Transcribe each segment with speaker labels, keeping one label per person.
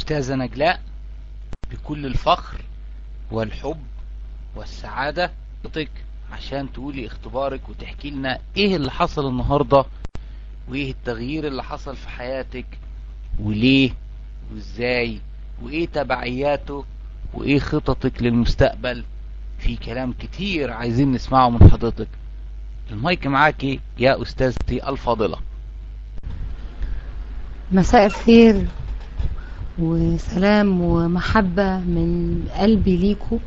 Speaker 1: أستاذة نجلاء بكل الفخر والحب والسعادة عشان تقولي اختبارك وتحكي لنا ايه اللي حصل النهاردة وايه التغيير اللي حصل في حياتك وليه وازاي وايه تبعياته وايه خططك للمستقبل. في كلام كتير عايزين نسمعه من حضرتك. المايك معاكي يا أستاذتي الفاضلة.
Speaker 2: مساء الخير وسلام ومحبة من قلبي ليكو.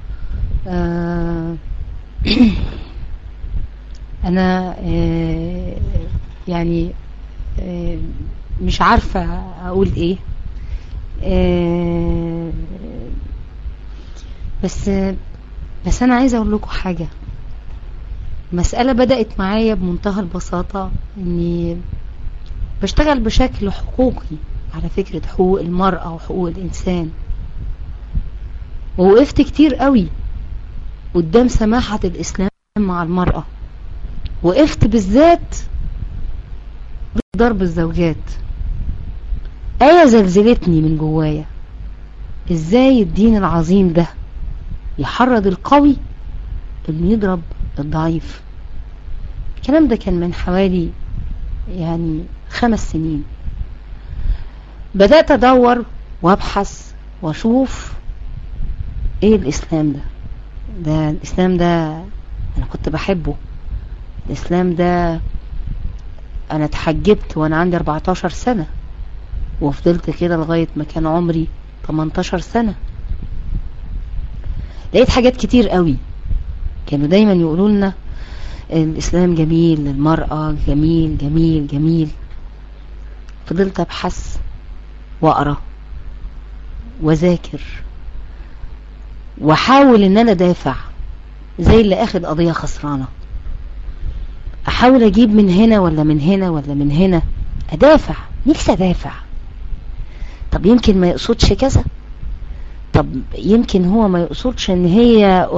Speaker 2: أنا يعني مش عارفة أقول إيه، بس أنا عايزة أقول لكم حاجة. المسألة بدأت معايا بمنتهى البساطة، إني بشتغل بشكل حقوقي على فكرة حقوق المرأة وحقوق الإنسان، ووقفت كتير قوي قدام سماحة الإسلام مع المرأة. وقفت بالذات ضرب الزوجات. آية زلزلتني من جوايا، إزاي الدين العظيم ده يحرض القوي إنه يضرب الضعيف. الكلام ده كان من حوالي 5 سنين. بدأت أدور وأبحث وأشوف إيه الإسلام ده الإسلام ده أنا كنت بحبه. الإسلام ده أنا اتحجبت وأنا عندي 14 سنة، وفضلت كده لغاية ما كان عمري 18 سنة. لقيت حاجات كتير قوي كانوا دايما يقولوا لنا الإسلام جميل، المرأة جميل جميل جميل. فضلت أبحث وأقرأ وذاكر وحاول إن أنا دافع زي اللي أخد قضية خسرانة. أحاول أجيب من هنا ولا من هنا ولا من هنا، أدافع، نفسي أدافع. طب يمكن ما يقصدش كذا، طب يمكن هو ما يقصدش إن هي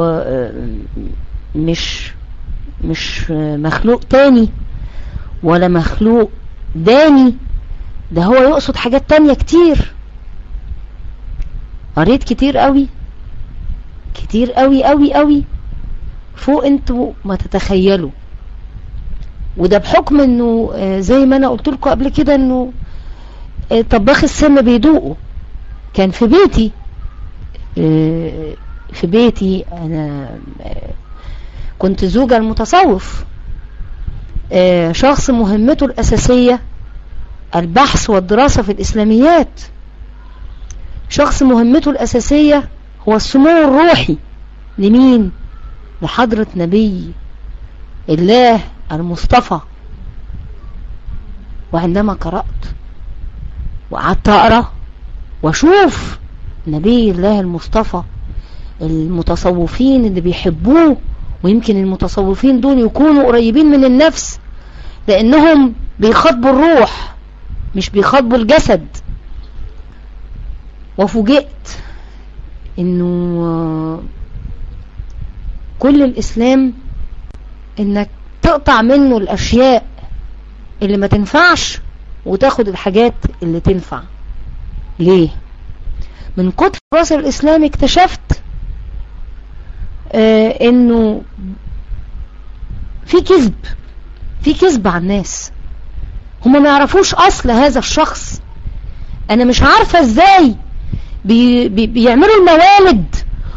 Speaker 2: مش مخلوق تاني ولا مخلوق داني، ده هو يقصد حاجات تانية كتير. قريت كتير قوي كتير قوي قوي قوي فوق انتوا ما تتخيلوا. وده بحكم انه زي ما انا قلت لكم قبل كده انه طباخ السم بيدوقوا. كان في بيتي انا كنت زوجة المتصوف، شخص مهمته الأساسية البحث والدراسة في الإسلاميات، شخص مهمته الأساسية هو السمو الروحي. لمين؟ لحضرة نبي الله المصطفى. وعندما قرأت وقعدت أقرأ وأشوف نبي الله المصطفى، المتصوفين اللي بيحبوه، ويمكن المتصوفين دول يكونوا قريبين من النفس لأنهم بيخاطبوا الروح مش بيخاطبوا الجسد. وفوجئت انه كل الإسلام انك تقطع منه الأشياء اللي ما تنفعش وتاخد الحاجات اللي تنفع. ليه؟ من كتر دراسة الإسلام اكتشفت انه في كذب على الناس. هما ما يعرفوش اصل هذا الشخص. انا مش عارفة ازاي بيعملوا الموالد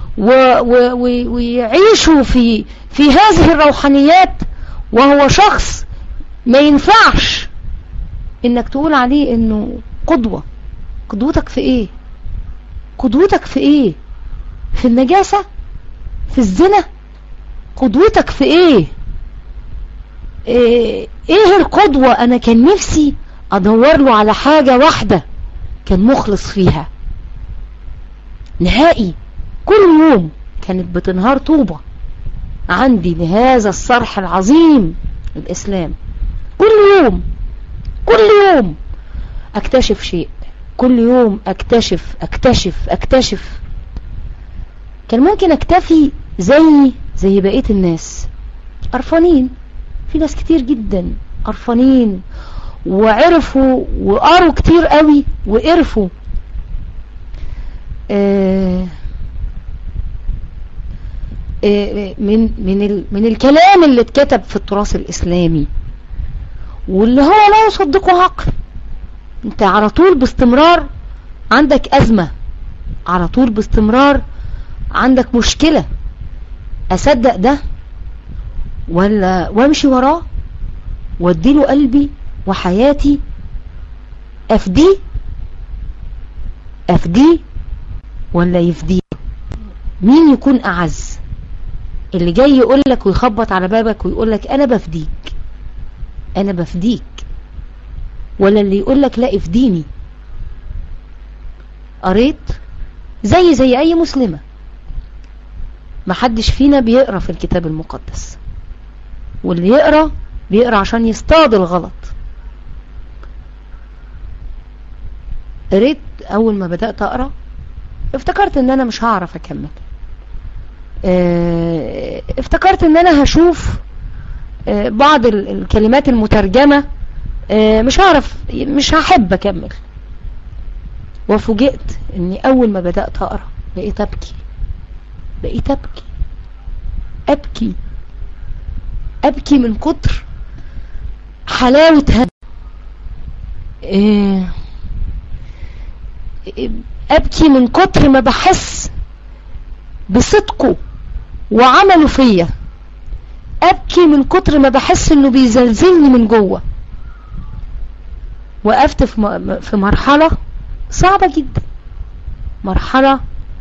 Speaker 2: ويعيشوا في هذه الروحانيات وهو شخص ما ينفعش انك تقول عليه انه قدوة. قدوتك في ايه؟ قدوتك في ايه؟ في النجاسة؟ في الزنا؟ قدوتك في ايه؟ ايه القدوة؟ انا كان نفسي ادور له على حاجة واحدة كان مخلص فيها نهائي. كل يوم كانت بتنهار طوبة عندي لهذا الصرح العظيم الإسلام. كل يوم اكتشف شيء، كل يوم اكتشف. كان ممكن اكتفي زي بقية الناس قرفانين. في ناس كتير جدا قرفانين وعرفوا وقروا كتير قوي وقرفوا من الكلام اللي اتكتب في التراث الإسلامي واللي هو لا يصدقه عقل. انت على طول باستمرار عندك أزمة، على طول باستمرار عندك مشكلة، أصدق ده ولا وامشي وراه واديله قلبي وحياتي، أفديه ولا يفديه؟ مين يكون أعز؟ اللي جاي يقولك ويخبط على بابك ويقولك أنا بفديك، ولا اللي يقولك لا افديني؟ قريت زي أي مسلمة، محدش فينا بيقرأ في الكتاب المقدس، واللي يقرأ بيقرأ عشان يصطاد الغلط. قريت أول ما بدأت أقرأ افتكرت ان انا مش هعرف اكمل، افتكرت ان انا هشوف بعض الكلمات المترجمة، مش هحب اكمل. وفوجئت اني اول ما بدأت اقرأ بقيت ابكي من كتر حلاوة هذا. ابكي من كتر ما بحس بصدقه وعمله فيا، ابكي من كتر ما بحس انه بيزلزلني من جوه. وقفت في مرحلة صعبة جدا، مرحلة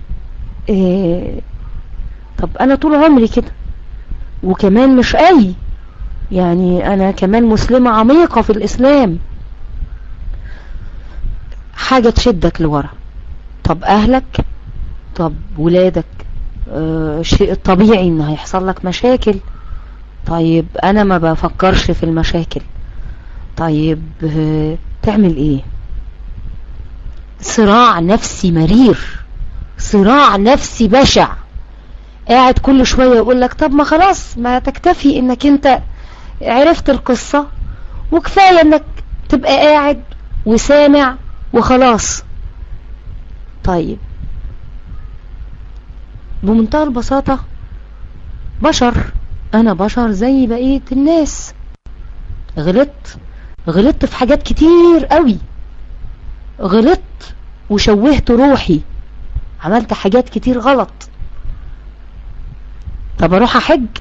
Speaker 2: طب انا طول عمري كده، وكمان مش يعني انا كمان مسلمة عميقة في الاسلام. حاجة تشدك لورا، طب اهلك، طب ولادك، الشيء الطبيعي ان هيحصل لك مشاكل. طيب انا ما بفكرش في المشاكل، طيب تعمل ايه؟ صراع نفسي مرير، صراع نفسي بشع. قاعد كل شوية يقول لك طب ما خلاص، ما تكتفي انك انت عرفت القصة وكفاية انك تبقى قاعد وسامع وخلاص. طيب بمنتهى البساطة انا بشر زي بقية الناس، غلطت في حاجات كتير قوي، غلطت وشوهت روحي، عملت حاجات كتير غلط. طب اروح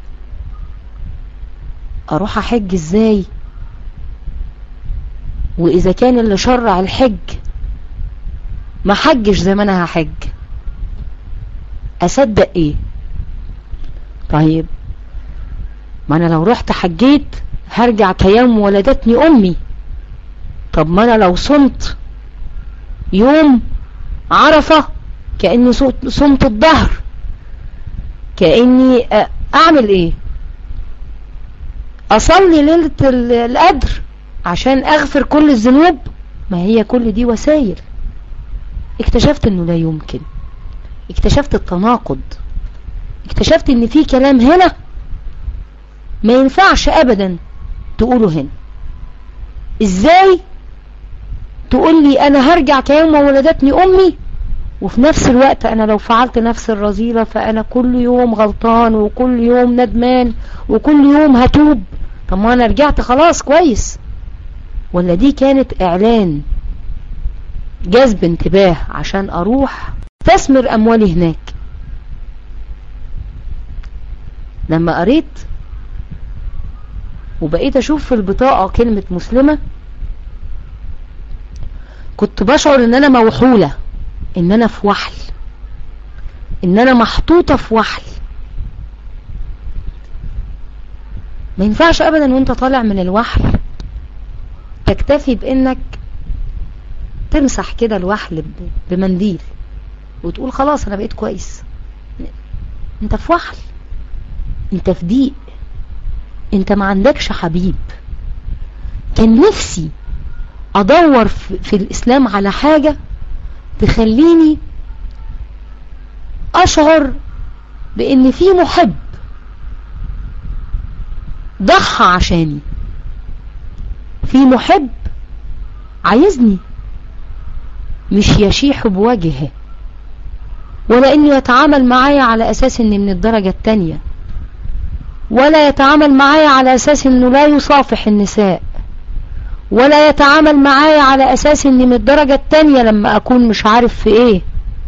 Speaker 2: احج ازاي؟ واذا كان اللي شرع الحج ما حجش زي ما انا هحج، اصدق ايه؟ طيب ما انا لو رحت حجيت هرجع كيوم ولدتني امي. طب ما انا لو صمت يوم عرفة كأني صمت الظهر، كأني اعمل ايه؟ اصلي ليلة القدر عشان اغفر كل الذنوب؟ ما هي كل دي وسائل. اكتشفت انه لا يمكن، اكتشفت التناقض، اكتشفت ان في كلام هنا ما ينفعش ابدا تقوله هنا. ازاي تقول لي انا هرجع كيوم ولدتني امي، وفي نفس الوقت انا لو فعلت نفس الرذيلة فانا كل يوم غلطان وكل يوم ندمان وكل يوم هتوب؟ طب ما انا رجعت خلاص كويس. ولا دي كانت اعلان جذب انتباه عشان اروح استثمر اموالي هناك؟ لما قريت وبقيت اشوف في البطاقة كلمة مسلمة، كنت بشعر ان انا موحولة، ان انا في وحل، ان انا محطوطة في وحل. ما ينفعش ابدا وانت طالع من الوحل تكتفي بانك تمسح كده الوحل بمنديل وتقول خلاص انا بقيت كويس. انت في وحل، انت في ضيق، انت ما عندكش حبيب. كان نفسي ادور في الاسلام على حاجة تخليني اشعر بان في محب ضحى عشاني، في محب عايزني، مش يشيح بوجهه ولا انه يتعامل معايا على اساس اني من الدرجة التانية، ولا يتعامل معايا على اساس انه لا يصافح النساء، ولا يتعامل معايا على اساس اني من الدرجة التانية لما اكون مش عارف في ايه.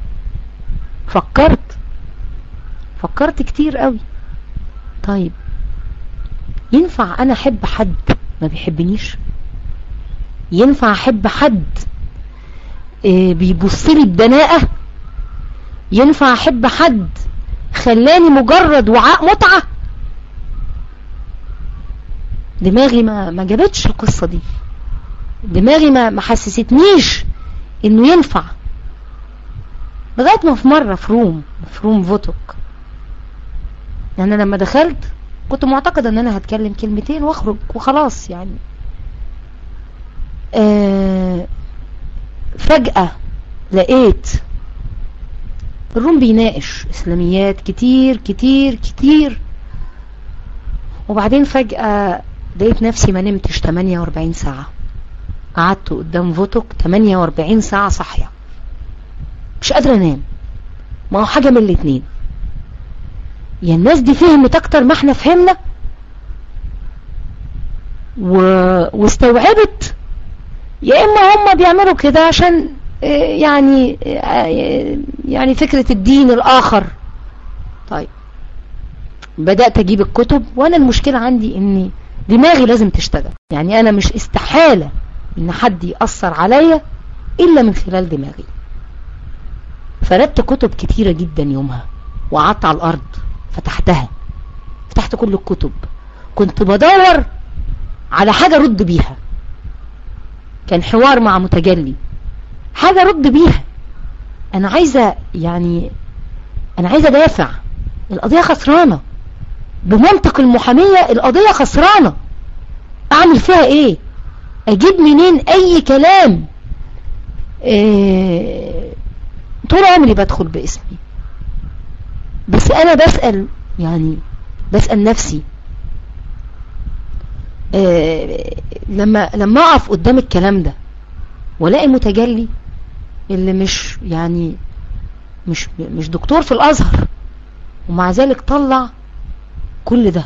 Speaker 2: فكرت كتير قوي. طيب ينفع انا احب حد ما بيحبنيش؟ ينفع احب حد بيبصلي بدناءة؟ ينفع احب حد خلاني مجرد وعاء متعة؟ دماغي ما جابتش القصة دي، دماغي ما حسستنيش انه ينفع. لغاية ما في مرة في روم فوتوك، يعني لما دخلت كنت معتقدة ان انا هتكلم كلمتين واخرج وخلاص يعني. فجأة لقيت الروم بيناقش اسلاميات كتير كتير كتير، وبعدين فجأة لقيت نفسي ما نمتش 48 ساعة. قعدت قدام فوتوك 48 ساعة صاحية مش قادرة انام. ما هو حاجة من الاتنين، يا الناس دي فهمت اكتر ما احنا فهمنا واستوعبت، يا اما هم بيعملوا كده عشان يعني فكرة الدين الاخر. طيب بدأت اجيب الكتب، وانا المشكلة عندي اني دماغي لازم تشتغل، يعني انا مش استحالة ان حد يأثر عليا الا من خلال دماغي. فردت كتب كتيرة جدا يومها، وقعدت على الارض فتحت كل الكتب، كنت بدور على حاجة رد بيها. كان حوار مع متجلي، حاجة رد بيها. انا عايزة دافع. القضية خسرانة بمنطق المحامية، القضية خسرانة. اعمل فيها ايه؟ اجيب منين اي كلام؟ طول عمري بدخل باسمي، بس انا بسأل نفسي لما اقف قدام الكلام ده ولاقي متجلي اللي مش دكتور في الازهر، ومع ذلك طلع كل ده.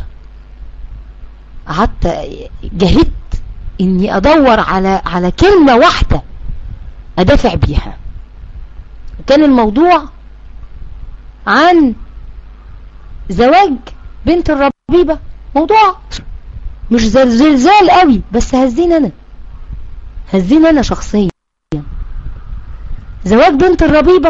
Speaker 2: قعدت جهدت اني ادور على كلمة واحدة ادافع بيها. كان الموضوع عن زواج بنت الربيبة، موضوع مش زلزال قوي، بس هزين انا شخصيا. زواج بنت الربيبة،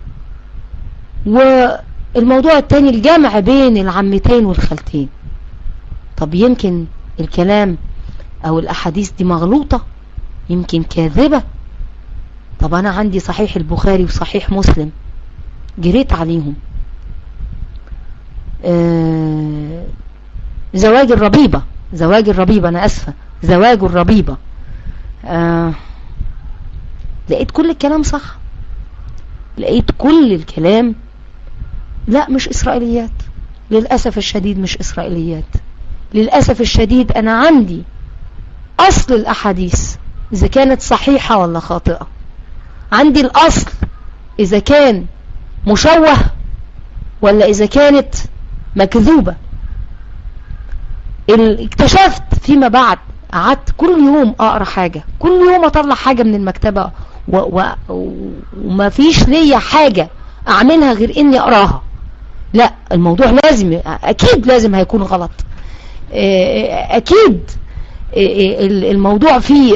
Speaker 2: والموضوع التاني الجمع بين العمتين والخالتين. طب يمكن الكلام او الاحاديث دي مغلوطة، يمكن كاذبة. طب انا عندي صحيح البخاري وصحيح مسلم، جريت عليهم. زواج الربيبة انا اسفة، زواج الربيبة. لقيت كل الكلام صح، لقيت كل الكلام لا مش اسرائيليات. للأسف الشديد مش اسرائيليات، للأسف الشديد انا عندي اصل الاحاديث اذا كانت صحيحة ولا خاطئة، عندي الاصل اذا كان مشوه ولا اذا كانت مكذوبة. اكتشفت فيما بعد، قعدت كل يوم اقرا حاجة، كل يوم اطلع حاجة من المكتبة، وما فيش ليا حاجة اعملها غير اني اقراها. لا، الموضوع اكيد لازم هيكون غلط، اكيد الموضوع فيه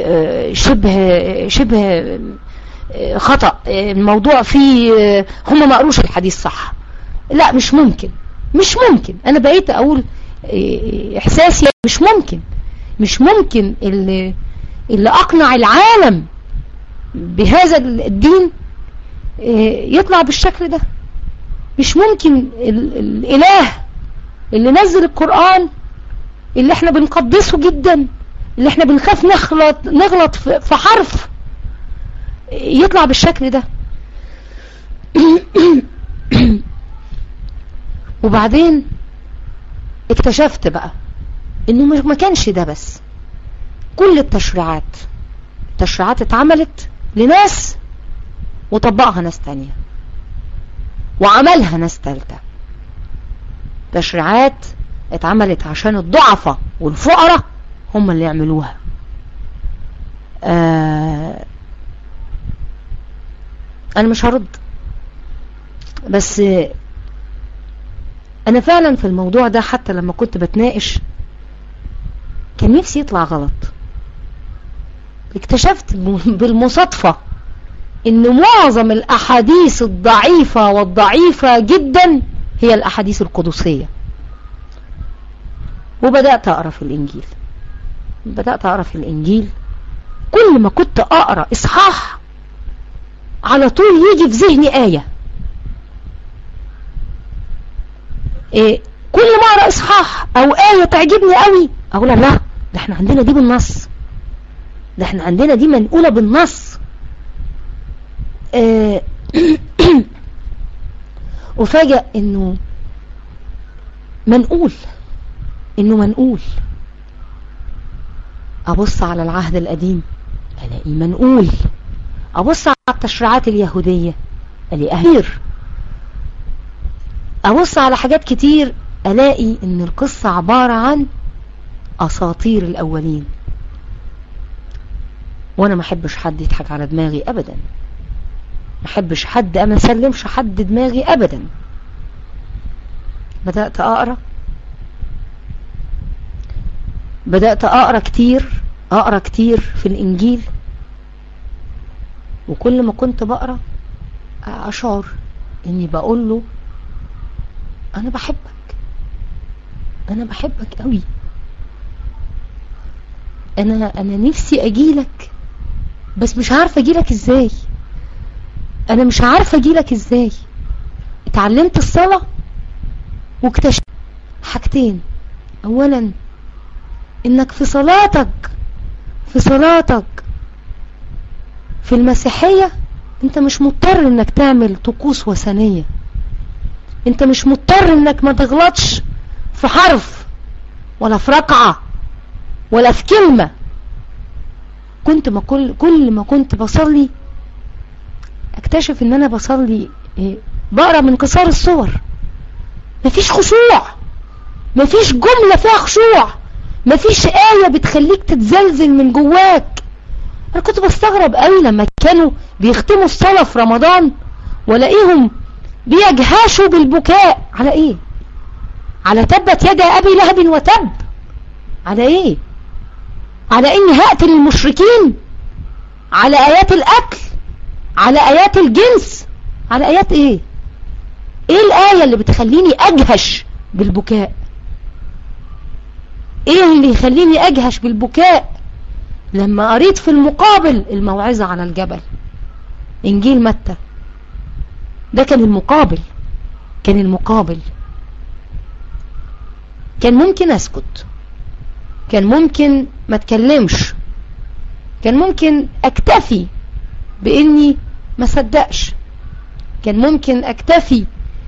Speaker 2: شبه خطأ، الموضوع فيه هم ما قروش الحديث صح. لا مش ممكن. انا بقيت اقول احساسي مش ممكن اللي اقنع العالم بهذا الدين يطلع بالشكل ده. مش ممكن الاله اللي نزل القرآن، اللي احنا بنقدسه جدا، اللي احنا بنخاف نغلط في حرف، يطلع بالشكل ده. وبعدين اكتشفت بقى انه ما كانش ده بس. كل التشريعات اتعملت لناس وطبقها ناس تانية. وعملها ناس تالتة. تشريعات اتعملت عشان الضعفاء والفقراء هم اللي يعملوها. انا مش هرد، بس انا فعلا في الموضوع ده حتى لما كنت بتناقش كان نفسي يطلع غلط. اكتشفت بالمصادفة ان معظم الاحاديث الضعيفة والضعيفة جدا هي الاحاديث القدسية. وبدأت اقرأ في الانجيل، كل ما كنت اقرأ اصحاح على طول يجي في ذهني آية. كل ما اقرأ اصحاح او آية تعجبني قوي اقول لا ده احنا عندنا دي بالنص، ده احنا عندنا دي منقولة بالنص. وفاجأ انه منقول ابص على العهد القديم الاقي منقول، ابص على التشريعات اليهودية الاقي أهير، ابص على حاجات كتير الاقي ان القصة عبارة عن اساطير الاولين. وانا ما احبش حد يضحك على دماغي ابدا، ما احبش حد، انا سلمش حد دماغي ابدا. بدأت اقرأ كتير في الانجيل. وكل ما كنت بقرأ اشعر اني بقول له انا بحبك قوي، انا نفسي اجيلك بس مش عارفه اجيلك ازاي. اتعلمت الصلاة واكتشفت حاجتين. اولا انك في صلاتك في المسيحية انت مش مضطر انك تعمل طقوس وثنية، انت مش مضطر انك ما تغلطش في حرف ولا في ركعة ولا في كلمة. كل ما كنت بصلي اكتشف ان انا بصلي بقرأ من قصار الصور، مفيش خشوع، مفيش جملة فيها خشوع، مفيش آية بتخليك تتزلزل من جواك. انا كنت بستغرب قوي لما كانوا بيختموا الصلاة في رمضان ولاقيهم بيجهشوا بالبكاء. على ايه؟ على تبت يد ابي لهب وتب. على ايه؟ على اني هقتل المشركين؟ على ايات القتل؟ على ايات الجنس؟ على ايات ايه؟ ايه الآية اللي بتخليني اجهش بالبكاء؟ ايه اللي يخليني اجهش بالبكاء لما قريت في المقابل الموعظة على الجبل، انجيل متى؟ ده كان المقابل. كان ممكن اسكت، كان ممكن ما اتكلمش، كان ممكن اكتفي باني ما صدقش، كان ممكن اكتفي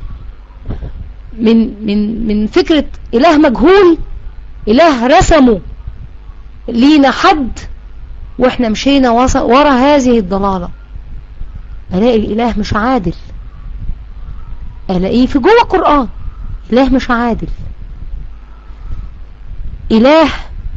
Speaker 2: من فكرة اله مجهول، اله رسمه لينا حد واحنا مشينا ورا هذه الضلالة. الاقي الاله مش عادل، الاقيه في جوه القرآن اله مش عادل، اله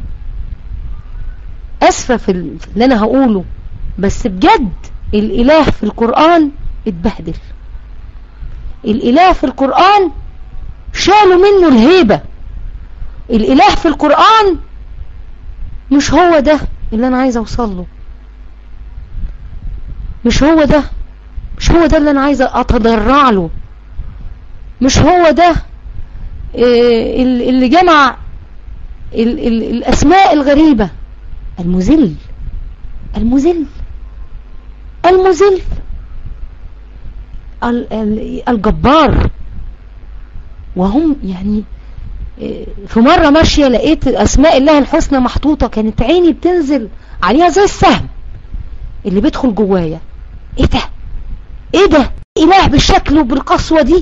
Speaker 2: اسفة في اللي انا هقوله، بس بجد الاله في القرآن اتبهدل. الاله في القرآن شالوا منه الهيبة. الاله في القرآن مش هو ده اللي انا عايزه اوصل له، مش هو ده اللي انا عايزه اتضرع له، مش هو ده اللي جمع الاسماء الغريبة. المذل الجبار. وهم يعني في مرة ماشية لقيت اسماء الله الحسنى محطوطة، كانت عيني بتنزل عليها زي السهم اللي بيدخل جوايا. ايه ده اله بالشكل وبالقسوة دي؟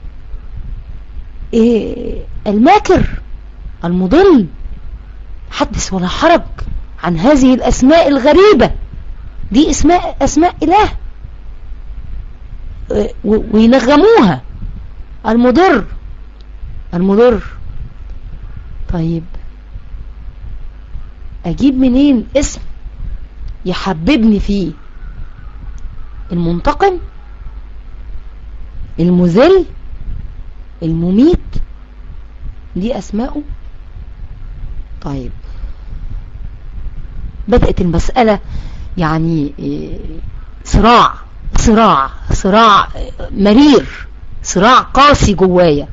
Speaker 2: الماكر المضل. حدث ولا حرج عن هذه الاسماء الغريبة دي. اسماء اله. وينغموها المضر المضر. طيب اجيب منين اسم يحببني فيه؟ المنتقم، المذل، المميت، دي اسماءه. طيب بدأت المسألة يعني صراع مرير، صراع قاسي جوايا.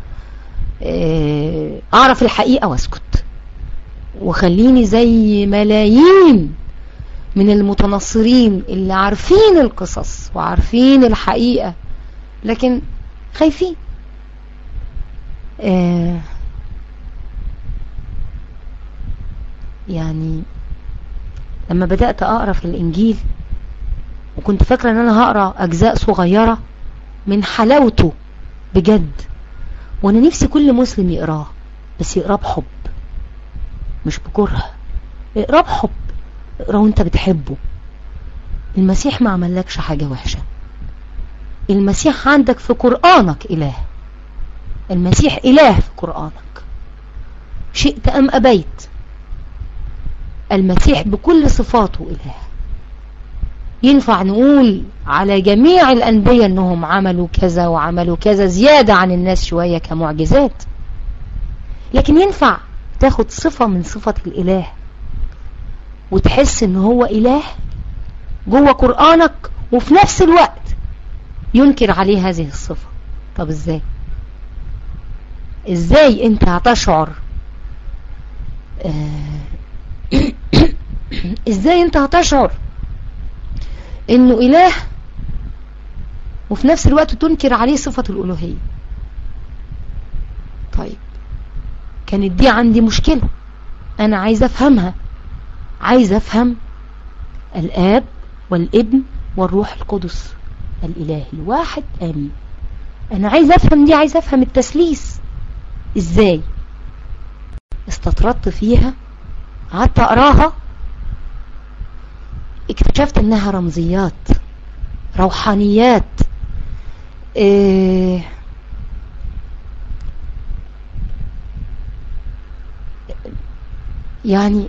Speaker 2: اعرف الحقيقة واسكت وخليني زي ملايين من المتنصرين اللي عارفين القصص وعارفين الحقيقة لكن خايفين. يعني لما بدأت أقرأ في الإنجيل وكنت فاكرة ان انا هقرأ اجزاء صغيرة من حلاوته بجد، وانا نفسي كل مسلم يقراه، بس يقراه بحب مش بكره، اقراه بحب، اقراه وانت بتحبه. المسيح ما عملكش حاجة وحشة، المسيح عندك في قرآنك إله، المسيح إله في قرآنك شئت أم أبيت، المسيح بكل صفاته إله. ينفع نقول على جميع الأنبياء أنهم عملوا كذا وعملوا كذا زيادة عن الناس شوية كمعجزات، لكن ينفع تاخد صفة من صفة الإله وتحس أنه هو إله جوه قرآنك وفي نفس الوقت ينكر عليه هذه الصفة؟ طب ازاي انت هتشعر ازاي انت هتشعر انه اله وفي نفس الوقت تنكر عليه صفة الالوهية؟ طيب كانت دي عندي مشكلة، انا عايز افهمها، عايز افهم الاب والابن والروح القدس الاله الواحد امين. انا عايز افهم دي، عايز افهم التثليث ازاي. استطردت فيها، قعدت اقراها، اكتشفت انها رمزيات، روحانيات، يعني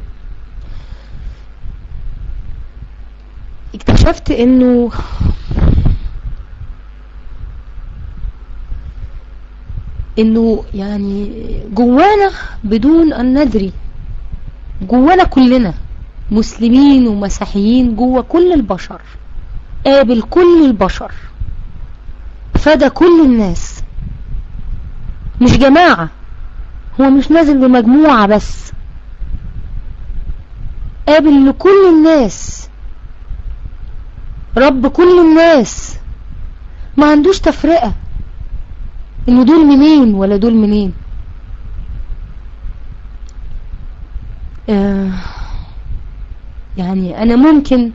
Speaker 2: اكتشفت انه يعني جوانا بدون ان ندري، جوانا كلنا مسلمين ومسيحيين، جوا كل البشر، قابل كل البشر، فدى كل الناس، مش جماعة، هو مش نازل بمجموعة بس، قابل لكل الناس، رب كل الناس، ما عندوش تفرقة انه دول منين ولا دول منين. يعني انا ممكن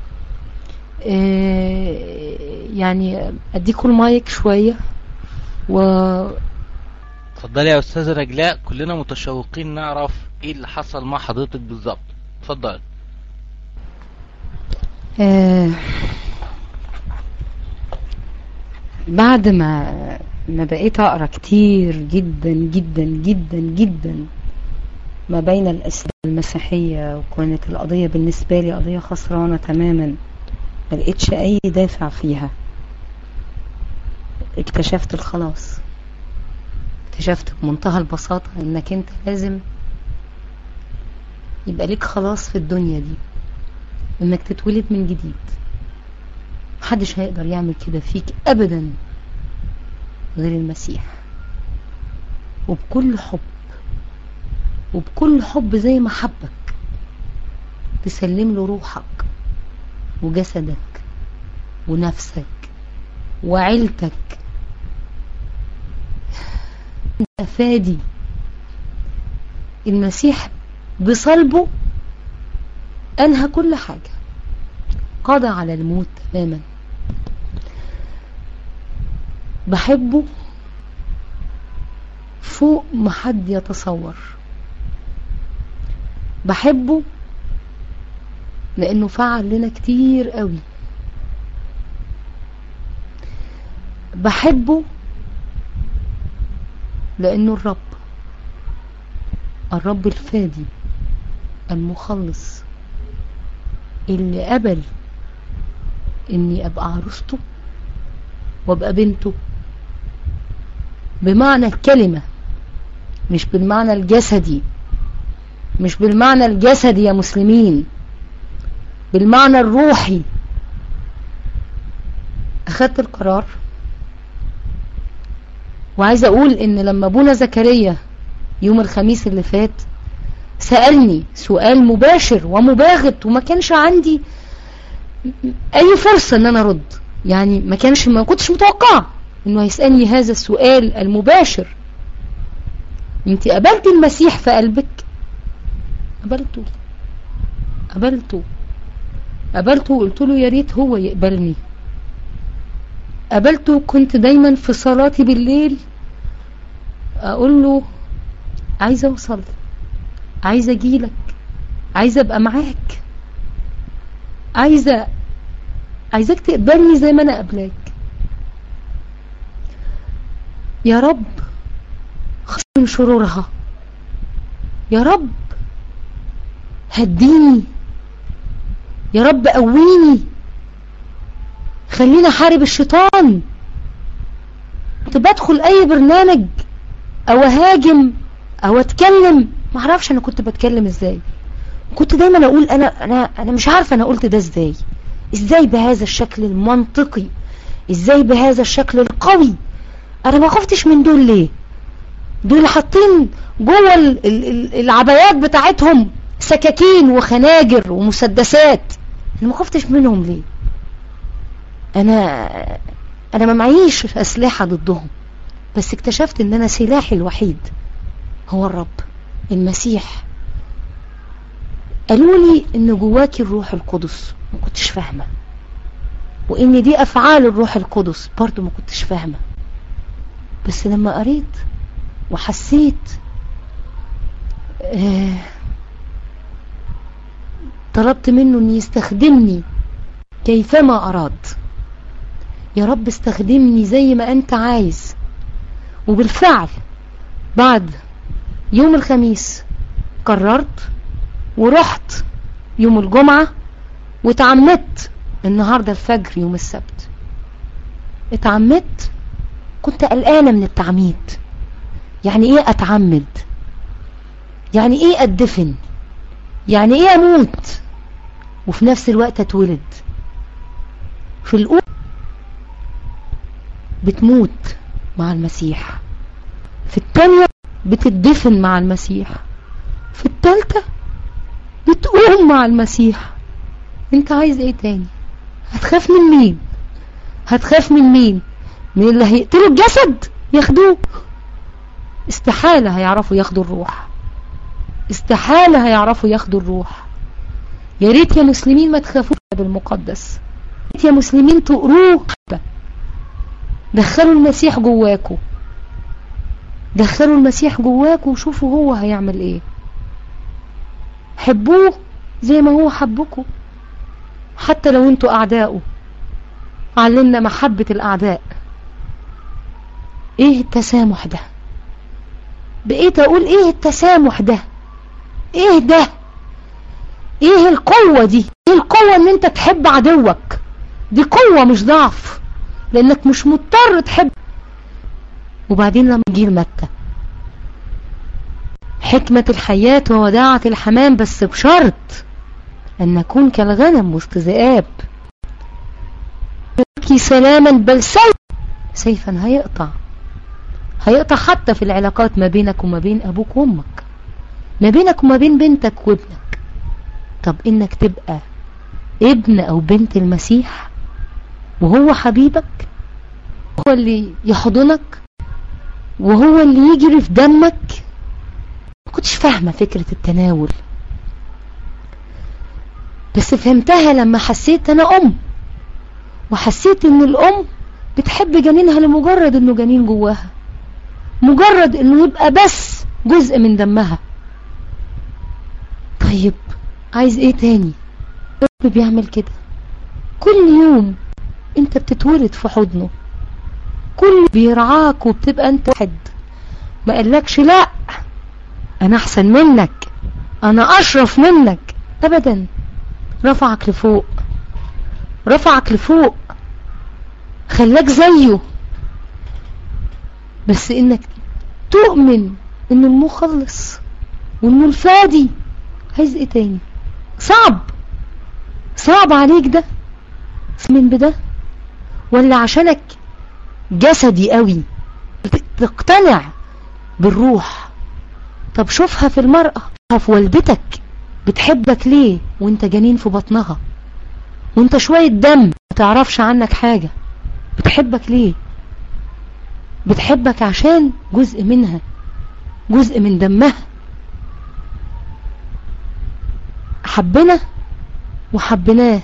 Speaker 2: يعني اديكم المايك شوية
Speaker 1: اتفضلي يا استاذة رجلاء، كلنا متشوقين نعرف ايه اللي حصل مع حضرتك بالظبط. اتفضلي.
Speaker 2: بعد ما بقيت اقرا كتير جدا جدا جدا جدا ما بين الاسلام والمسيحيه، وكانت القضيه بالنسبه لي قضيه خسرانه تماما، ما لقيتش اي دافع فيها، اكتشفت الخلاص، اكتشفت بمنتهى البساطه انك انت لازم يبقى ليك خلاص في الدنيا دي، انك تتولد من جديد. محدش هيقدر يعمل كده فيك ابدا غير المسيح، وبكل حب، وبكل حب زي ما حبك تسلم له روحك وجسدك ونفسك وعيلتك. انت فادي. المسيح بصلبه انهى كل حاجة، قضى على الموت تماما. بحبه فوق ما حد يتصور، بحبه لانه فعل لنا كتير قوي. بحبه لانه الرب الفادي المخلص اللي قبل اني ابقى عروسته وابقى بنته بمعنى الكلمة، مش بالمعنى الجسدي، مش بالمعنى الجسدي يا مسلمين، بالمعنى الروحي. اخدت القرار. وعايزة اقول ان لما ابونا زكريا يوم الخميس اللي فات سألني سؤال مباشر ومباغت، وما كانش عندي اي فرصة ان انا ارد، يعني ما كنتش متوقعة انه هيسألني هذا السؤال المباشر. انت قبلت المسيح في قلبك؟ قبلته وقلت له يا ريت هو يقبلني. قبلته. كنت دايما في صلاتي بالليل اقول له عايزة اوصل، عايزة اجيلك، عايزة ابقى معاك، عايزك تقبلني زي ما انا قبلك يا رب. خذ من شرورها يا رب، هديني يا رب، قويني، خليني احارب الشيطان. كنت بدخل اي برنامج او اهاجم او اتكلم، معرفش انا كنت بتكلم ازاي. كنت دايما اقول انا مش عارفه انا قلت ده ازاي بهذا الشكل المنطقي، ازاي بهذا الشكل القوي. انا ما خفتش من دول ليه؟ دول حاطين جوه العبايات بتاعتهم سكاكين وخناجر ومسدسات، انا ما خفتش منهم ليه؟ انا ما معيش اسلحه ضدهم، بس اكتشفت ان انا سلاحي الوحيد هو الرب المسيح. قالوا لي ان جواكي الروح القدس، ما كنتش فاهمه، وان دي افعال الروح القدس برضو ما كنتش فاهمه. بس لما قريت وحسيت طلبت منه ان يستخدمني كيفما اراد. يا رب استخدمني زي ما انت عايز. وبالفعل بعد يوم الخميس قررت ورحت يوم الجمعة، واتعمدت النهاردة الفجر يوم السبت. اتعمدت. كنت قلقانة من التعميد. يعني ايه اتعمد؟ يعني ايه اتدفن؟ يعني ايه اموت وفي نفس الوقت اتولد؟ في الاولى بتموت مع المسيح، في الثانية بتدفن مع المسيح، في الثالثة بتقوم مع المسيح. انت عايز ايه تاني؟ هتخاف من مين؟ هتخاف من مين؟ من اللي هيقتلوا الجسد ياخدوه؟ استحالة هيعرفوا ياخدوا الروح، استحالة هيعرفوا ياخدوا الروح. يا ريت يا مسلمين ما تخافوش بالمقدس، يا ريت يا مسلمين تقروه. دخلوا المسيح جواكوا، دخلوا المسيح جواكوا وشوفوا هو هيعمل ايه. حبوه زي ما هو حبكوا، حتى لو انتوا اعداؤه. علمنا محبة الاعداء. ايه التسامح ده؟ بقيت اقول ايه التسامح ده؟ ايه ده؟ ايه القوة دي؟ ايه القوة ان انت تحب عدوك؟ دي قوة مش ضعف، لانك مش مضطر تحب. وبعدين لما نجي متى، حكمة الحياة ووداعة الحمام، بس بشرط ان نكون كالغنم وسط ذئاب. يبكي سلاما بل سيفا هيقطع حتى في العلاقات ما بينك وما بين ابوك وامك، ما بينك وما بين بنتك وابنك. طب انك تبقى ابن او بنت المسيح وهو حبيبك، هو اللي يحضنك وهو اللي يجري في دمك. ما كنتش فاهمة فكرة التناول، بس فهمتها لما حسيت انا وحسيت ان الام بتحب جنينها لمجرد انه جنين جواها، مجرد انه يبقى بس جزء من دمها. طيب عايز ايه تاني؟ الرب بيعمل كده كل يوم. انت بتتولد في حضنه، كل بيرعاك وبتبقى انت واحد، ما قالكش لا انا احسن منك، انا اشرف منك، ابدا. رفعك لفوق، رفعك لفوق، خلاك زيه، بس انك تؤمن انه المخلص وانه الفادي. عايز ايه تاني؟ صعب عليك ده من بده، ولا عشانك جسدي قوي تقتنع بالروح؟ طب شوفها في المرأة، في والدتك، بتحبك ليه وانت جنين في بطنها وانت شوية دم ما تعرفش عنك حاجة؟ بتحبك ليه؟ بتحبك عشان جزء منها، جزء من دمها. حبنا وحبناه،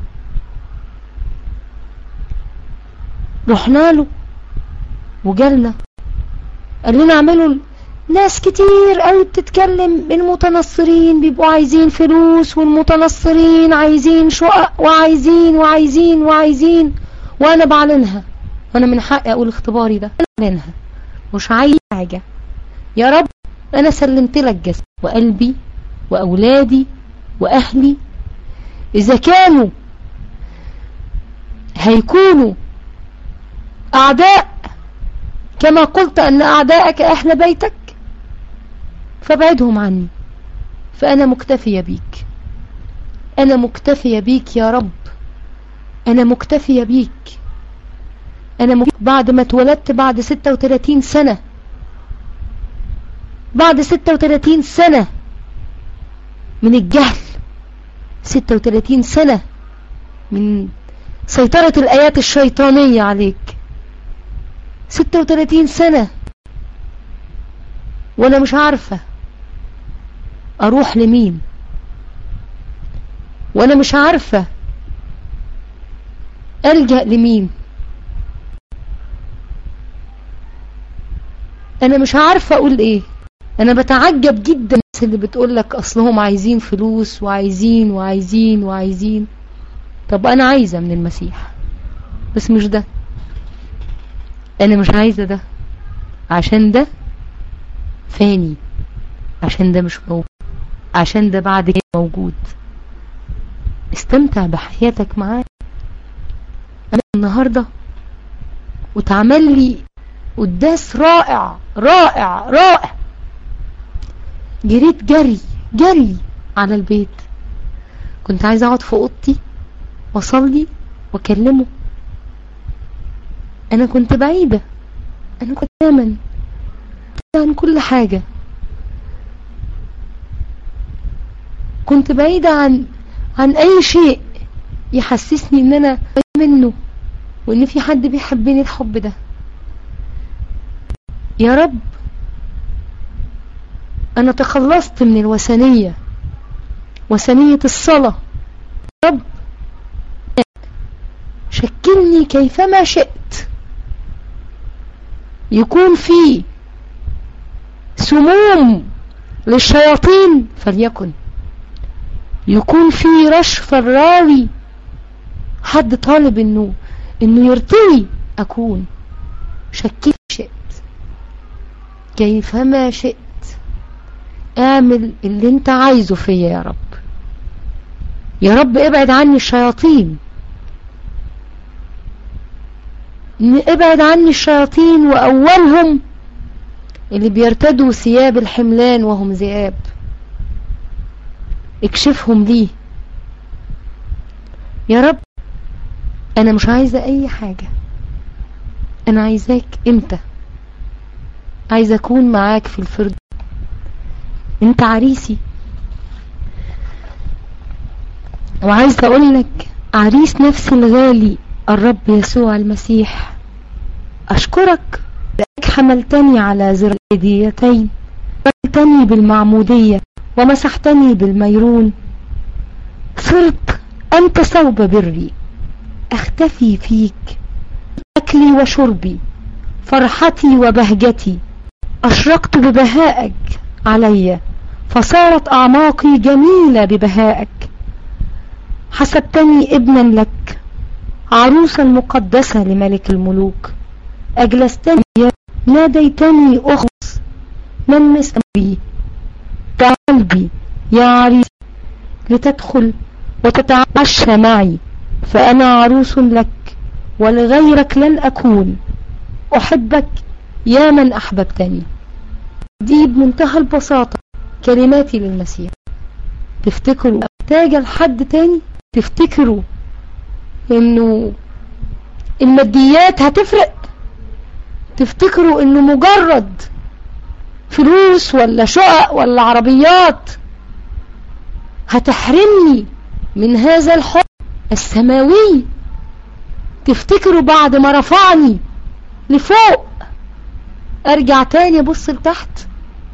Speaker 2: رحنا له وجالنا قال لنا اعملوا. ناس كتير قوي بتتكلم، المتنصرين بيبقوا عايزين فلوس، والمتنصرين عايزين شقق وعايزين وعايزين وعايزين، وانا بعلنها، وانا من حقي اقول اختباري ده، انا بعلنها مش عايز حاجة. يا رب انا سلمت لك جسدي وقلبي واولادي واهلي، اذا كانوا هيكونوا اعداء كما قلت ان اعداءك اهل بيتك فابعدهم عني، فانا مكتفية بيك، انا مكتفية بيك يا رب، انا مكتفية بيك. بعد ما اتولدت بعد 36 سنة، بعد 36 سنة من الجهل، 36 سنة من سيطرة الآيات الشيطانية عليك، 36 سنة وانا مش عارفة اروح لمين، وانا مش عارفة ألجأ لمين، انا مش عارفة اقول ايه. انا بتعجب جدا الناس اللي بتقولك اصلهم عايزين فلوس وعايزين وعايزين وعايزين. طب انا عايزة من المسيح بس مش ده، انا مش عايزة ده، عشان ده فاني، عشان ده مش موجود، عشان ده بعد كده موجود. استمتع بحياتك معاه. انا النهاردة وتعمل لي قداس رائع رائع رائع، جريت جري على البيت، كنت عايزة اقعد في اوضتي واصلي واكلمه. انا كنت بعيدة، انا كنت دايما عن كل حاجة، كنت بعيدة عن اي شيء يحسسني ان انا منه وان في حد بيحبني الحب ده. يا رب انا تخلصت من الوثنية، وثنية الصلاة. يا رب شكلني كيفما شئت، يكون في سموم للشياطين فليكن، يكون في رشف الراوي، حد طالب انه يرتوي، اكون شكلني شئت كيفما شئت، اعمل اللي انت عايزه فيا يا رب. يا رب ابعد عني الشياطين، ابعد عني الشياطين، واولهم اللي بيرتدوا ثياب الحملان وهم ذئاب، اكشفهم لي يا رب. انا مش عايزة اي حاجة، انا عايزاك انت، عايزة اكون معاك في الفرد، انت عريسي. وعايزة اقولك عريس نفسي الغالي الرب يسوع المسيح، اشكرك لأنك حملتني على زراديتين، حملتني بالمعمودية ومسحتني بالميرون، صرت انت ثوب بري، اختفي فيك، اكلي وشربي، فرحتي وبهجتي، اشرقت ببهائك علي، فصارت اعماقي جميلة ببهائك، حسبتني ابنا لك، عروسا مقدسة لملك الملوك، أجلستني ناديتني أخلص من مسألي تعال بي يا عريس لتدخل وتتعشى معي، فأنا عروس لك ولغيرك لن أكون، أحبك يا من أحببتني. دي بمنتهى البساطة كلماتي للمسيح. تفتكروا محتاجة لحد تاني؟ تفتكروا انه الماديات هتفرق؟ تفتكروا انه مجرد فلوس ولا شقق ولا عربيات هتحرمني من هذا الحب السماوي؟ تفتكروا بعد ما رفعني لفوق ارجع تاني ابص لتحت؟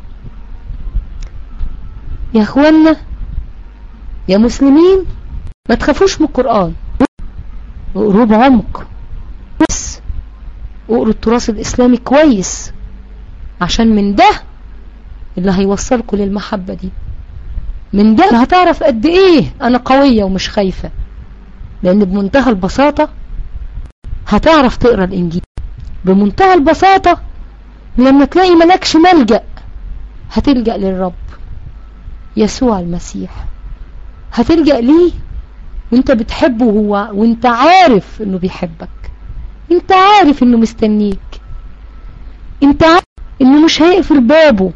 Speaker 2: يا اخوانا يا مسلمين، ما تخافوش من القرآن، اقروه بعمق، بس اقروا التراث الاسلامي كويس، عشان من ده اللي هيوصلكم للمحبة دي، من ده هتعرف قد ايه انا قوية ومش خايفة. لان بمنتهى البساطة هتعرف تقرأ الانجيل، بمنتهى البساطة لما تلاقي ملكش ملجأ هتلجأ للرب يسوع المسيح، هتلجأ ليه وانت بتحبه هو، وانت عارف انه بيحبك، انت عارف انه مستنيك، انت عارف انه مش هيقفل بابه،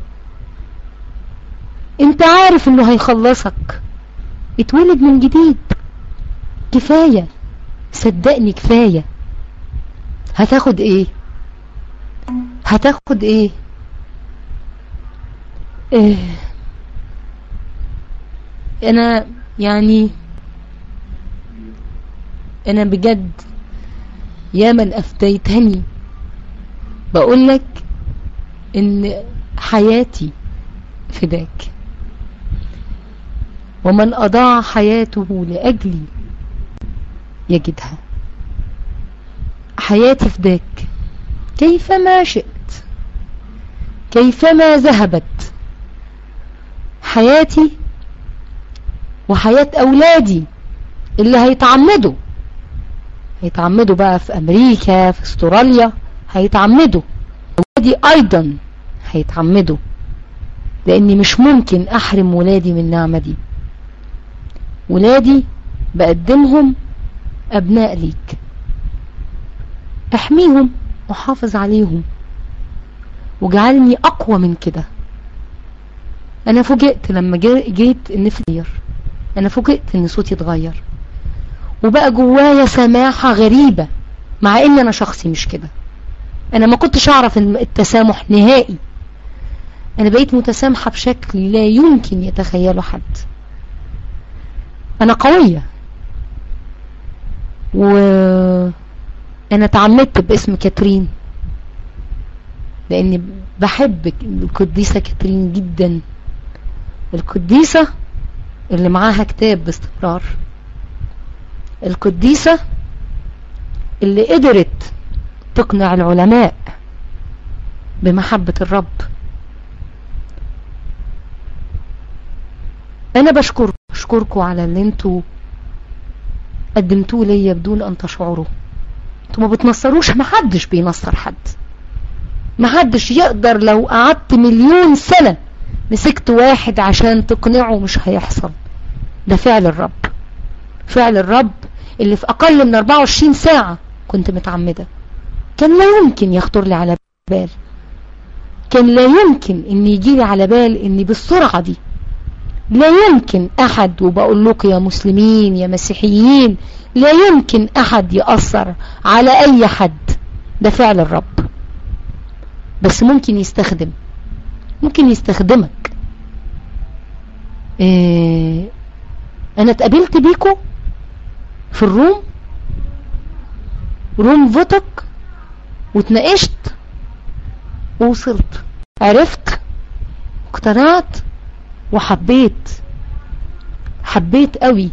Speaker 2: انت عارف انه هيخلصك. اتولد من جديد، كفاية، صدقني كفاية. هتاخد ايه؟ هتاخد ايه؟ انا يعني انا بجد يا من افتيتني بقولك ان حياتي فداك، ومن اضاع حياته لاجلي يجدها. حياتي فداك كيفما شئت، كيفما ذهبت. حياتي وحياة اولادي اللي هيتعمدوا بقى في امريكا، في استراليا، هيتعمدوا. اولادي ايضا هيتعمدوا، لاني مش ممكن احرم ولادي من النعمة دي. ولادي بقدمهم ابناء ليك، احميهم وحافظ عليهم وجعلني اقوى من كده. انا فوجئت لما جيت ان فير، انا فوجئت ان صوتي اتغير وبقى جوايا سماحة غريبة، مع ان انا شخصي مش كده. انا ما كنتش اعرف التسامح نهائي، انا بقيت متسامحة بشكل لا يمكن يتخيله حد. انا قوية، وانا تعمدت باسم كاترين لاني بحب القديسة كاترين جدا، القديسة اللي معاها كتاب باستمرار، القديسة اللي قدرت تقنع العلماء بمحبة الرب. انا بشكركم على اللي انتوا قدمتوه ليا بدون ان تشعروا. انتوا ما بتنصروش، محدش بينصر حد، محدش يقدر. لو قعدت 1,000,000 سنة مسكت واحد عشان تقنعه مش هيحصل. ده فعل الرب، فعل الرب اللي في اقل من 24 ساعة كنت متعمدة. كان لا يمكن يخطر لي على بال، كان لا يمكن ان يجي لي على بال اني بالسرعة دي. لا يمكن احد، وبقول لكم يا مسلمين يا مسيحيين، لا يمكن احد يأثر على اي حد. ده فعل الرب، بس ممكن يستخدمك. انا اتقابلت بيكو في روم فوتك، واتناقشت ووصلت، عرفت، اقتنعت، وحبيت قوي،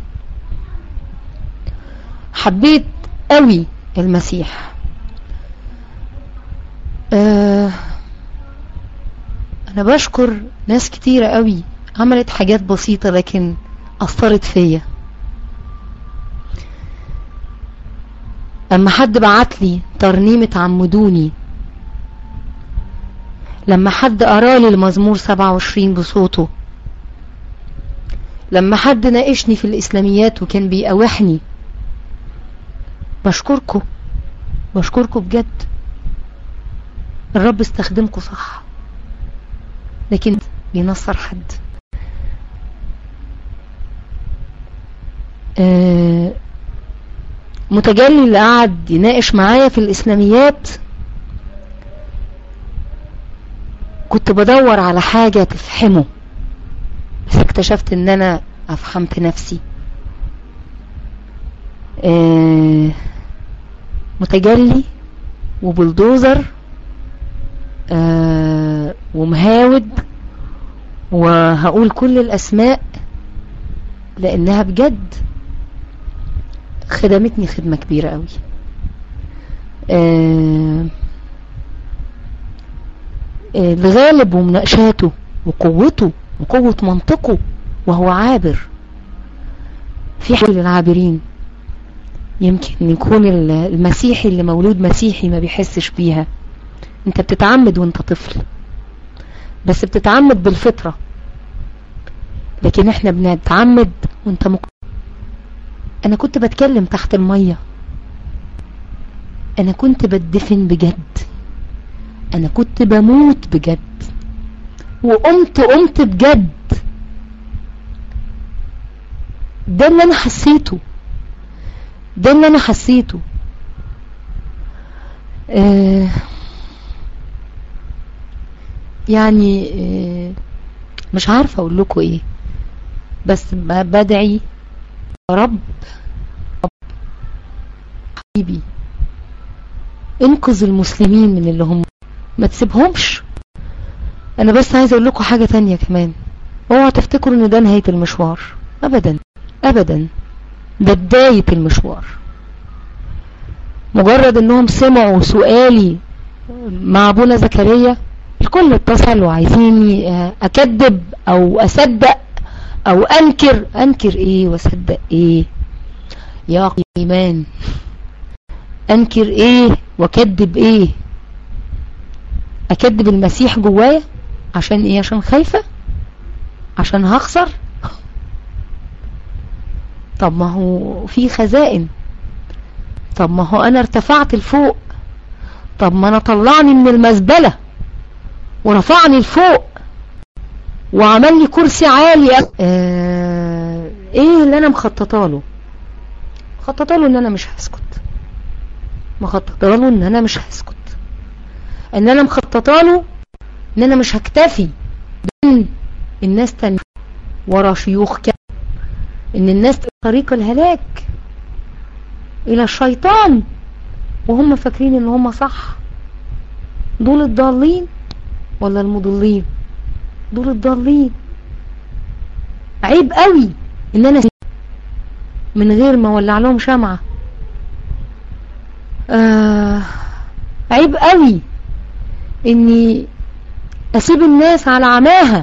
Speaker 2: حبيت قوي المسيح. انا بشكر ناس كتيرة قوي عملت حاجات بسيطة لكن اثرت فيا. اما حد بعت لي ترنيمة عمدوني لما حد قرالي المزمور 27 بصوته، لما حد ناقشني في الإسلاميات وكان بيقاوحني، بشكركم بجد. الرب استخدمكم صح، لكن بينصر حد. متجلي اللي قعد يناقش معايا في الإسلاميات، كنت بدور على حاجة تفهمه، بس اكتشفت ان انا افهمت نفسي. متجلي وبلدوزر ومهاود، وهقول كل الاسماء لانها بجد خدمتني خدمة كبيرة قوي. الغالب ومناقشاته وقوته وقوة منطقه وهو عابر، في حل العابرين. يمكن يكون المسيحي اللي مولود مسيحي ما بيحسش بيها. انت بتتعمد وانت طفل، بس بتتعمد بالفطرة، لكن احنا بنتعمد وانت انا كنت بتكلم تحت المية، انا كنت بدفن بجد، انا كنت بموت بجد، وقمت بجد. ده اللي انا حسيته، ده اللي انا حسيته. يعني مش عارفة اقول لكم ايه، بس بدعي يا رب حبيبي انقذ المسلمين من اللي هم، ما تسيبهمش. انا بس عايز اقول لكم حاجة تانية كمان، اوعوا تفتكروا ان ده نهاية المشوار، ابدا ابدا، ده بداية المشوار. مجرد انهم سمعوا سؤالي مع ابونا زكريا، الكل اتصل وعايزيني اكذب او اصدق او انكر ايه واصدق ايه يا ايمان، انكر ايه واكذب ايه؟ اكذب المسيح جوايا عشان ايه؟ عشان خايفة، عشان هخسر؟ طب ما هو في خزائن، طب ما هو انا ارتفعت لفوق، طب ما انا طلعني من المزبلة ورفعني لفوق وعمل لي كرسي عالي. ايه اللي انا مخططه له ان انا مش هسكت، مخططه له ان انا مش هسكت، ان انا مخططه له ان انا مش هكتفي بان الناس تانية ورا شيوخ ان الناس طريق الهلاك الى الشيطان وهم فاكرين ان هم صح. دول الضالين ولا المضلين؟ دول الضالين. عيب قوي ان انا من غير ما اولع لهم شمعة. عيب قوي اني اسيب الناس على عماها،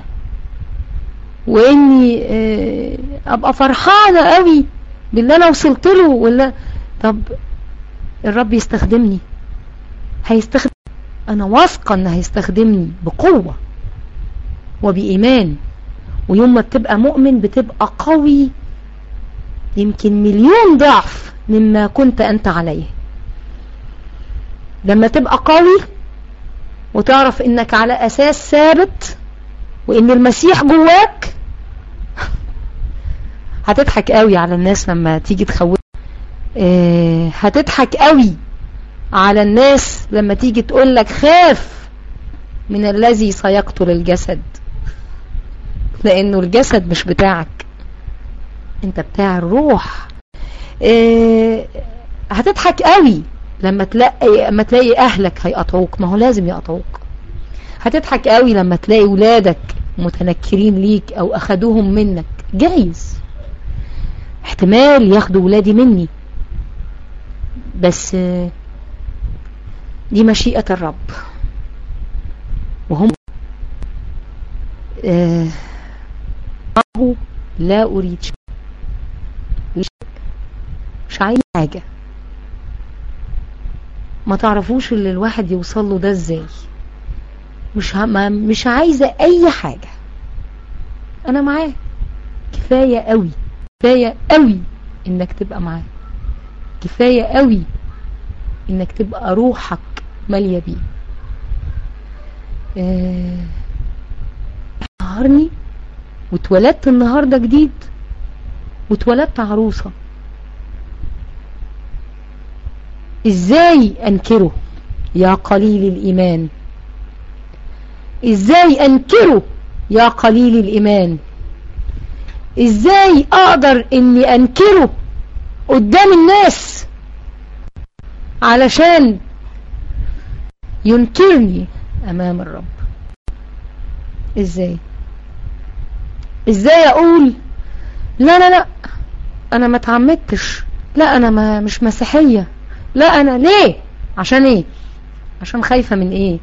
Speaker 2: واني ابقى فرحانة قوي باللي انا وصلت له. ولا طب الرب يستخدمني، هيستخدم، انا واثقة ان هيستخدمني بقوة وبإيمان. ويوم ما بتبقى مؤمن بتبقى قوي يمكن 1,000,000 ضعف مما كنت انت عليه. لما تبقى قوي وتعرف انك على اساس ثابت وان المسيح جواك، هتضحك قوي على الناس لما تيجي تخوف. هتضحك قوي على الناس لما تيجي تقولك خاف من الذي سيقتل الجسد، لانه الجسد مش بتاعك، انت بتاع الروح. هتضحك قوي لما تلاقي اهلك هيقطعوك، ما هو لازم يقطعوك. هتضحك قوي لما تلاقي ولادك متنكرين ليك او اخدوهم منك، جايز احتمال ياخدوا ولادي مني، بس دي مشيئة الرب. وهم لا اريد مش عايز حاجة. ما تعرفوش اللي الواحد يوصل له ده ازاي، مش عايزة اي حاجة، انا معاه. كفاية قوي، كفاية قوي انك تبقى معاه، كفاية قوي انك تبقى روحك مالية بيه. نهارني واتولدت النهاردة جديد، واتولدت عروسة. ازاي انكره يا قليل الايمان؟ ازاي انكره يا قليل الايمان؟ ازاي اقدر اني انكره قدام الناس علشان ينكرني امام الرب؟ ازاي اقول لا لا لا انا ما اتعمدتش، لا انا مش مسيحية، لا انا ليه؟ عشان ايه؟ عشان خايفة من ايه؟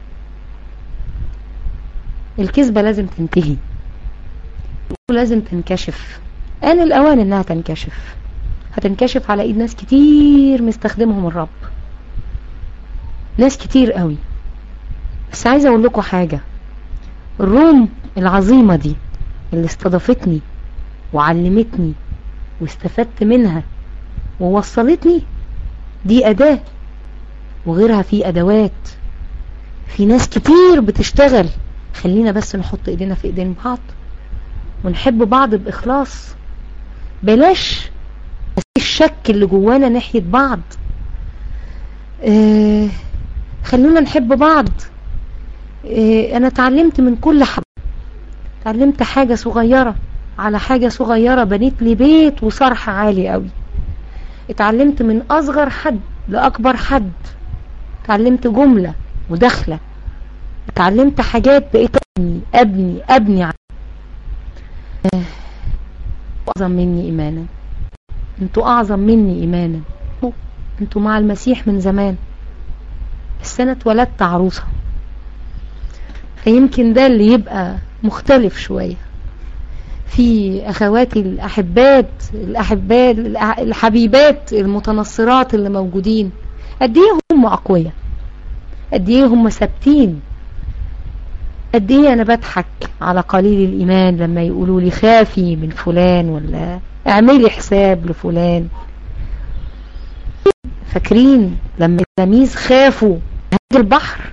Speaker 2: الكذبة لازم تنتهي ولازم تنكشف. آن الأوان إنها تنكشف. هتنكشف على إيد ناس كتير مستخدمهم الرب، ناس كتير قوي. بس عايزة أقول لكم حاجة، الروم العظيمة دي اللي استضافتني وعلمتني واستفدت منها ووصلتني، دي أداة، وغيرها في أدوات، في ناس كتير بتشتغل. خلينا بس نحط ايدينا في ايدين بعض ونحب بعض بإخلاص، بلاش الشك اللي جوانا ناحية بعض. خلونا نحب بعض. انا اتعلمت من كل حد، اتعلمت حاجة صغيرة على حاجة صغيرة بنيت لي بيت وصرح عالي قوي. اتعلمت من اصغر حد لاكبر حد، اتعلمت جملة ودخلة، اتعلمت حاجات بقيت ابني اعظم مني ايمانا. انتوا اعظم مني ايمانا، انتوا مع المسيح من زمان، بس انا اتولدت عروسة. فيمكن ده اللي يبقى مختلف شوية في اخواتي الحبيبات المتنصرات اللي موجودين. قد ايه هم اقوياء، قد ايه هم ثابتين، قد ايه انا بضحك على قليل الايمان لما يقولوا لي خافي من فلان ولا اعملي حساب لفلان. فاكرين لما التلاميذ خافوا هاج البحر؟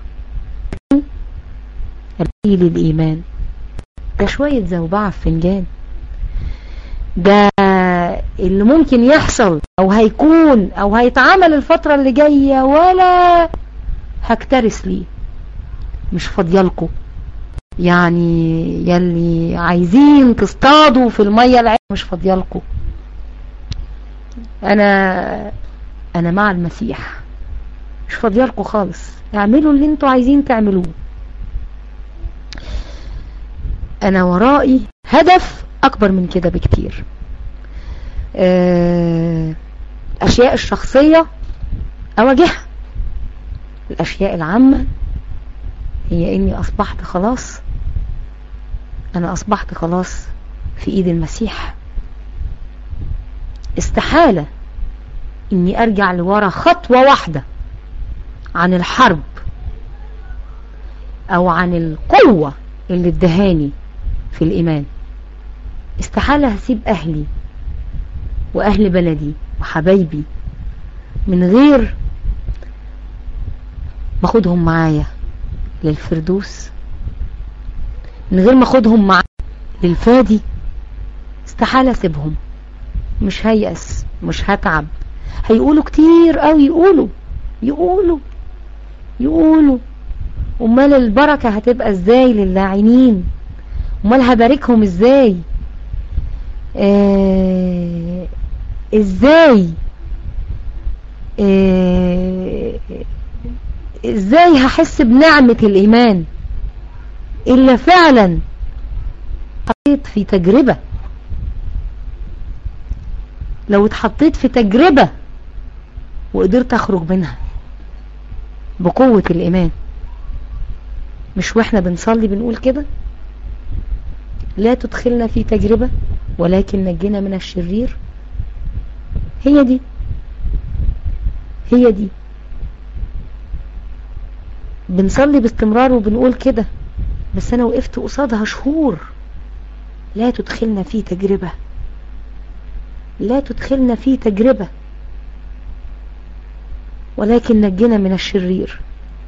Speaker 2: قليل الايمان ده شوية زوبعة في فنجان. ده اللي ممكن يحصل او هيكون او هيتعمل الفترة اللي جاية، ولا هكترس ليه، مش فاضيالكم. يعني يلي عايزين تصطادوا في المية العين مش فاضيالكم. انا مع المسيح، مش فاضيالكم خالص. اعملوا اللي انتوا عايزين تعملوه، انا ورائي هدف اكبر من كده بكتير. الاشياء الشخصية اواجهها، الاشياء العامة هي اني اصبحت خلاص، انا اصبحت خلاص في ايد المسيح. استحالة اني ارجع لورا خطوة واحدة عن الحرب او عن القوة اللي ادهاني في الايمان. استحالة هسيب اهلي واهل بلدي وحبايبي من غير ما اخدهم معايا للفردوس، من غير ما اخدهم معايا للفادي. استحالة اسيبهم، مش هيأس، مش هتعب. هيقولوا كتير قوي، يقولوا امال البركة هتبقى ازاي للاعنين؟ امال هباركهم ازاي؟ ازاي هحس بنعمة الايمان الا فعلا حطيت في تجربة؟ لو اتحطيت في تجربة وقدرت اخرج منها بقوة الايمان. مش واحنا بنصلي بنقول كده؟ لا تدخلنا في تجربة ولكن نجينا من الشرير. هي دي بنصلي باستمرار وبنقول كده، بس انا وقفت قصادها شهور. لا تدخلنا في تجربة، لا تدخلنا في تجربة، ولكن نجنا من الشرير.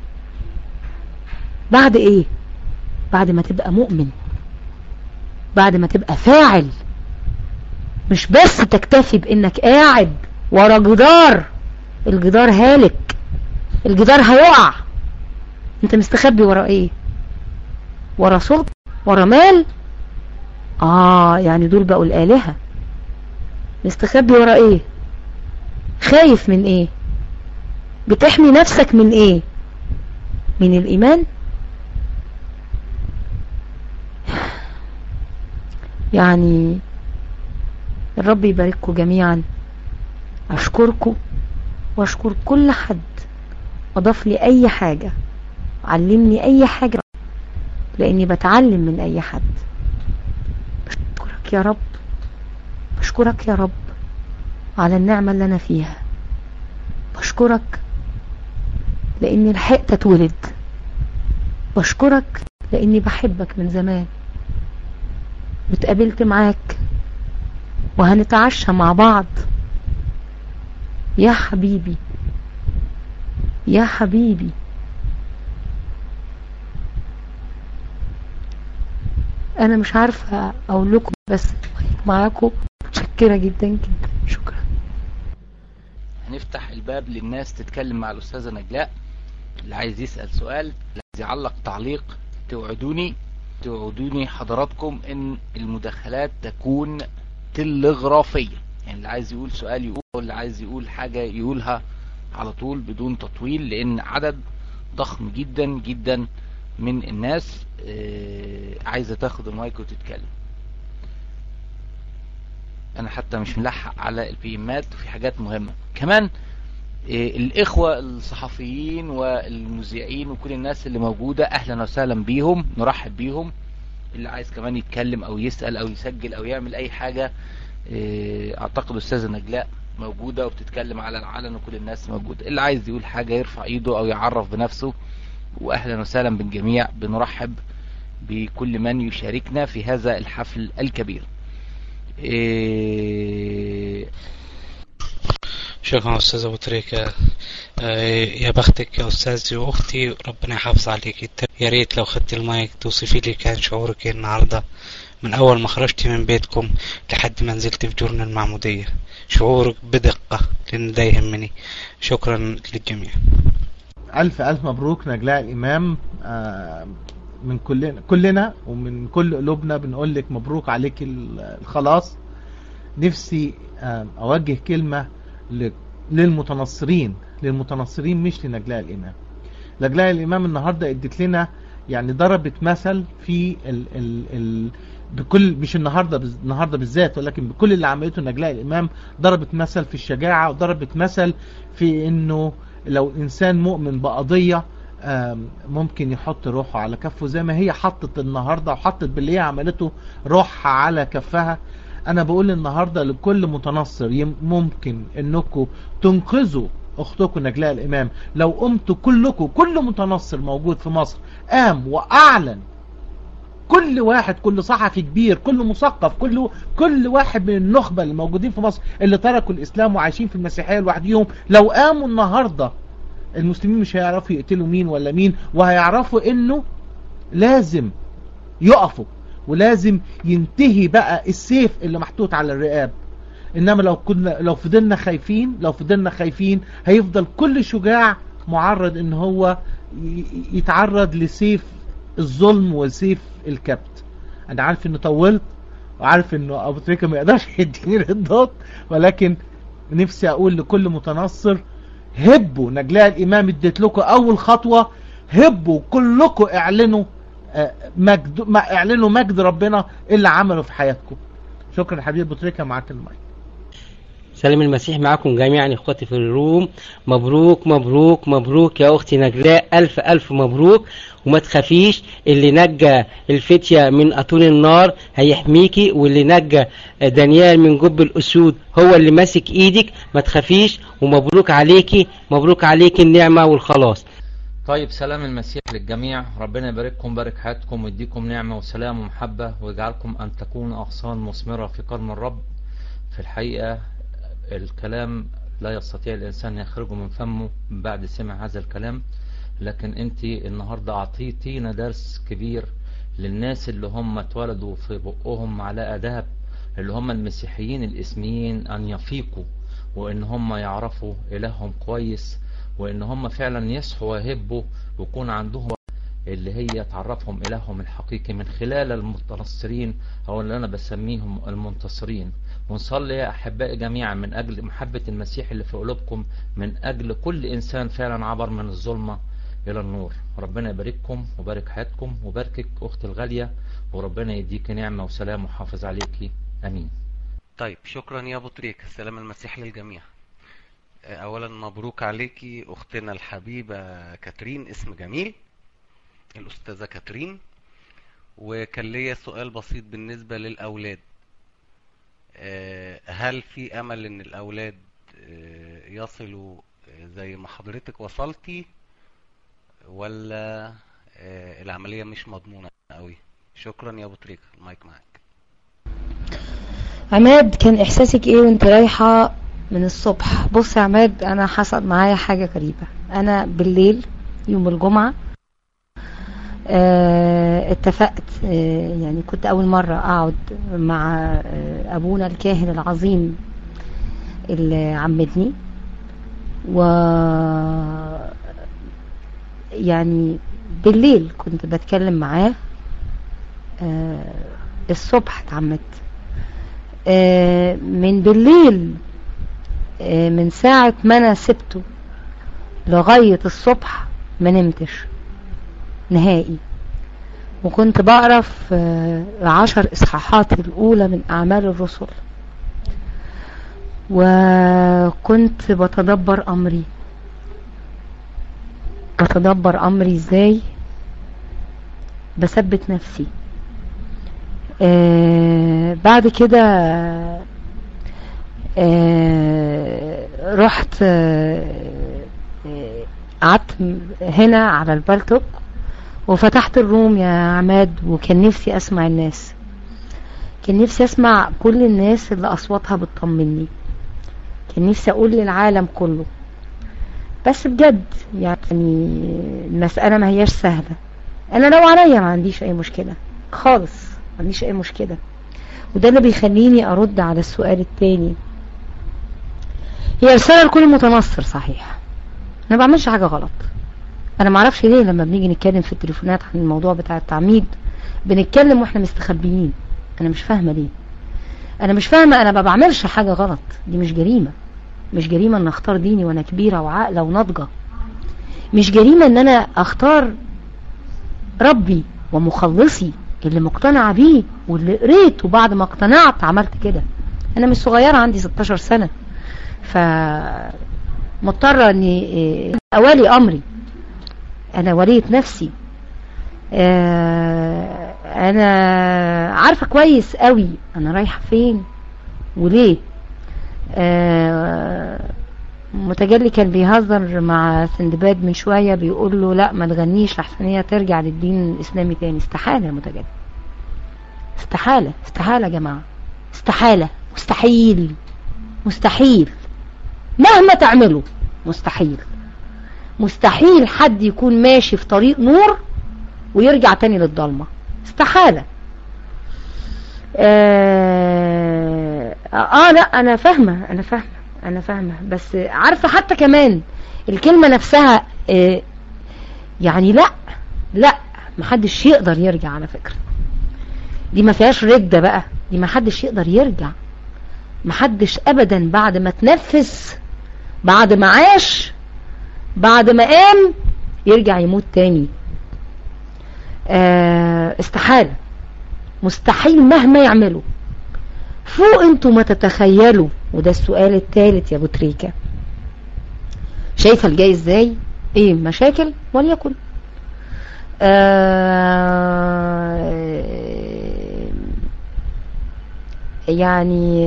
Speaker 2: بعد ايه؟ بعد ما تبقى مؤمن، بعد ما تبقى فاعل، مش بس تكتفي بانك قاعد ورا جدار. الجدار هالك، الجدار هيقع. انت مستخبي ورا ايه؟ ورا سلطة، ورا مال. يعني دول بقوا الآلهة. مستخبي ورا ايه؟ خايف من ايه؟ بتحمي نفسك من ايه؟ من الإيمان. يعني الرب يبارككم جميعا. أشكركم وأشكر كل حد أضاف لي أي حاجة، علمني أي حاجة، لأني بتعلم من أي حد. بشكرك يا رب، بشكرك يا رب على النعمة اللي أنا فيها. بشكرك لأني لحقت أتولد. بشكرك لأني بحبك من زمان، واتقابلت معاك وهنتعشى مع بعض. يا حبيبي، يا حبيبي. انا مش عارفة اقول لكم، بس معاكم متشكرة جدا جدا. شكرا.
Speaker 1: هنفتح الباب للناس تتكلم مع الأستاذة نجلاء. اللي عايز يسأل سؤال، اللي عايز يعلق تعليق، توعدوني حضراتكم ان المداخلات تكون تلغرافية. يعني اللي عايز يقول سؤال يقول، واللي عايز يقول حاجة يقولها على طول بدون تطويل، لان عدد ضخم جدا جدا من الناس عايزة تاخد المايك وتتكلم. انا حتى مش ملحق على البيمات، وفي حاجات مهمة كمان. الاخوة الصحفيين والمذيعين وكل الناس اللي موجودة، اهلا وسهلا بيهم، نرحب بيهم. اللي عايز كمان يتكلم او يسأل او يسجل او يعمل اي حاجة، اعتقد استاذة نجلاء موجودة وبتتكلم على العلن وكل الناس موجودة. اللي عايز يقول حاجة يرفع ايده او يعرف بنفسه. واهلا وسهلا بالجميع، بنرحب بكل من يشاركنا في هذا الحفل الكبير.
Speaker 3: شكرا أستاذ أبو تريكة. يا بختك يا أستاذي وأختي، ربنا يحافظ عليك. يا ريت لو خدت المايك توصفي لي كان شعورك النهاردة من أول ما خرجتي من بيتكم لحد ما نزلت في جرن المعمودية، شعورك بدقة، لأن ده يهمني. شكرا للجميع.
Speaker 4: ألف مبروك نجلاء الإمام. من كلنا ومن كل قلوبنا بنقول لك مبروك عليك الخلاص. نفسي أوجه كلمة للمتنصرين مش لنجلاء الإمام. نجلاء الإمام النهاردة ادت لنا، يعني ضربت مثل في بكل، مش النهاردة بالذات، ولكن بكل اللي عملته نجلاء الإمام. ضربت مثل في الشجاعة، وضربت مثل في انه لو انسان مؤمن بقضية ممكن يحط روحه على كفه، زي ما هي حطت النهاردة وحطت باللي هي عملته روحها على كفها. انا بقول النهاردة لكل متنصر ممكن انكم تنقذوا اختكم نجلاء الامام لو قمتوا كلكم، كل متنصر موجود في مصر قام واعلن، كل واحد، كل صحفي كبير، كل مثقف، كل واحد من النخبة اللي موجودين في مصر اللي تركوا الاسلام وعايشين في المسيحية لوحديهم، لو قاموا النهاردة المسلمين مش هيعرفوا يقتلوا مين ولا مين، وهيعرفوا انه لازم يقفوا ولازم ينتهي بقى السيف اللي محطوط على الرقاب. انما لو فضلنا خايفين هيفضل كل شجاع معرض ان هو يتعرض لسيف الظلم وسيف الكبت. انا عارف انه طولت، وعارف انه ابو تريكة ما يقدرش يديني ردات، ولكن نفسي اقول لكل متنصر هبوا. نجلاء الامام اديت لكم اول خطوة، هبوا كلكم اعلنوا مجد ربنا اللي عمله في حياتكم. شكرا حبيبي ابو تريكة، معاك المايك.
Speaker 5: سلام المسيح معكم جميعا اخواتي في الروم. مبروك مبروك مبروك يا اختي نجلاء، الف الف مبروك. وما تخافيش، اللي نجى الفتية من اتون النار هيحميكي، واللي نجى دانيال من جب الاسود هو اللي ماسك ايدك. ما تخافيش، ومبروك عليكي، مبروك عليكي النعمة والخلاص.
Speaker 6: طيب، سلام المسيح للجميع. ربنا يبارككم، بارك حياتكم ويديكم نعمة وسلام ومحبة، ويجعلكم أن تكونوا أغصان مثمرة في كرم الرب. في الحقيقة الكلام لا يستطيع الإنسان يخرجه من فمه من بعد سمع هذا الكلام، لكن أنت النهاردة أعطيتينا درس كبير للناس اللي هم اتولدوا في بقهم معلقة ذهب، اللي هم المسيحيين الاسميين، أن يفيقوا وإن هم يعرفوا إلههم كويس، وإن هم فعلا يصحوا ويهبوا ويكون عندهم اللي هي تعرفهم إلههم الحقيقي من خلال المنتصرين، أو اللي أنا بسميهم المنتصرين. ونصلي يا أحبائي جميعا من أجل محبة المسيح اللي في قلوبكم، من أجل كل إنسان فعلا عبر من الظلمة إلى النور. ربنا يبارككم وبارك حياتكم وباركك أختي الغالية، وربنا يديك نعمة وسلام وحافظ عليكي. أمين.
Speaker 3: طيب، شكرا يا ابو تريكة. سلام المسيح للجميع. اولا مبروك عليكي اختنا الحبيبة كاترين، اسم جميل، الاستاذة كاترين. وكان ليا سؤال بسيط بالنسبة للاولاد. هل في امل ان الاولاد يصلوا زي ما حضرتك وصلتي، ولا العملية مش مضمونة قوي؟ شكرا يا ابو تريكة، المايك معاك.
Speaker 2: عماد، كان احساسك ايه وانت رايحة من الصبح؟ بص يا عماد، انا حصل معايا حاجة غريبة. انا بالليل يوم الجمعة اتفقت، يعني كنت اول مرة اقعد مع ابونا الكاهن العظيم اللي عمدني، و يعني بالليل كنت بتكلم معاه. الصبح اتعمدت. من بالليل، من ساعة ما انا سبته لغاية الصبح ما نمتش نهائي، وكنت بقرا في 10 إصحاحات الأولى من أعمال الرسل، وكنت بتدبر أمري ازاي بثبت نفسي. بعد كده رحت قعدت هنا على البلتوك وفتحت الروم يا عماد، وكان نفسي اسمع الناس، كان نفسي اسمع كل الناس اللي اصواتها بتطمني، كان نفسي اقول للعالم كله. بس بجد يعني المسألة ما هياش سهلة. انا لو عليا ما عنديش اي مشكلة خالص، ما عنديش اي مشكلة. وده اللي بيخليني ارد على السؤال التاني. هي رسالة لكل متنصر صحيح، انا ما بعملش حاجة غلط. انا ما اعرفش ليه لما بنيجي نتكلم في التليفونات عن الموضوع بتاع التعميد بنتكلم واحنا مستخبيين. انا مش فاهمة ليه، انا مش فاهمة. انا ما بعملش حاجة غلط، دي مش جريمة. مش جريمة ان اختار ديني وانا كبيرة وعاقلة وناضجة. مش جريمة ان انا اختار ربي ومخلصي اللي مقتنعة بيه واللي قريت، وبعد ما اقتنعت عملت كده. انا مش صغيرة، عندي 16 سنة، فمضطرة اني اولي امري. انا ولية نفسي. انا عارفة كويس قوي انا رايحة فين وليه. متجلي كان بيهزر مع سندباد من شوية، بيقول له لا ما تغنيش لحسن هي ترجع للدين الاسلامي تاني. استحالة يا متجلي، استحالة، استحالة يا جماعة، استحالة، مستحيل، مستحيل مهما تعملوا، مستحيل. مستحيل حد يكون ماشي في طريق نور ويرجع تاني للضلمة، استحالة. لا انا فاهمة، انا فاهمة، بس عارفة حتى كمان الكلمة نفسها يعني لا محدش يقدر يرجع. على فكرة دي ما فيهاش ردة بقى، دي ما حدش يقدر يرجع، محدش ابدا بعد ما تنفس، بعد ما عاش، بعد ما قام يرجع يموت تاني. استحالة، مستحيل مهما يعملوا، فوق انتوا ما تتخيلوا. وده السؤال الثالث يا ابو تريكة. شايفة الجاي ازاي؟ ايه مشاكل وليكن. يعني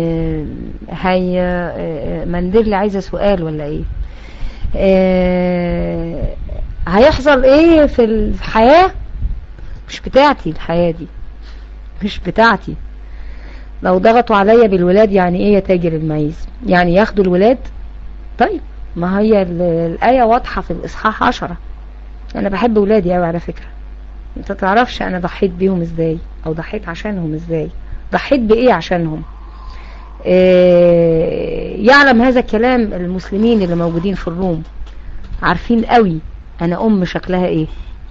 Speaker 2: هي مندير لي عايزة سؤال ولا ايه؟ هيحصل ايه في الحياة؟ مش بتاعتي الحياة دي، مش بتاعتي. لو ضغطوا عليا بالولاد يعني ايه يا تاجر المعيز؟ يعني ياخدوا الولاد؟ طيب ما هي الآية واضحة في الإصحاح 10. انا بحب ولادي اوي على فكرة، انت تعرفش انا ضحيت بيهم ازاي، او ضحيت عشانهم ازاي، ضحيت بايه عشانهم. يعلم هذا الكلام المسلمين اللي موجودين في الروم، عارفين قوي انا ام شكلها ايه.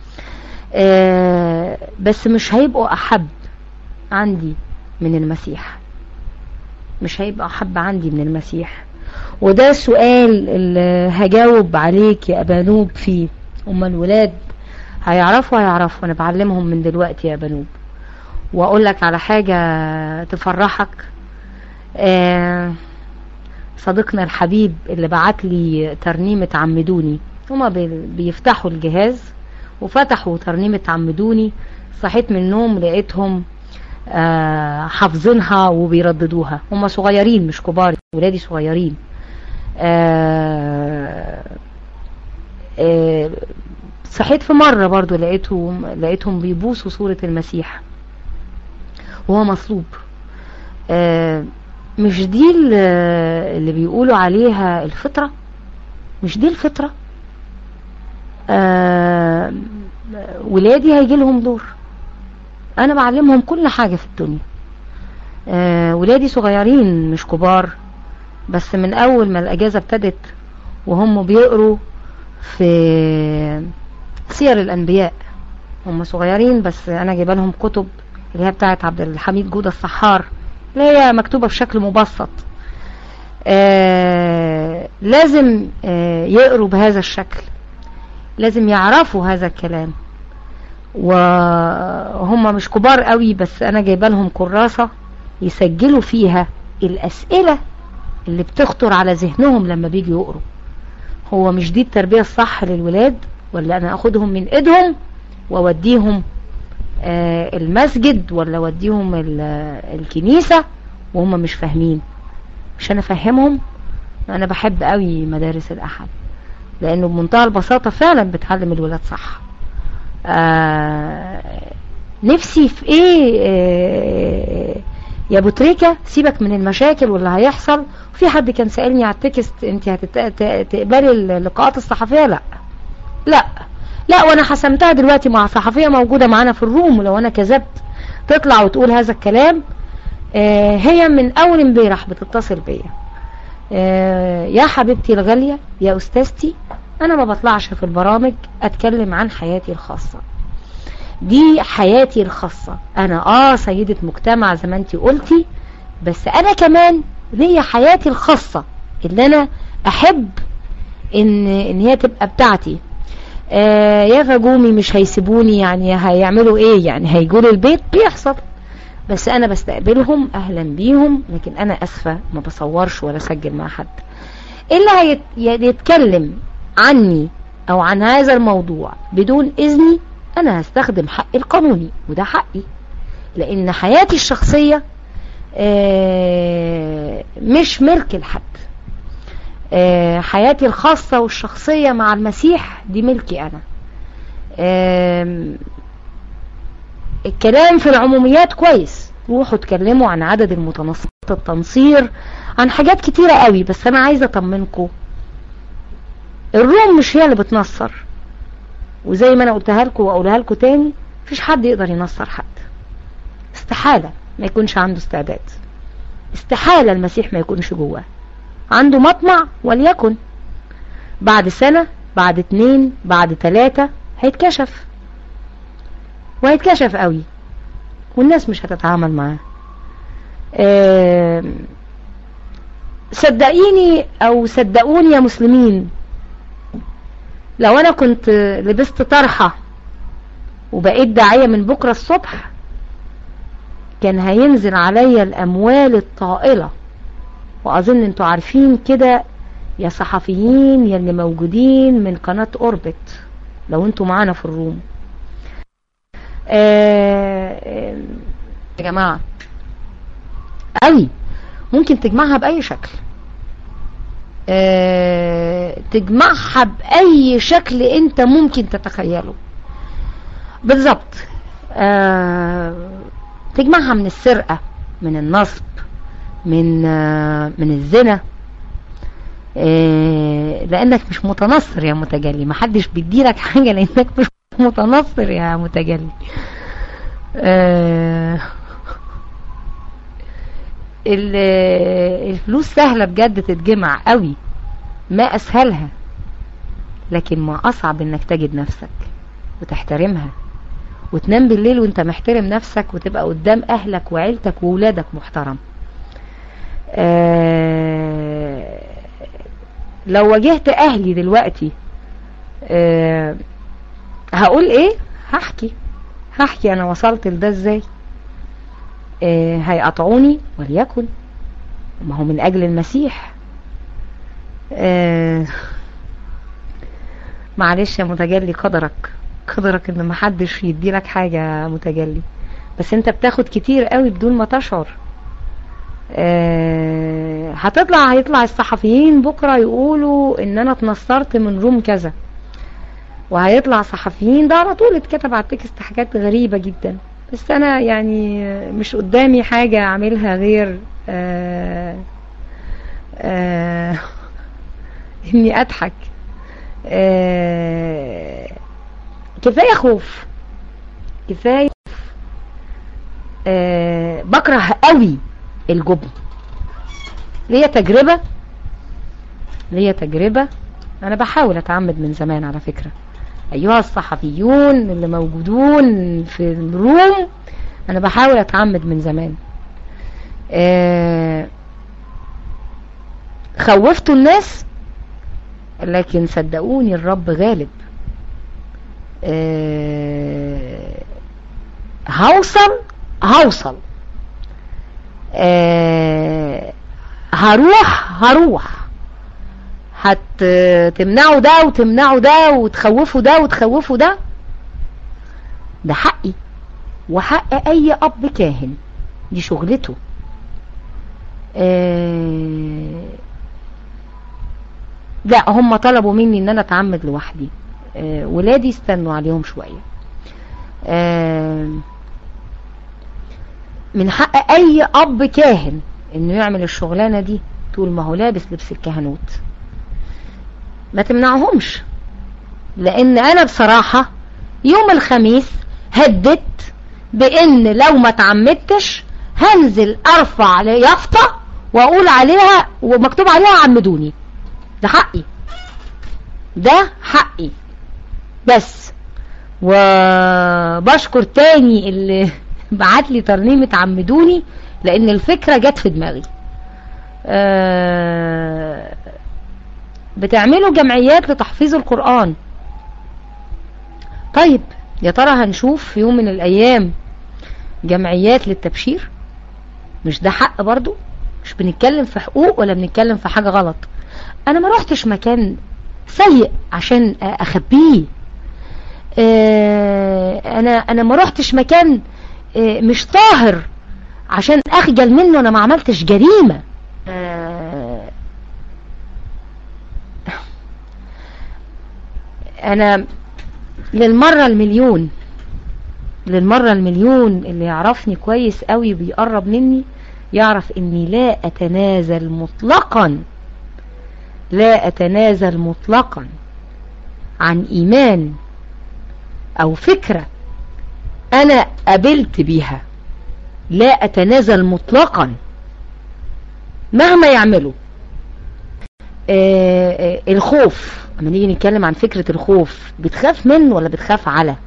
Speaker 2: بس مش هيبقوا احب عندي من المسيح، مش هيبقى احب عندي من المسيح. وده السؤال اللي هجاوب عليك يا ابانوب فيه. هما الولاد هيعرفوا انا بعلمهم من دلوقتي يا ابانوب. واقول لك على حاجة تفرحك، صديقنا الحبيب اللي بعت لي ترنيمة عمدوني، هما بيفتحوا الجهاز وفتحوا ترنيمة عمدوني، صحيت من النوم لقيتهم حافظينها وبيرددوها. هما صغيرين مش كبار، ولادي صغيرين. صحيت في مرة برضو لقيتهم بيبوسوا صورة المسيح وهو مصلوب. مش دي اللي بيقولوا عليها الفطرة؟ مش دي الفطرة؟ ولادي هيجي لهم دور، انا بعلمهم كل حاجة في الدنيا. ولادي صغيرين مش كبار، بس من اول ما الاجازة ابتدت وهم بيقروا في سير الانبياء. هم صغيرين بس انا جايبه لهم كتب اللي هي بتاعت عبد الحميد جودة السحار، اللي هي مكتوبة بشكل مبسط. لازم يقروا بهذا الشكل، لازم يعرفوا هذا الكلام. وهم مش كبار قوي، بس انا جايبه لهم كراسة يسجلوا فيها الاسئلة اللي بتخطر على ذهنهم لما بيجي يقروا. هو مش دي التربية الصح للولاد؟ ولا انا اخدهم من ايدهم واوديهم المسجد، ولا اوديهم الكنيسة وهم مش فاهمين؟ مش انا افهمهم؟ انا بحب قوي مدارس الاحد، لانه بمنتهى البساطة فعلا بتعلم الولاد صح. نفسي في ايه يا ابو تريكة؟ سيبك من المشاكل واللي هيحصل. في حد كان سألني على التكست، انت هتقبلي اللقاءات الصحفية؟ لا، وانا حسمتها دلوقتي مع صحفية موجودة معانا في الروم، ولو انا كذبت تطلع وتقول هذا الكلام. هي من اول امبارح بتتصل بيا، يا حبيبتي الغالية يا استاذتي، انا ما بطلعش في البرامج اتكلم عن حياتي الخاصة. دي حياتي الخاصة، انا سيدة مجتمع زي ما انتي قلتي، بس انا كمان ليا حياتي الخاصة اللي انا احب ان هي تبقى بتاعتي. يا فجومي مش هيسيبوني، يعني هيعملوا ايه؟ يعني هيجوا لي البيت بيحصل، بس انا بستقبلهم اهلا بيهم، لكن انا اسفة ما بصورش ولا اسجل مع حد. اللي هيتكلم عني او عن هذا الموضوع بدون اذني انا هستخدم حقي القانوني، وده حقي، لان حياتي الشخصية مش ملك لحد. حياتي الخاصة والشخصية مع المسيح دي ملكي انا. الكلام في العموميات كويس، روحوا اتكلموا عن عدد المتنصرات، التنصير، عن حاجات كتيرة قوي، بس انا عايزة اطمنكم الروم مش هي اللي بتنصر. وزي ما انا قلتها لكم واقولها لكم تاني، مفيش حد يقدر ينصر حد، استحالة ما يكونش عنده استعداد، استحالة المسيح ما يكونش جواه. عنده مطمع وليكن بعد سنة، بعد 2، بعد 3 هيتكشف، وهيتكشف قوي، والناس مش هتتعامل معاه. صدقيني او صدقوني يا مسلمين، لو انا كنت لبست طرحة وبقيت داعية من بكرة الصبح، كان هينزل عليا الاموال الطائلة. واظن انتوا عارفين كده يا صحفيين يا اللي موجودين من قناة اوربت، لو انتوا معانا في الروم. يا جماعة قوي ممكن تجمعها بأي شكل، تجمعها بأي شكل انت ممكن تتخيله بالظبط. تجمعها من السرقة، من النصب، من الزنا، لانك مش متنصر يا متجلي. محدش بيديلك حاجة لانك مش متنصر يا متجلي. الفلوس سهلة بجد تتجمع قوي، ما اسهلها، لكن ما اصعب انك تجد نفسك وتحترمها وتنام بالليل وانت محترم نفسك، وتبقى قدام اهلك وعيلتك وولادك محترم. لو واجهت اهلي دلوقتي هقول ايه؟ هحكي انا وصلت لده ازاي. هيقطعوني وليكن، ما هو من اجل المسيح. معلش يا متجلي، قدرك ان محدش يديلك حاجة متجلي، بس انت بتاخد كتير قوي بدون ما تشعر. هيطلع الصحفيين بكرة يقولوا ان انا اتنصرت من روم كذا، وهيطلع صحفيين، ده على طول اتكتب على التكست حاجات غريبة جدا، بس انا يعني مش قدامي حاجة اعملها غير اني اضحك. كفاية خوف، كفاية. بكره قوي الجبن. ليا تجربة انا بحاول اتعمد من زمان على فكرة. ايها الصحفيون اللي موجودون في الروم، انا بحاول اتعمد من زمان. خوفتوا الناس، لكن صدقوني الرب غالب. هوصل. هروح. هتمنعوا ده وتمنعوا ده وتخوفوا ده وتخوفوا ده. ده حقي وحق اي اب كاهن، دي شغلته. لا، هم طلبوا مني ان انا اتعمد لوحدي. ولادي استنوا عليهم شوية. من حق اي اب كاهن انه يعمل الشغلانة دي طول ما هو لابس لبس الكهنوت. ما تمنعهمش، لان انا بصراحة يوم الخميس هددت بان لو ما تعمدتش هنزل ارفع يافطة واقول عليها ومكتوب عليها عمدوني. ده حقي بس. وبشكر تاني اللي بعت لي ترنيمة عمدوني، لان الفكرة جت في دماغي. بتعملوا جمعيات لتحفيظ القرآن. طيب يا ترى هنشوف في يوم من الايام جمعيات للتبشير؟ مش ده حق برضو؟ مش بنتكلم في حقوق ولا بنتكلم في حاجة غلط؟ انا ما روحتش مكان سيء عشان اخبيه. انا ما روحتش مكان مش طاهر عشان اخجل منه. انا ما عملتش جريمة. انا للمرة المليون اللي يعرفني كويس قوي بيقرب مني يعرف اني لا اتنازل مطلقا عن ايمان او فكرة انا قبلت بيها. لا اتنازل مطلقا مهما يعملوا. الخوف، لما نيجي نتكلم عن فكرة الخوف، بتخاف منه ولا بتخاف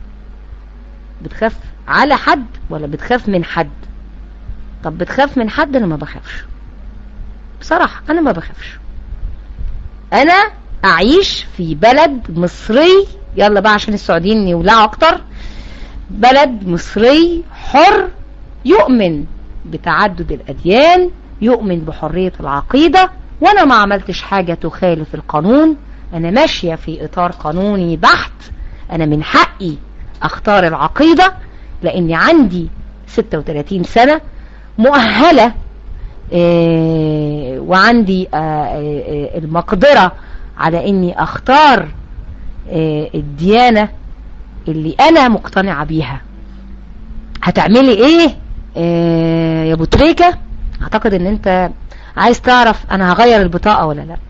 Speaker 2: على حد ولا بتخاف من حد؟ طب بتخاف من حد؟ انا ما بخافش بصراحة. انا ما بخافش. انا اعيش في بلد مصري، يلا بقى عشان السعوديين يولعوا اكتر، بلد مصري حر يؤمن بتعدد الاديان، يؤمن بحرية العقيدة، وانا ما عملتش حاجة تخالف القانون. انا ماشية في اطار قانوني بحت. انا من حقي اختار العقيدة لاني عندي 36 سنة، مؤهلة وعندي المقدرة على اني اختار الديانة اللي انا مقتنعة بيها، هتعملي ايه يا ابو تريكة؟ اعتقد ان انت عايز تعرف انا هغير البطاقة ولا لا.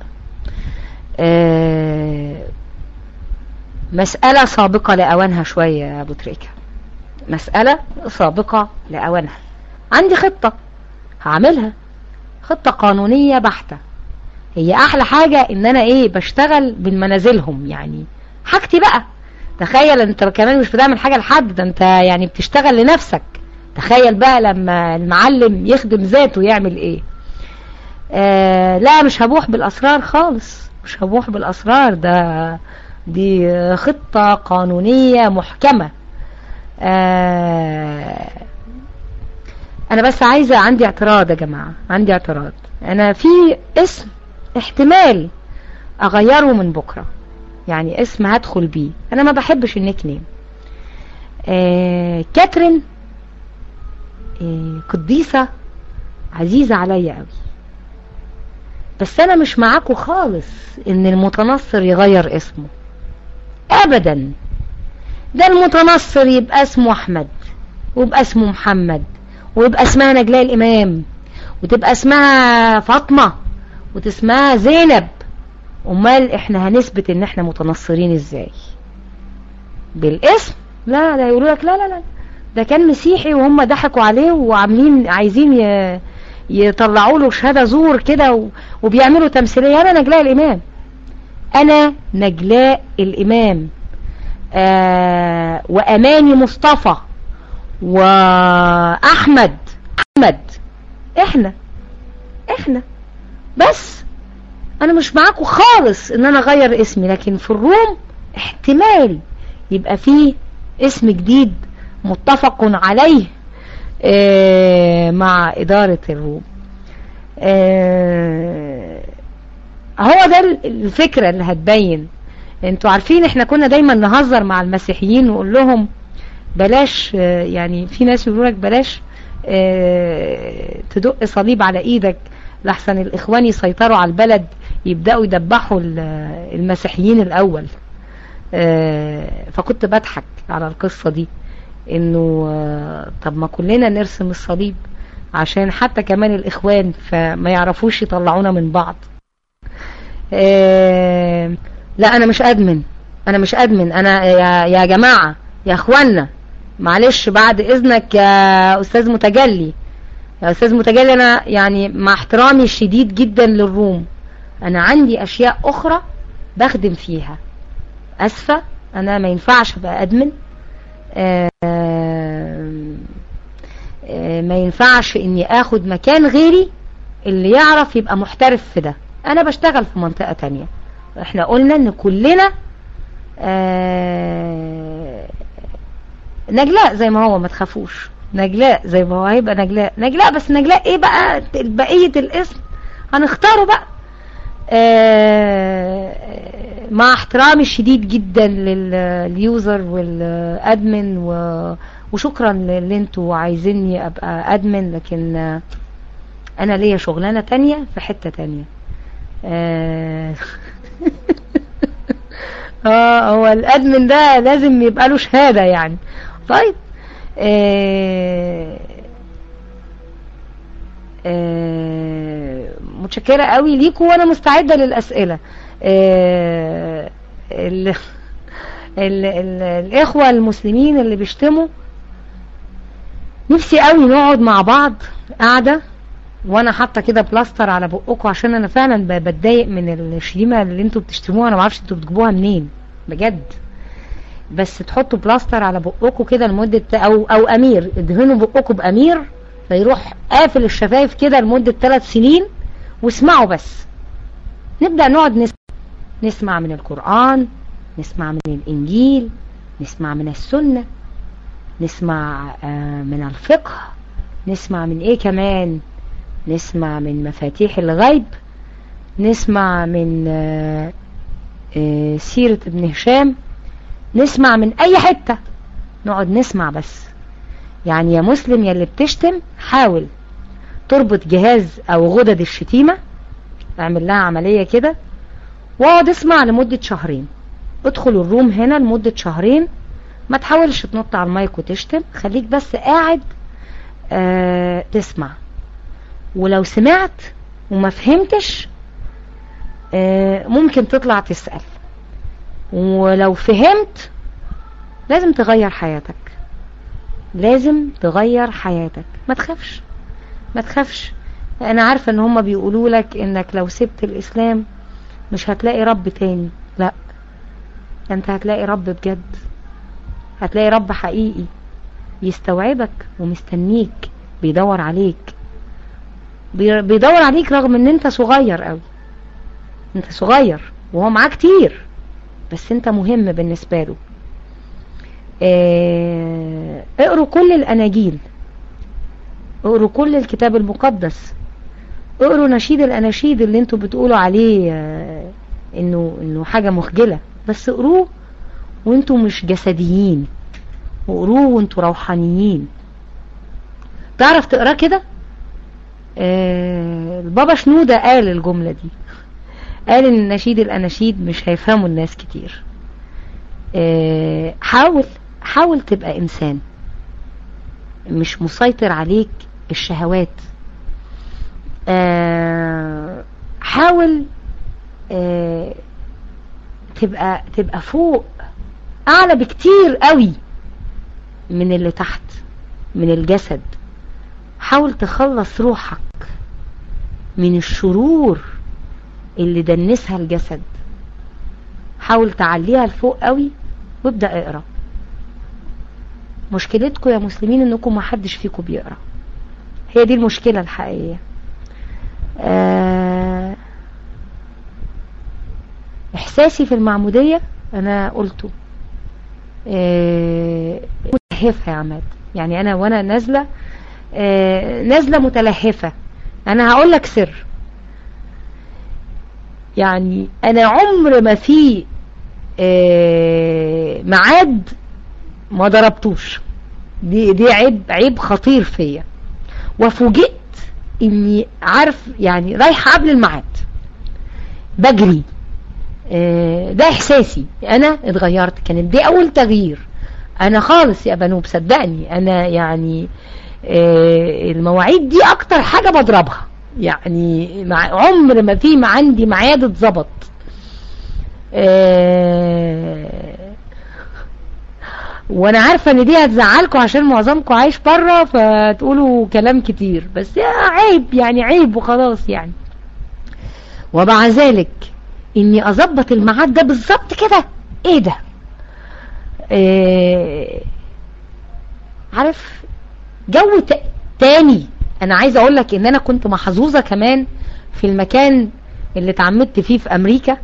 Speaker 2: مسألة سابقة لأوانها شوية يا ابو تريكة، مسألة سابقة لأوانها. عندي خطة هعملها، خطة قانونية بحتة. هي احلى حاجة ان انا بشتغل بالمنازلهم، يعني حاجتي بقى. تخيل انت كمان مش بتعمل حاجة لحد، ده انت يعني بتشتغل لنفسك. تخيل بقى لما المعلم يخدم ذاته يعمل ايه. لا مش هبوح بالاسرار خالص، مش هبوح بالاسرار، دي خطة قانونية محكمة. انا بس عايزة، عندي اعتراض يا جماعة، عندي اعتراض. انا في اسم احتمال اغيره من بكرة، يعني اسم هدخل بيه. انا ما بحبش النيك نيم. كاترين قديسة عزيزة عليا قوي، بس انا مش معاكم خالص ان المتنصر يغير اسمه ابدا. ده المتنصر يبقى اسمه احمد، ويبقى اسمه محمد، ويبقى اسمها نجلاء الامام، وتبقى اسمها فاطمة، وتسمها زينب. امال احنا هنثبت ان احنا متنصرين ازاي؟ بالاسم؟ لا، ده يقولوا لك لا لا لا ده كان مسيحي وهم ضحكوا عليه وعاملين عايزين يطلعوا له شهادة زور كده وبيعملوا تمثيلية. انا نجلاء الامام، انا نجلاء الامام. واماني مصطفى واحمد احنا بس. انا مش معاكم خالص ان انا اغير اسمي، لكن في الروم احتمال يبقى فيه اسم جديد متفق عليه مع ادارة الروم. هو ده الفكرة اللي هتبين. انتوا عارفين احنا كنا دايما نهزر مع المسيحيين ونقول لهم بلاش، يعني في ناس يقولوا لك بلاش تدق صليب على ايدك لحسن الاخوان يسيطروا على البلد يبدأوا يدبحوا المسيحيين الاول. فكنت بضحك على القصة دي، انه طب ما كلنا نرسم الصليب عشان حتى كمان الاخوان فما يعرفوش يطلعونا من بعض. لا انا مش ادمن، انا يا جماعة يا اخوانا، معلش بعد اذنك يا استاذ متجلي، انا يعني مع احترامي الشديد جدا للروم، انا عندي اشياء اخرى بخدم فيها. اسفة، انا ما ينفعش ابقى ادمن. ما ينفعش اني اخد مكان غيري اللي يعرف يبقى محترف في ده. انا بشتغل في منطقة تانية. احنا قلنا ان كلنا نجلاء زي ما هو، ما تخافوش، نجلاء زي ما هو هيبقى نجلاء بس نجلاء ايه بقى بقية الاسم هنختاره بقى. مع احترامي الشديد جدا لليوزر والادمن، وشكرا اللي انتوا عايزيني ابقى ادمن، لكن انا ليا شغلانة تانية في حتة تانية. هو الادمن ده لازم يبقى له شهادة يعني. طيب متشكرة قوي ليكم، وانا مستعدة للأسئلة. الاخوة المسلمين اللي بيشتموا، نفسي قوي نقعد مع بعض قاعدة، وانا حاطه كده بلاستر على بقكم عشان انا فعلا بتضايق من الشتيمه اللي انتوا بتشتموها. انا ما اعرفش انتوا بتجيبوها منين بجد، بس تحطوا بلاستر على بقكم كده لمده او امير، ادهنوا بقكم بامير فيروح قافل الشفايف كده لمده 3 سنين، واسمعوا بس. نبدا نقعد نسمع من القرآن، نسمع من الانجيل، نسمع من السنه، نسمع من الفقه، نسمع من ايه كمان، نسمع من مفاتيح الغيب، نسمع من سيرة ابن هشام، نسمع من اي حتة، نقعد نسمع بس. يعني يا مسلم يا اللي بتشتم، حاول تربط جهاز او غدد الشتيمة اعمل لها عملية كده واقعد اسمع لمدة شهرين. ادخل الروم هنا لمدة شهرين، ما تحاولش تنط على المايك وتشتم، خليك بس قاعد تسمع. ولو سمعت وما فهمتش ممكن تطلع تسأل، ولو فهمت لازم تغير حياتك، لازم تغير حياتك. ما تخافش ما تخافش. انا عارفة ان هما بيقولوا لك انك لو سبت الاسلام مش هتلاقي رب تاني. لا، انت هتلاقي رب بجد، هتلاقي رب حقيقي يستوعبك ومستنيك، بيدور عليك، بيدور عليك رغم ان انت صغير قوي. انت صغير وهو معاه كتير، بس انت مهم بالنسبة له. اقروا كل الاناجيل، اقروا كل الكتاب المقدس، اقروا نشيد الاناشيد اللي انتوا بتقولوا عليه انه حاجة مخجلة، بس اقروه وانتوا مش جسديين، واقروه وانتوا روحانيين. تعرف تقراه كده؟ البابا شنودة قال الجملة دي، قال ان نشيد الاناشيد مش هيفهموا الناس كتير. حاول تبقى انسان مش مسيطر عليك الشهوات. حاول تبقى فوق، اعلى بكتير قوي من اللي تحت، من الجسد. حاول تخلص روحك من الشرور اللي دنسها الجسد، حاول تعليها لفوق قوي وابدأ اقرأ. مشكلتكم يا مسلمين انكم ما حدش فيكم بيقرأ، هي دي المشكلة الحقيقية. احساسي في المعمودية انا قلته متلهفة يا عماد، يعني انا وانا نازلة متلهفة. انا هقول لك سر، يعني انا عمر ما في ميعاد ما ضربتوش، دي عيب خطير فيا. وفوجئت اني عارف يعني رايحة قبل الميعاد بجري. ده احساسي، انا اتغيرت، كانت دي اول تغيير. انا خالص يا بنوب صدقني، انا يعني المواعيد دي اكتر حاجة بضربها، يعني عمر ما في عندي ميعاد اتظبط. وانا عارفة ان دي هتزعلكم عشان معظمكم عايش بره فتقولوا كلام كتير، بس عيب، يعني عيب وخلاص يعني. ومع ذلك اني اظبط الميعاد ده بالظبط كده، ايه ده؟ عارف جو تاني. انا عايزه اقول لك ان انا كنت محظوظه كمان في المكان اللي اتعمدت فيه في امريكا.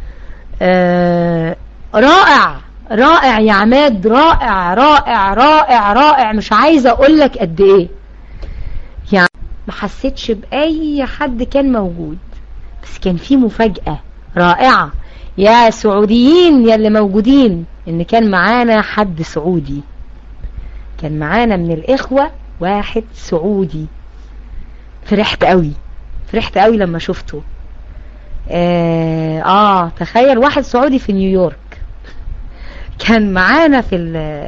Speaker 2: رائع رائع يا عماد، رائع رائع رائع رائع، مش عايزه اقول لك قد ايه. يعني ما حسيتش باي حد كان موجود، بس كان في مفاجاه رائعه يا سعوديين يا اللي موجودين، ان كان معانا حد سعودي، كان معانا من الاخوه واحد سعودي. فرحت قوي لما شفته. تخيل واحد سعودي في نيويورك كان معانا في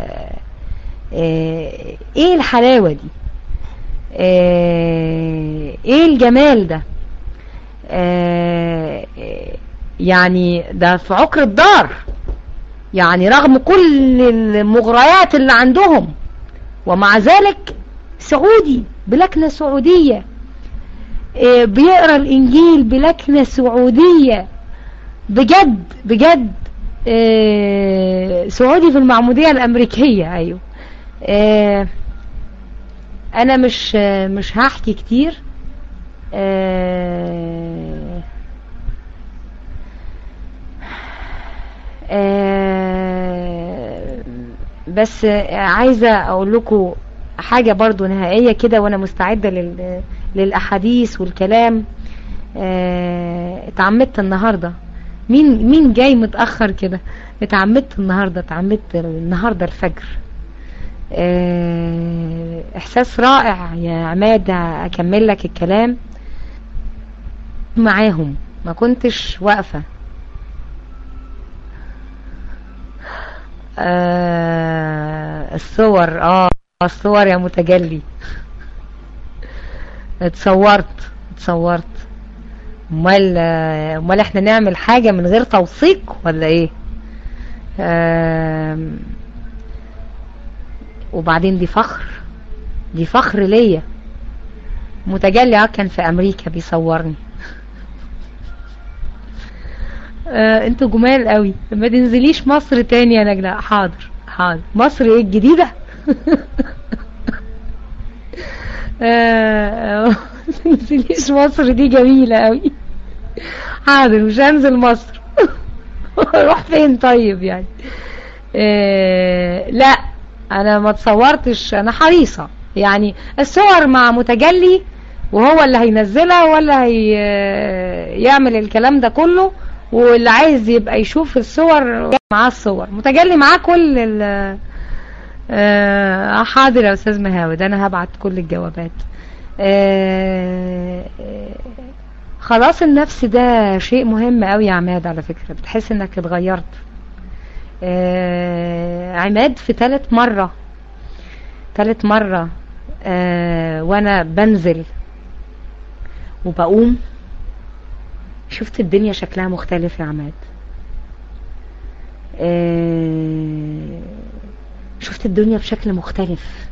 Speaker 2: ايه الحلاوة دي، ايه الجمال ده. يعني ده في عقر الدار، يعني رغم كل المغريات اللي عندهم ومع ذلك سعودي بلكنة سعودية، بيقرأ الانجيل بلكنة سعودية، بجد بجد. سعودي في المعمودية الامريكية. ايوه. انا مش هحكي كتير. بس عايزة اقول لكم حاجة برضو نهائية كده، وانا مستعدة للاحاديث والكلام. اتعمدت النهاردة. مين جاي متأخر كده؟ اتعمدت النهاردة الفجر. احساس رائع يا عماد. اكمل لك الكلام. معاهم، ما كنتش واقفة. الصور الصور يا متجلي. اتصورت. امال احنا نعمل حاجة من غير توثيق ولا ايه؟ وبعدين دي فخر ليا. متجلي كان في امريكا بيصورني. انتوا جمال قوي. ما تنزليش مصر تاني يا نجلاء. حاضر. مصر ايه الجديدة؟ ما تنزليش مصر، دي جميلة قوي. حاضر، مش هنزل مصر. اروح فين طيب يعني؟ لا انا ما تصورتش. انا حريصة يعني. الصور مع متجلي وهو اللي هينزلها ولا يعمل الكلام ده كله، واللي عايز يبقى يشوف الصور معاه الصور. متجلي معاه كل حاضر يا استاذ مهاود، انا هبعت كل الجوابات. خلاص النفس ده شيء مهم قوي يا عماد. على فكرة بتحس انك اتغيرت. عماد في ثالث مرة وانا بنزل وبقوم شفت الدنيا شكلها مختلف يا عماد. شفت الدنيا بشكل مختلف.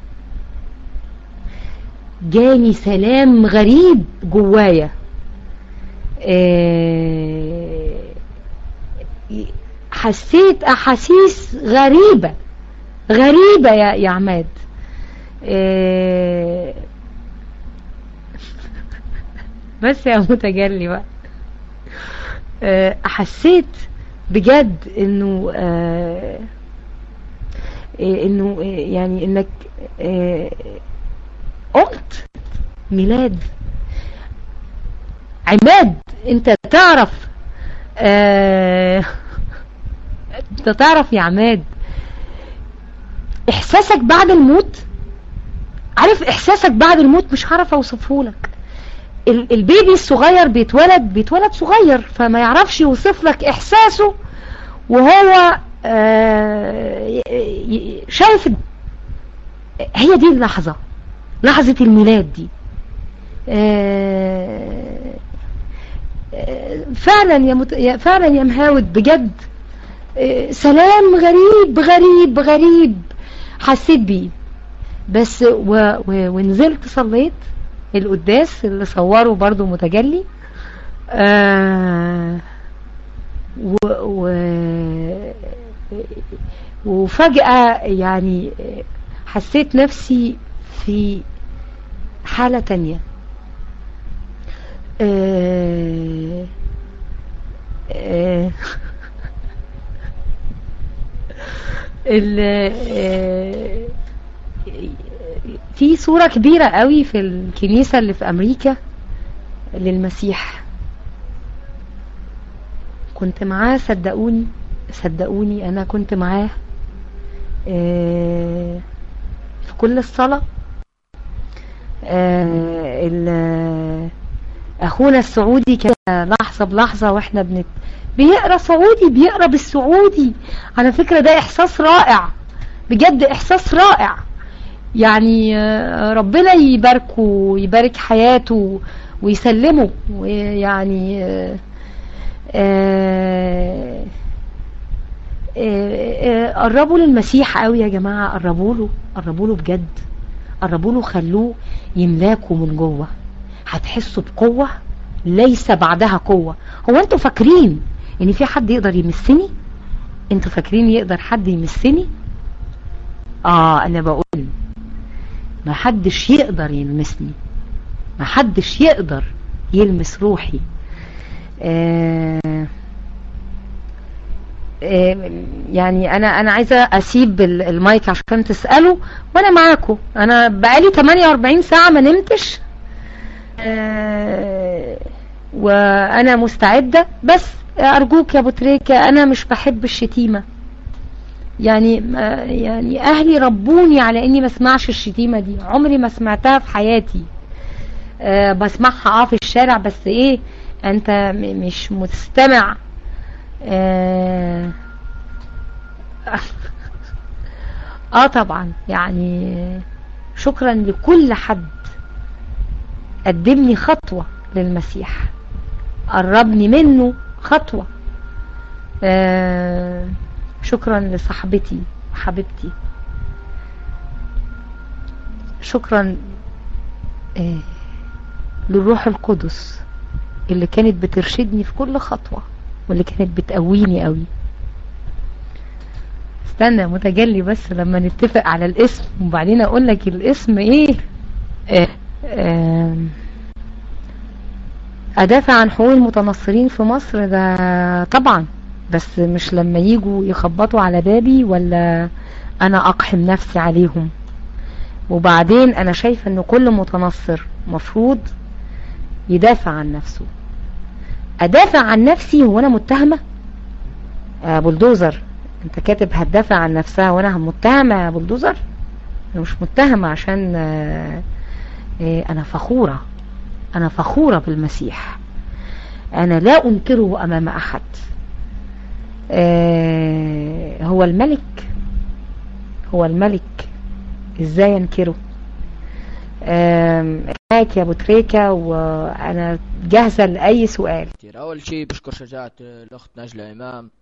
Speaker 2: جاني سلام غريب جوايا. حسيت احاسيس غريبة يا عماد. بس يا متجلي بقى. حسيت بجد انه يعني انك قلت ميلاد عماد. انت تعرف يا عماد احساسك بعد الموت. عارف احساسك بعد الموت؟ مش عارف اوصفه لك. البيبي الصغير بيتولد صغير، فما يعرفش يوصف لك احساسه وهو شايف. هي دي اللحظة، لحظة الميلاد دي. فعلا يا مهاود بجد. سلام غريب حسيت بيه. بس ونزلت صليت القداس اللي صوره برضو متجلي. وفجأة يعني حسيت نفسي في حالة تانية. في صورة كبيرة قوي في الكنيسة اللي في أمريكا للمسيح. كنت معاه، صدقوني أنا كنت معاه في كل الصلاة. أخونا السعودي كان لحظة بلحظة وإحنا بيقرأ بالسعودي. على فكرة ده إحساس رائع بجد، إحساس رائع يعني. ربنا يباركه ويبارك حياته ويسلمه يعني. قربوا للمسيح قوي يا جماعة. قربوا له بجد. قربوا له، خلوه يملاكوا من جوه. هتحسوا بقوة ليس بعدها قوة. هو انتوا فاكرين ان في حد يقدر يمسني؟ انتوا فاكرين يقدر حد يمسني؟ انا بقول ما حدش يقدر يلمسني، ما حدش يقدر يلمس روحي. يعني انا عايزة اسيب المايك عشان تسألوا وانا معاكم. انا بقالي 48 ساعة ما نمتش، وانا مستعدة. بس ارجوك يا ابو تريكة، انا مش بحب الشتيمة يعني اهلي ربوني على اني ما اسمعش الشتيمة دي. عمري ما سمعتها في حياتي. بسمعها في الشارع، بس ايه انت مش مستمع. طبعا يعني شكرا لكل حد قدمني خطوة للمسيح، قربني منه خطوة. شكرا لصاحبتي وحبيبتي، شكرا للروح القدس اللي كانت بترشدني في كل خطوة واللي كانت بتقويني قوي. استنى متجلي بس لما نتفق على الاسم وبعدين اقول لك الاسم ايه. ادافع عن حقوق المتنصرين في مصر ده طبعا، بس مش لما يجوا يخبطوا على بابي ولا انا اقحم نفسي عليهم. وبعدين انا شايفه ان كل متنصر مفروض يدافع عن نفسه. ادافع عن نفسي وانا متهمه؟ بلدوزر انت كاتب هتدافع عن نفسها وانا متهمه يا بلدوزر؟ انا مش متهمه عشان انا فخوره بالمسيح، انا لا انكره امام احد. هو الملك ازاي انكره؟ معاك يا ابو تريكة وانا جاهزة لاي سؤال.
Speaker 7: اول شيء بشكر شجاعة الاخت نجلة امام،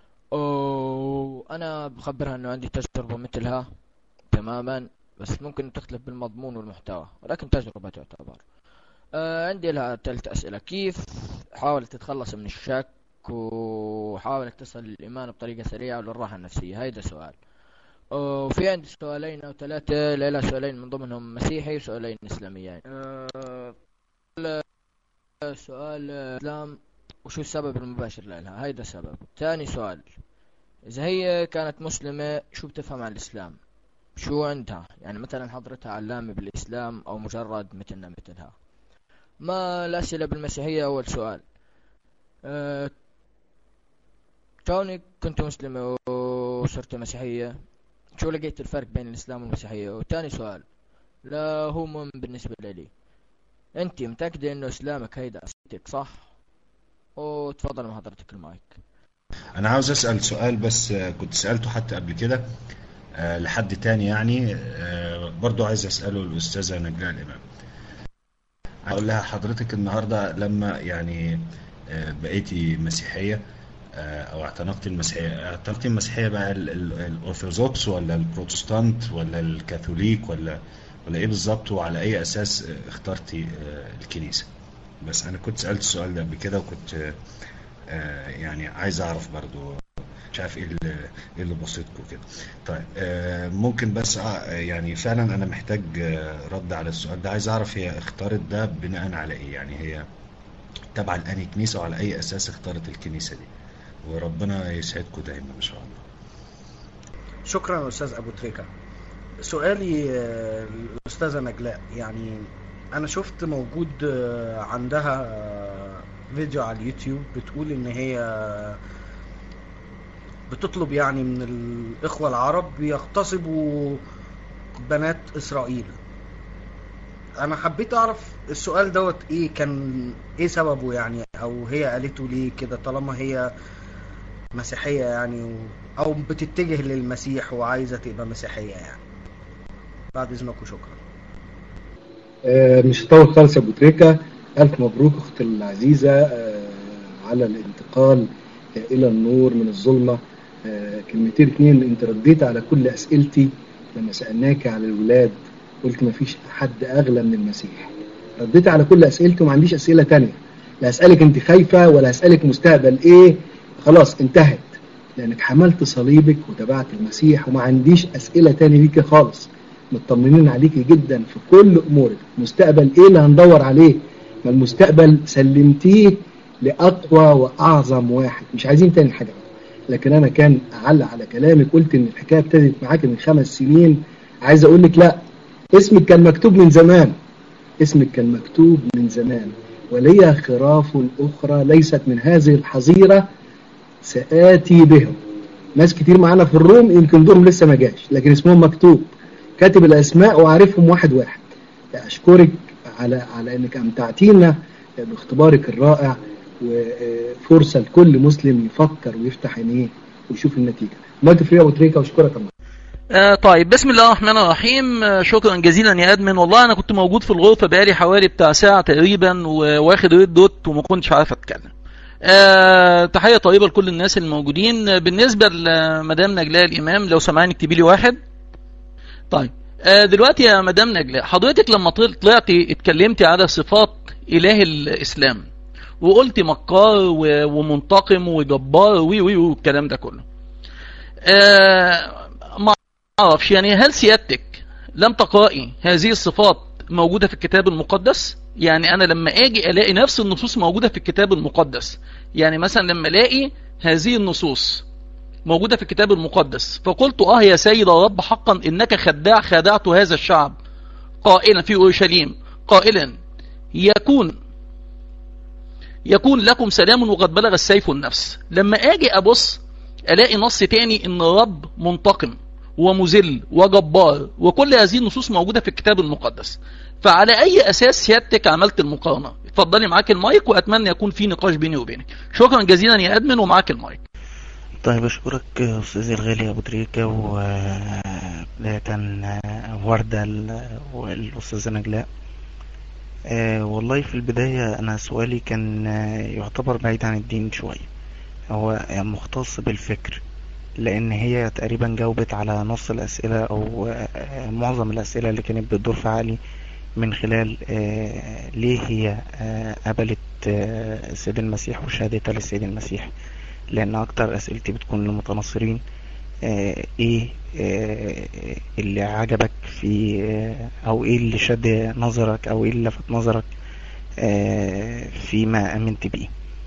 Speaker 7: وانا بخبرها انه عندي تجربة مثلها تماما، بس ممكن تختلف بالمضمون والمحتوى، ولكن تجربة تعتبر. عندي لها 3 اسئلة. كيف حاولت تتخلص من الشك وحاولت تصل للايمان بطريقة سريعة وللراحة النفسية؟ هيدا سؤال. وفي عندي سؤالين او 3 ليلى، سؤالين من ضمنهم مسيحي وسؤالين اسلاميين. سؤال الاسلام وشو السبب المباشر لها؟ هيدا السبب. ثاني سؤال، اذا هي كانت مسلمة شو بتفهم عن الاسلام؟ شو عندها؟ يعني مثلا حضرتها علامة بالاسلام او مجرد مثلها؟ ما الاسئلة بالمسيحية. اول سؤال، كونك كنت مسلمة وصرت مسيحية، شو لقيت الفرق بين الاسلام والمسيحية؟ وثاني سؤال، لا هو مهم بالنسبة لي، انت متأكدة انه اسلامك هيدا اسئلتك صح؟ وتفضل مع حضرتك المايك.
Speaker 8: انا عاوز اسأل سؤال بس كنت سألته حتى قبل كده لحد تاني يعني، برضو عايز اسأله الاستاذة نجلاء الامام. اقول لها حضرتك النهاردة لما يعني بقيتي مسيحية او اعتنقتي المسيحية بقى الارثوذكس ولا البروتستانت ولا الكاثوليك ولا ايه بالظبط، وعلى اي اساس اخترتي الكنيسة؟ بس انا كنت سألت السؤال ده قبل كده وكنت يعني عايز اعرف برضو، مش عارف ايه اللي بسيطكم كده. طيب ممكن بس يعني فعلا انا محتاج رد على السؤال ده. عايز اعرف هي اختارت ده بناء على ايه؟ يعني هي تبع لأنهي كنيسة وعلى اي اساس اختارت الكنيسة دي؟ وربنا يسعدكم دايما ان شاء الله.
Speaker 9: شكرا استاذ ابو تريكة. سؤالي الاستاذة نجلاء، يعني انا شفت موجود عندها فيديو على اليوتيوب بتقول ان هي بتطلب يعني من الاخوة العرب يغتصبوا بنات اسرائيل. انا حبيت اعرف السؤال دوت ايه كان، ايه سببه يعني، او هي قالته ليه كده طالما هي مسيحية يعني او بتتجه للمسيح وعايزة تبقى مسيحية يعني. بعد اذنك وشكرا.
Speaker 10: مش هطول خالص يا ابو تريكة. الف مبروك اختي العزيزة على الانتقال الى النور من الظلمة. كلمتين 2، انت رديت على كل اسئلتي لما سألناك على الولاد، قلت ما فيش حد اغلى من المسيح. رديت على كل اسئلتي وما عنديش اسئلة تانية، لا اسألك انت خايفة ولا اسألك مستقبل ايه، خلاص انتهت، لانك حملت صليبك وتبعت المسيح وما عنديش اسئلة تاني ليك خالص. مطمنين عليكي جدا في كل امورك. مستقبل ايه اللي هندور عليه؟ ما المستقبل سلمتيه لاقوى واعظم واحد، مش عايزين تاني حاجة. لكن انا كان اعلق على كلامك، قلت ان الحكاية ابتدت معاك من 5 سنين. عايز اقول لك لا، اسمك كان مكتوب من زمان، اسمك كان مكتوب من زمان. ولي خراف اخرى ليست من هذه الحظيرة سآتي بهم. ناس كتير معانا في الروم يمكن دورهم لسه ما جاش، لكن اسمهم مكتوب، كاتب الاسماء وعارفهم واحد واحد. اشكرك على انك امتعتينا باختبارك الرائع، وفرصة لكل مسلم يفكر ويفتح عينيه ويشوف النتيجة. مايك فري أبو تريكة، وشكرا الله.
Speaker 11: طيب، بسم الله الرحمن الرحيم. شكرا جزيلا يا ادمن. والله انا كنت موجود في الغرفه بقالي حوالي بتاع ساعه تقريبا، واخد ريد دوت وما كنتش عارف اتكلم. تحيه طيبه لكل الناس الموجودين. بالنسبه لمدام نجلاء الامام، لو سمعني اكتبي لي واحد. طيب، دلوقتي يا مدام نجلاء، حضرتك لما طلعتي اتكلمتي على صفات اله الاسلام، وقلتي مكار ومنتقم وجبار والكلام ده كله. ما اعرفش يعني، هل سيادتك لم تقرأي هذه الصفات موجودة في الكتاب المقدس؟ يعني انا لما اجي الاقي نفس النصوص موجودة في الكتاب المقدس، يعني مثلا لما الاقي هذه النصوص موجودة في الكتاب المقدس، فقلت يا سيد الرب، حقا انك خداع، خدعت هذا الشعب قائلا في اورشليم، قائلا يكون لكم سلام وقد بلغ السيف النفس. لما اجي ابص الاقي نص تاني ان الرب منتقم ومذل وجبار، وكل هذه النصوص موجودة في الكتاب المقدس. فعلى اي اساس سيادتك عملت المقارنة؟ اتفضلي، معاك المايك، واتمنى يكون في نقاش بيني وبينك. شكرا جزيلا يا ادمن، ومعاك المايك.
Speaker 12: طيب، اشكرك استاذي الغالي ابو تريكة، وبداية وردة والاستاذة نجلاء. والله في البداية انا سؤالي كان يعتبر بعيد عن الدين شوية، هو مختص بالفكر، لان هي تقريبا جاوبت على نص الاسئلة او معظم الاسئلة اللي كانت بتدور في عقلي، من خلال ليه هي قبلت السيد المسيح وشهادتها للسيد المسيح. لان اكتر اسئلتي بتكون للمتنصرين، ايه اللي عجبك في، او ايه اللي شد نظرك، او ايه اللي لفت نظرك فيما امنت بيه.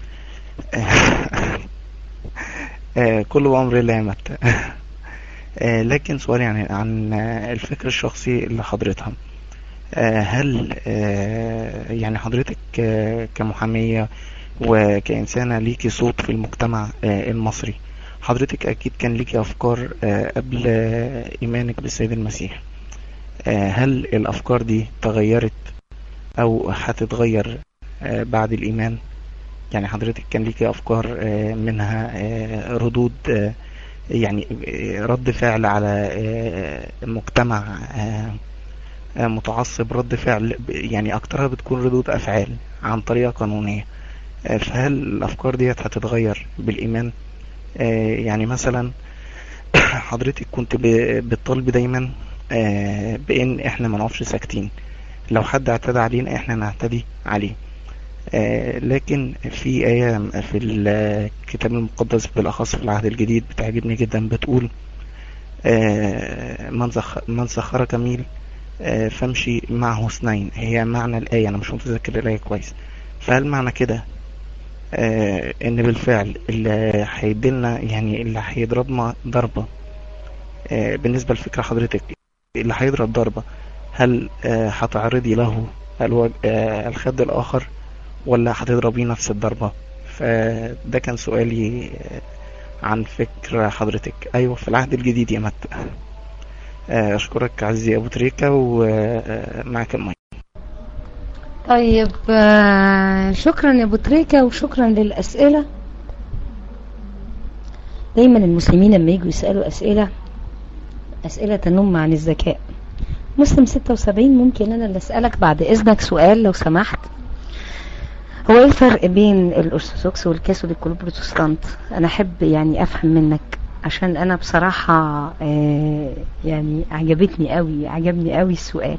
Speaker 12: كل بأمر الله يمت. لكن سؤالي عن الفكر الشخصي اللي حضرتها، هل يعني حضرتك كمحامية وكإنسانة ليكي صوت في المجتمع المصري، حضرتك أكيد كان ليكي أفكار قبل إيمانك بالسيد المسيح. هل الأفكار دي تغيرت أو هتتغير بعد الإيمان؟ يعني حضرتك كان ليكي أفكار منها ردود، يعني رد فعل على مجتمع متعصب، رد فعل يعني أكترها بتكون ردود أفعال عن طريقة قانونية. فهل الأفكار ديت هتتغير بالإيمان؟ يعني مثلا حضرتك كنت بالطلب دايما بأن احنا ما نقفش ساكتين، لو حد اعتدى علينا احنا نعتدي عليه. لكن في آية في الكتاب المقدس بالأخص في العهد الجديد بتعجبني جدا، بتقول من سخرك ميل فامشي معه اثنين. هي معنى الآية، أنا مش متذكر الآية كويس. فهل معنى كده ان بالفعل اللي هيدلنا، يعني اللي هيضربنا ضربة، بالنسبة لفكرة حضرتك اللي هيضرب ضربة، هل هتعرضي له الخد الآخر ولا هتضربيه نفس الضربة؟ فده كان سؤالي عن فكرة حضرتك. أيوة، في العهد الجديد يا مت. أشكرك عزيزي أبو تريكة، ومعك المايك.
Speaker 2: طيب، شكرا يا ابو تريكة، وشكرا للأسئلة. دايما المسلمين لما يجوا يسألوا أسئلة تنم عن الذكاء. مسلم 76، ممكن أنا اللي أسألك بعد إذنك سؤال لو سمحت؟ هو ايه الفرق بين الأرثوذكس والكاثوليك والبروتستانت؟ أنا أحب يعني أفهم منك، عشان أنا بصراحة يعني عجبني قوي السؤال.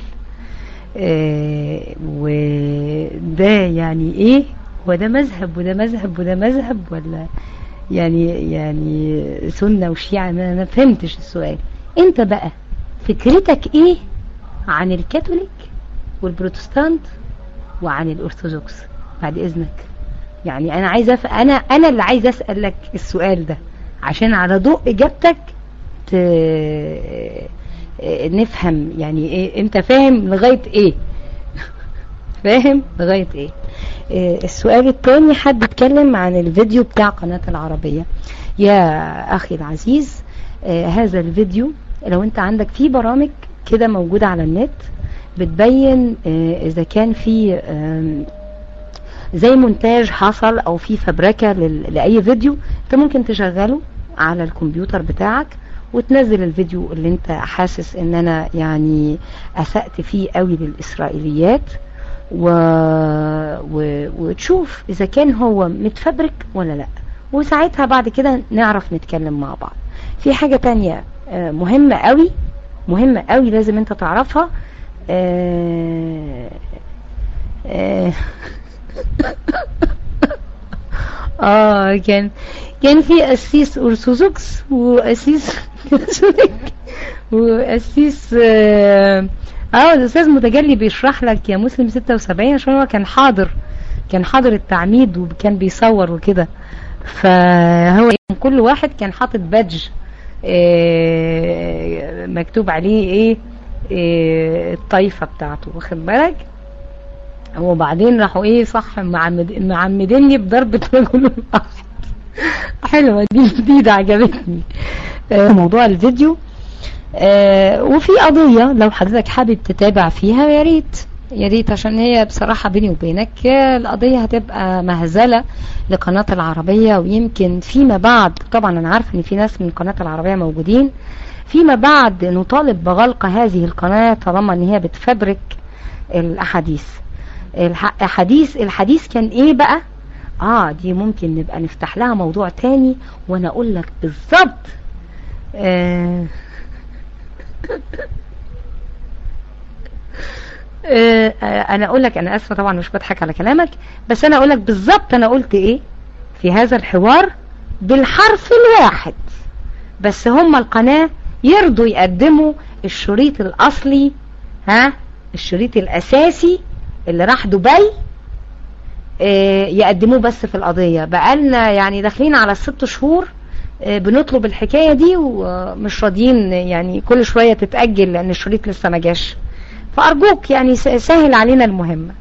Speaker 2: وده يعني ايه، وده مذهب وده مذهب وده مذهب، ولا يعني سنة وشيعة؟ ما فهمتش السؤال. انت بقى فكرتك ايه عن الكاثوليك والبروتستانت وعن الأرثوذكس بعد اذنك؟ يعني انا عايزه انا اللي عايزه اسالك السؤال ده، عشان على ضوء اجابتك نفهم يعني ايه انت فاهم لغاية ايه. فاهم لغاية ايه. السؤال الثاني، حد اتكلم عن الفيديو بتاع قناة العربية. يا اخي العزيز، هذا الفيديو لو انت عندك فيه برامج كده موجودة على النت بتبين اذا كان في زي مونتاج حصل او في فبركة لأي فيديو، انت ممكن تشغله على الكمبيوتر بتاعك وتنزل الفيديو اللي انت حاسس ان انا يعني اسأت فيه قوي للإسرائيليات وتشوف اذا كان هو متفبرك ولا لا، وساعتها بعد كده نعرف نتكلم مع بعض. في حاجة تانية مهمة قوي لازم انت تعرفها. كان في قسيس أرثوذكس وقسيس كاثوليك وقسيس الأستاذ متجلي بيشرح لك يا مسلم 76 عشان هو كان حاضر التعميد وكان بيصور وكده، فهو كل واحد كان حاطط بادج مكتوب عليه الطائفة بتاعته، واخد بالك؟ وبعدين راحوا صح معمديني بضربة رجل واحد. حلوة دي جديدة عجبتني. موضوع الفيديو وفي قضية لو حضرتك حابب تتابع فيها يا ريت عشان هي بصراحة بيني وبينك القضية هتبقى مهزلة لقناة العربية، ويمكن فيما بعد طبعا انا عارف ان في ناس من قناة العربية موجودين، فيما بعد نطالب بغلق هذه القناة طالما ان هي بتفبرك الأحاديث. الحديث كان ايه بقى؟ دي ممكن نبقى نفتح لها موضوع تاني وانا اقول لك بالظبط. انا اقول لك، انا اسفه طبعا مش بضحك على كلامك، بس انا اقول لك بالظبط انا قلت ايه في هذا الحوار بالحرف الواحد، بس هم القناة يرضوا يقدموا الشريط الاصلي، الشريط الاساسي اللي راح دبي يقدموه بس في القضية. بقالنا يعني داخلين على 6 شهور بنطلب الحكاية دي ومش راضيين، يعني كل شوية تتأجل لان الشريط لسه ما جاش، فأرجوك يعني سهل علينا المهمة.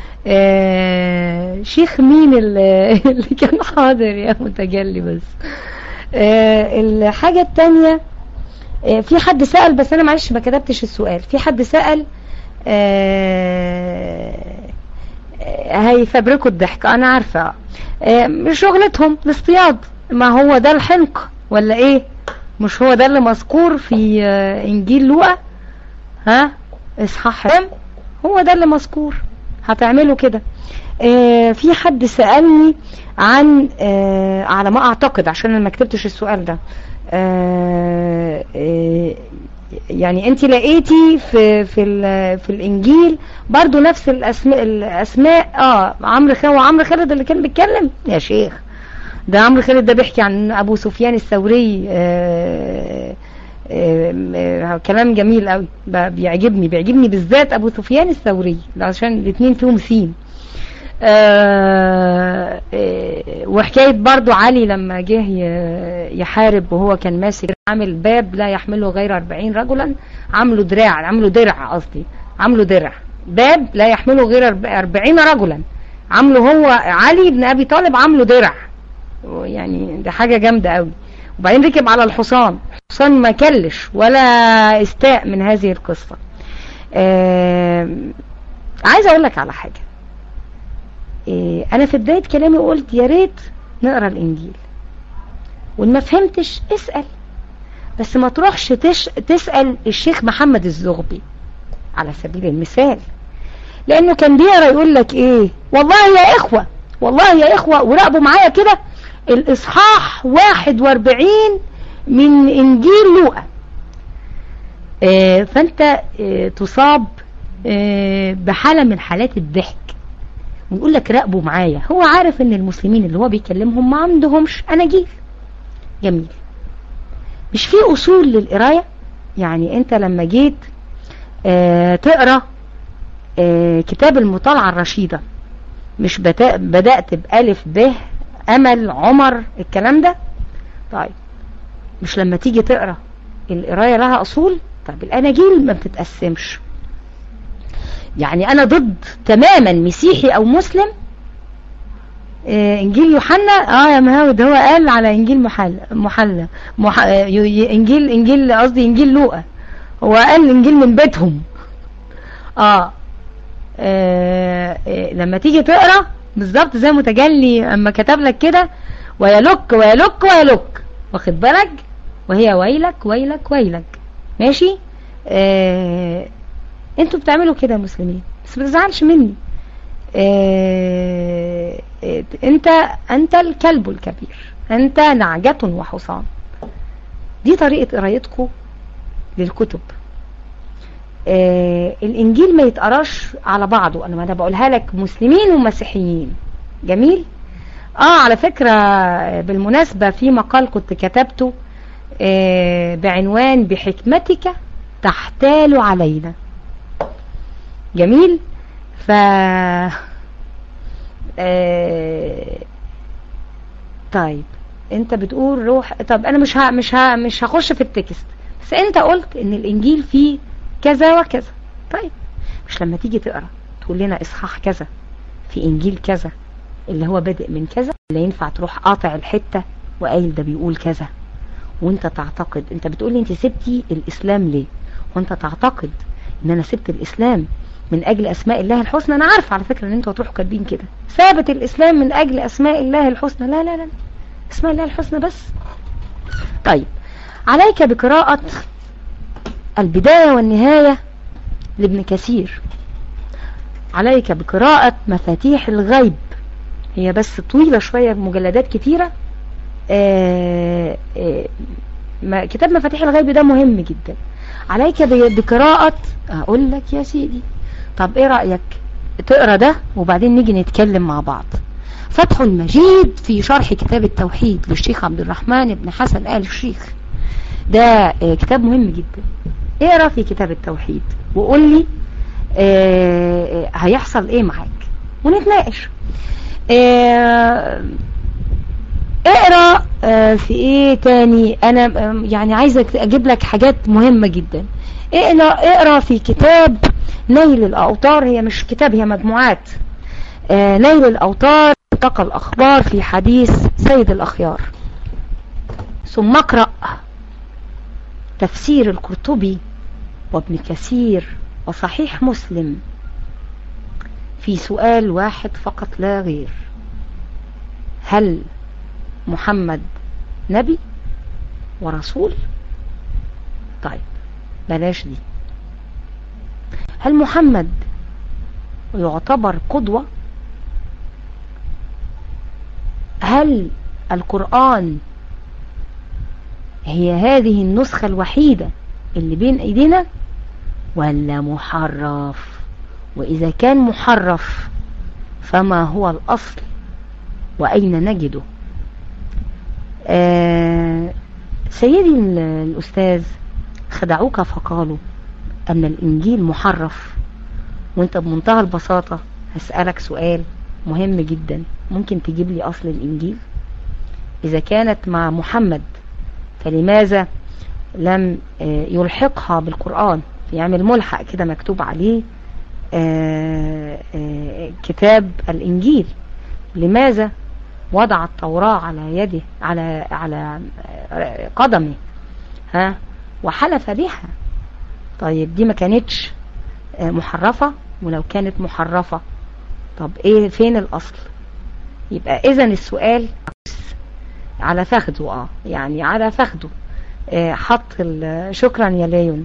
Speaker 2: شيخ مين اللي كان حاضر يا متجلي؟ بس الحاجة التانية، في حد سأل بس انا معلش ما كتبتش السؤال. في حد سأل هيفبركوا الضحك، انا عارفة مش شغلتهم الاصطياد، ما هو ده الحنق ولا ايه؟ مش هو ده اللي مذكور في انجيل لوقا اصحاح هو ده اللي مذكور، هتعملوا كده. في حد سألني عن على ما اعتقد عشان انا ما كتبتش السؤال ده، يعني انت لقيتي في الانجيل برضو نفس الاسماء عمرو خالد اللي كان بيتكلم يا شيخ، ده عمرو خالد ده بيحكي عن ابو سفيان الثوري، كلام جميل قوي بيعجبني بالذات ابو سفيان الثوري عشان الاثنين فيهم سين. وحكاية برضو علي لما جه يحارب وهو كان ماسك عامل باب لا يحمله غير 40 رجلا، عملوا درع باب لا يحمله غير 40 رجلا، عملوا هو علي بن ابي طالب عملوا درع، يعني ده حاجة جامدة قوي. وبعدين ركب على الحصان ما كلش ولا استاء من هذه القصة. عايز اقول لك على حاجة، انا في بداية كلامي قلت يا ريت نقرأ الانجيل، وان ما فهمتش اسأل، بس ما تروحش تسأل الشيخ محمد الزغبي على سبيل المثال، لانه كان بيقرأ يقول لك ايه، والله يا اخوة وراقبوا معايا كده الاصحاح 41 من انجيل لوقا. فانت تصاب بحالة من حالات الضحك ويقول لك راقبوا معايا، هو عارف ان المسلمين اللي هو بيكلمهم ما عندهمش اناجيل. جميل، مش في اصول للقراية؟ يعني انت لما جيت تقرأ كتاب المطالعة الرشيدة مش بدأت بألف ب امل عمر الكلام ده؟ طيب مش لما تيجي تقرأ القراية لها اصول؟ طيب الاناجيل ما بتتقسمش. يعني انا ضد تماما مسيحي او مسلم انجيل يوحنا يا مهاود هو قال على انجيل انجيل لوقا هو قال انجيل من بيتهم. لما تيجي تقرأ بالظبط زي متجلي اما كتب لك كده ويلك ويلك ويلك، واخد بالك، وهي ويلك ويلك ويلك. ماشي. انتوا بتعملوا كده يا مسلمين، بس ما تزعلش مني. انت الكلب الكبير، انت نعجة وحصان. دي طريقة قرايتكم للكتب. الانجيل ما يتقراش على بعضه، انا بقولها لك مسلمين ومسيحيين. جميل. على فكرة بالمناسبة في مقال كنت كتبته بعنوان بحكمتك تحتال علينا. جميل. طيب انت بتقول روح. طب انا مش هخش في التكست، بس انت قلت ان الانجيل فيه كذا وكذا. طيب مش لما تيجي تقرا تقول لنا اصحاح كذا في انجيل كذا اللي هو بادئ من كذا، اللي ينفع تروح قاطع الحته وقايل ده بيقول كذا وانت تعتقد. انت بتقول لي انت سبتي الاسلام ليه، وانت تعتقد ان انا سبت الاسلام من اجل اسماء الله الحسنى. انا عارفه على فكره ان انتوا هتروحوا كاتبين كده ثابت الاسلام من اجل اسماء الله الحسنى. لا لا لا، اسماء الله الحسنى بس. طيب عليك بقراءة البداية والنهاية لابن كثير، عليك بقراءة مفاتيح الغيب، هي بس طويلة شوية بمجلدات كتيرة. كتاب مفاتيح الغيب ده مهم جدا. عليك بقراءة، اقول لك يا سيدي، طب ايه رأيك تقرأ ده وبعدين نيجي نتكلم مع بعض. فتح المجيد في شرح كتاب التوحيد للشيخ عبد الرحمن بن حسن آل الشيخ، ده كتاب مهم جدا. اقرأ في كتاب التوحيد وقول لي هيحصل ايه معاك ونتناقش. اقرأ في ايه تاني. انا يعني عايزة اجيب لك حاجات مهمة جدا. اقرأ في كتاب نيل الأوطار، هي مش كتاب هي مجموعات. نيل الأوطار تقى الأخبار في حديث سيد الأخيار. ثم اقرأ تفسير القرطبي وابن كثير وصحيح مسلم في سؤال واحد فقط لا غير: هل محمد نبي ورسول؟ طيب بلاش دي. هل محمد يعتبر قدوة؟ هل القرآن هي هذه النسخة الوحيدة اللي بين ايدينا ولا محرف؟ وإذا كان محرف فما هو الأصل وأين نجده؟ سيدي الأستاذ خدعوك فقالوا أن الإنجيل محرف، وانت بمنتهى البساطة هسألك سؤال مهم جدا. ممكن تجيب لي أصل الإنجيل؟ إذا كانت مع محمد فلماذا لم يلحقها بالقرآن، يعمل ملحق كده مكتوب عليه كتاب الإنجيل؟ لماذا وضع التوراة على يده على قدمه وحلف بها؟ طيب دي ما كانتش محرفة؟ ولو كانت محرفة طب ايه فين الأصل؟ يبقى اذا السؤال على فخده، يعني على فخده حط شكرا يا ليون.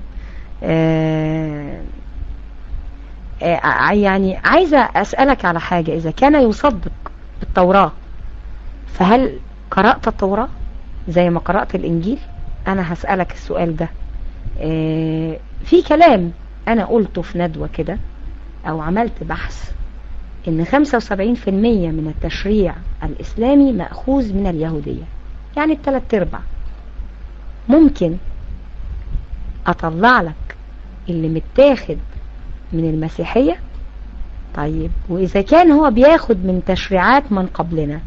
Speaker 2: يعني عايزة أسألك على حاجة. إذا كان يصدق بالتوراة فهل قرأت التوراة زي ما قرأت الإنجيل؟ أنا هسألك السؤال ده. في كلام أنا قلته في ندوة كده أو عملت بحث إن 75% من التشريع الإسلامي مأخوذ من اليهودية، يعني 3/4. ممكن أطلع لك اللي متاخد من المسيحية؟ طيب وإذا كان هو بياخد من تشريعات من قبلنا،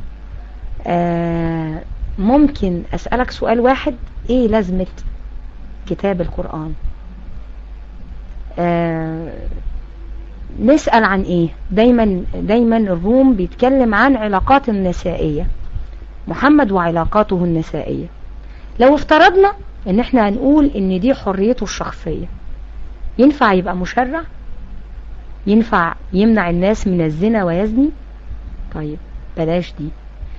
Speaker 2: ممكن أسألك سؤال واحد: إيه لازمة كتاب القرآن؟ نسأل عن إيه؟ دايما الروم بيتكلم عن علاقات النسائية، محمد وعلاقاته النسائية. لو افترضنا ان احنا هنقول ان دي حريته الشخصية، ينفع يبقى مشرع؟ ينفع يمنع الناس من الزنا ويزني؟ طيب بلاش دي.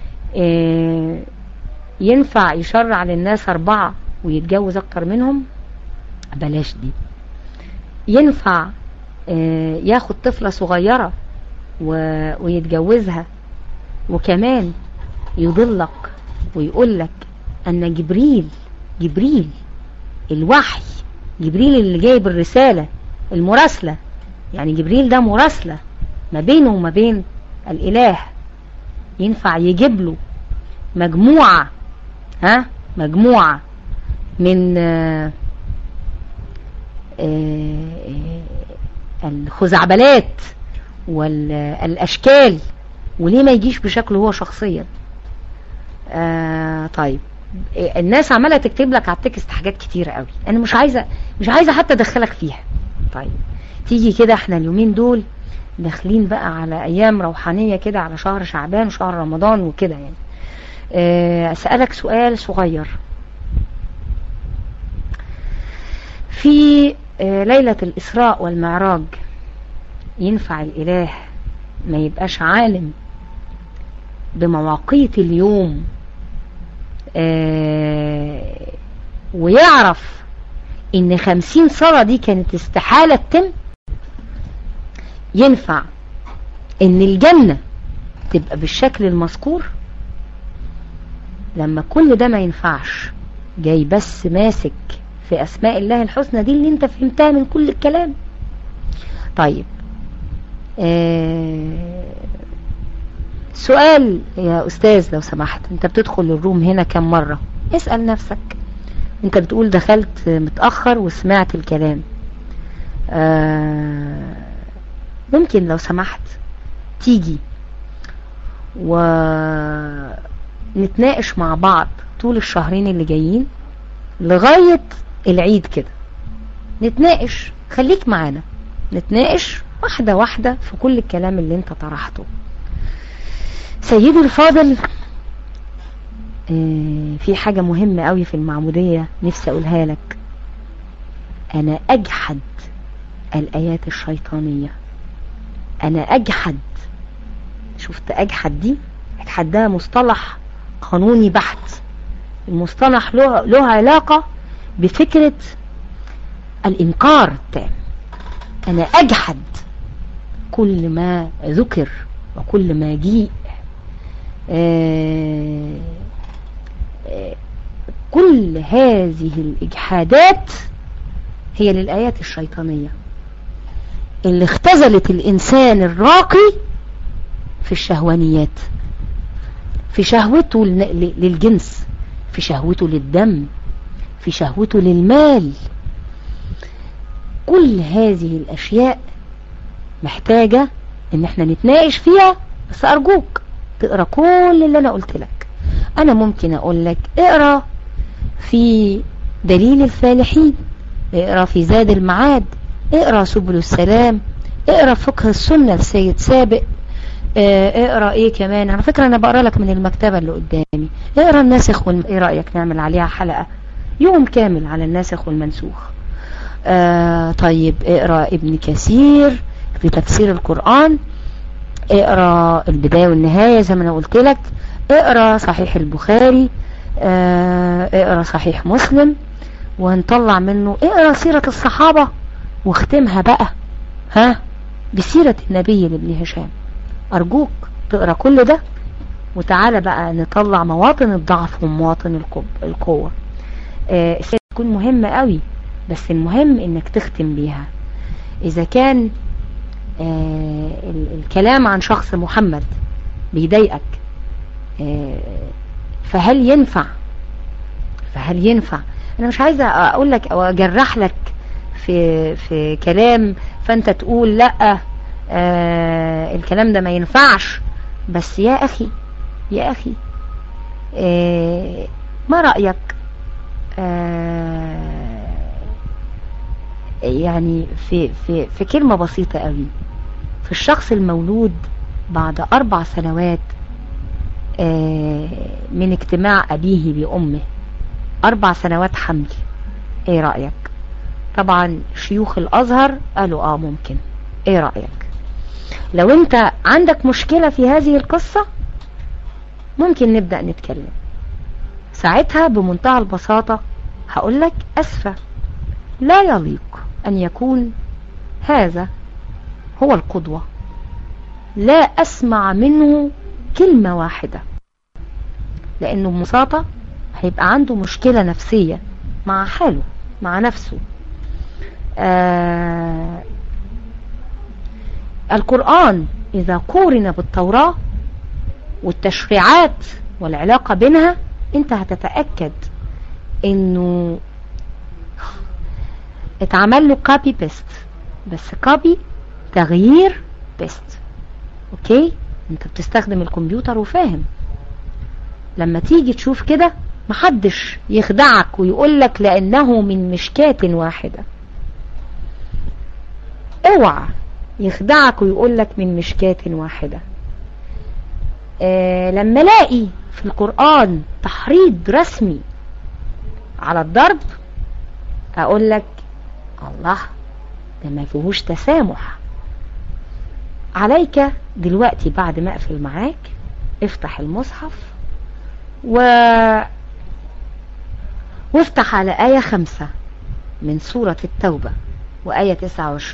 Speaker 2: ينفع يشرع للناس 4 ويتجوز اكتر منهم؟ بلاش دي. ينفع ياخد طفلة صغيرة ويتجوزها وكمان يضلك ويقولك ان جبريل الوحي، جبريل اللي جايب الرسالة المراسلة، يعني جبريل ده مراسلة ما بينه وما بين الإله، ينفع يجيب له مجموعة من الخزعبلات والأشكال، وليه ما يجيش بشكله هو شخصيا؟ طيب الناس عمالة تكتب لك على التكست حاجات كتيرة قوي، انا مش عايزة حتى ادخلك فيها. طيب تيجي كده، احنا اليومين دول داخلين بقى على ايام روحانية كده، على شهر شعبان وشهر رمضان وكده، يعني اسألك سؤال صغير. في ليلة الإسراء والمعراج ينفع الإله ما يبقاش عالم بمواقيت اليوم ويعرف ان 50 صلاة دي كانت استحالة تتم؟ ينفع ان الجنة تبقى بالشكل المذكور؟ لما كل ده ما ينفعش، جاي بس ماسك في اسماء الله الحسنى دي اللي انت فهمتها من كل الكلام. طيب سؤال يا أستاذ لو سمحت، انت بتدخل الروم هنا كم مرة؟ اسأل نفسك. انت بتقول دخلت متأخر وسمعت الكلام، ممكن لو سمحت تيجي ونتناقش مع بعض طول الشهرين اللي جايين لغاية العيد كده، نتناقش، خليك معانا نتناقش واحدة واحدة في كل الكلام اللي انت طرحته. سيدي الفاضل، في حاجة مهمة قوي في المعمودية نفسي اقولها لك. انا اجحد الايات الشيطانية، انا اجحد. شفت اجحد دي؟ اجحد ده مصطلح قانوني بحت، المصطلح له علاقة بفكرة الانكار التام. انا اجحد كل ما ذكر وكل ما جيء، كل هذه الإجحادات هي للآيات الشيطانية اللي اختزلت الإنسان الراقي في الشهوانيات، في شهوته للجنس، في شهوته للدم، في شهوته للمال. كل هذه الأشياء محتاجة ان احنا نتناقش فيها، بس ارجوك تقرأ كل اللي انا قلت لك. انا ممكن اقول لك اقرأ في دليل الفالحين، اقرأ في زاد المعاد، اقرأ سبل السلام، اقرأ فقه السنة لسيد سابق، اقرأ ايه كمان. على فكرة انا بقرأ لك من المكتبة اللي قدامي. اقرأ الناسخ ايه رأيك نعمل عليها حلقة يوم كامل على الناسخ والمنسوخ؟ طيب اقرأ ابن كثير في تفسير القرآن، اقرأ البداية والنهاية زي ما انا قلت لك، اقرأ صحيح البخاري، اقرأ صحيح مسلم، وهنطلع منه اقرأ سيرة الصحابة واختمها بقى بسيرة النبي لابن هشام. ارجوك تقرأ كل ده، وتعالى بقى نطلع مواطن الضعف ومواطن القوة. السيرة تكون مهمة قوي، بس المهم انك تختم بيها. اذا كان الكلام عن شخص محمد بيضايقك، فهل ينفع انا مش عايزة اقول لك او اجرح لك في كلام فانت تقول لا الكلام ده ما ينفعش، بس يا اخي ما رأيك يعني في كلمة بسيطة قوي، في الشخص المولود بعد 4 سنوات من اجتماع أبيه بأمه، 4 سنوات حمل، ايه رأيك؟ طبعا شيوخ الأزهر قالوا ممكن، ايه رأيك؟ لو انت عندك مشكلة في هذه القصة ممكن نبدأ نتكلم ساعتها بمنتهى البساطة. هقولك أسفة، لا يليق أن يكون هذا هو القدوة، لا أسمع منه كلمة واحدة، لأنه ببساطة هيبقى عنده مشكلة نفسية مع حاله مع نفسه. القرآن إذا قورن بالتوراة والتشريعات والعلاقة بينها انت هتتأكد انه اتعمل له كوبي بيست، بس كوبي تغيير بيست. اوكي، انت بتستخدم الكمبيوتر وفاهم. لما تيجي تشوف كده محدش يخدعك ويقولك لانه من مشكاة واحدة. اوعى يخدعك ويقولك من مشكاة واحدة. لما الاقي في القرآن تحريض رسمي على الضرب اقولك الله، ده ما فيهوش تسامح. عليك دلوقتي بعد ما اقفل معاك افتح المصحف وافتح على آية 5 من سورة التوبة وآية 29،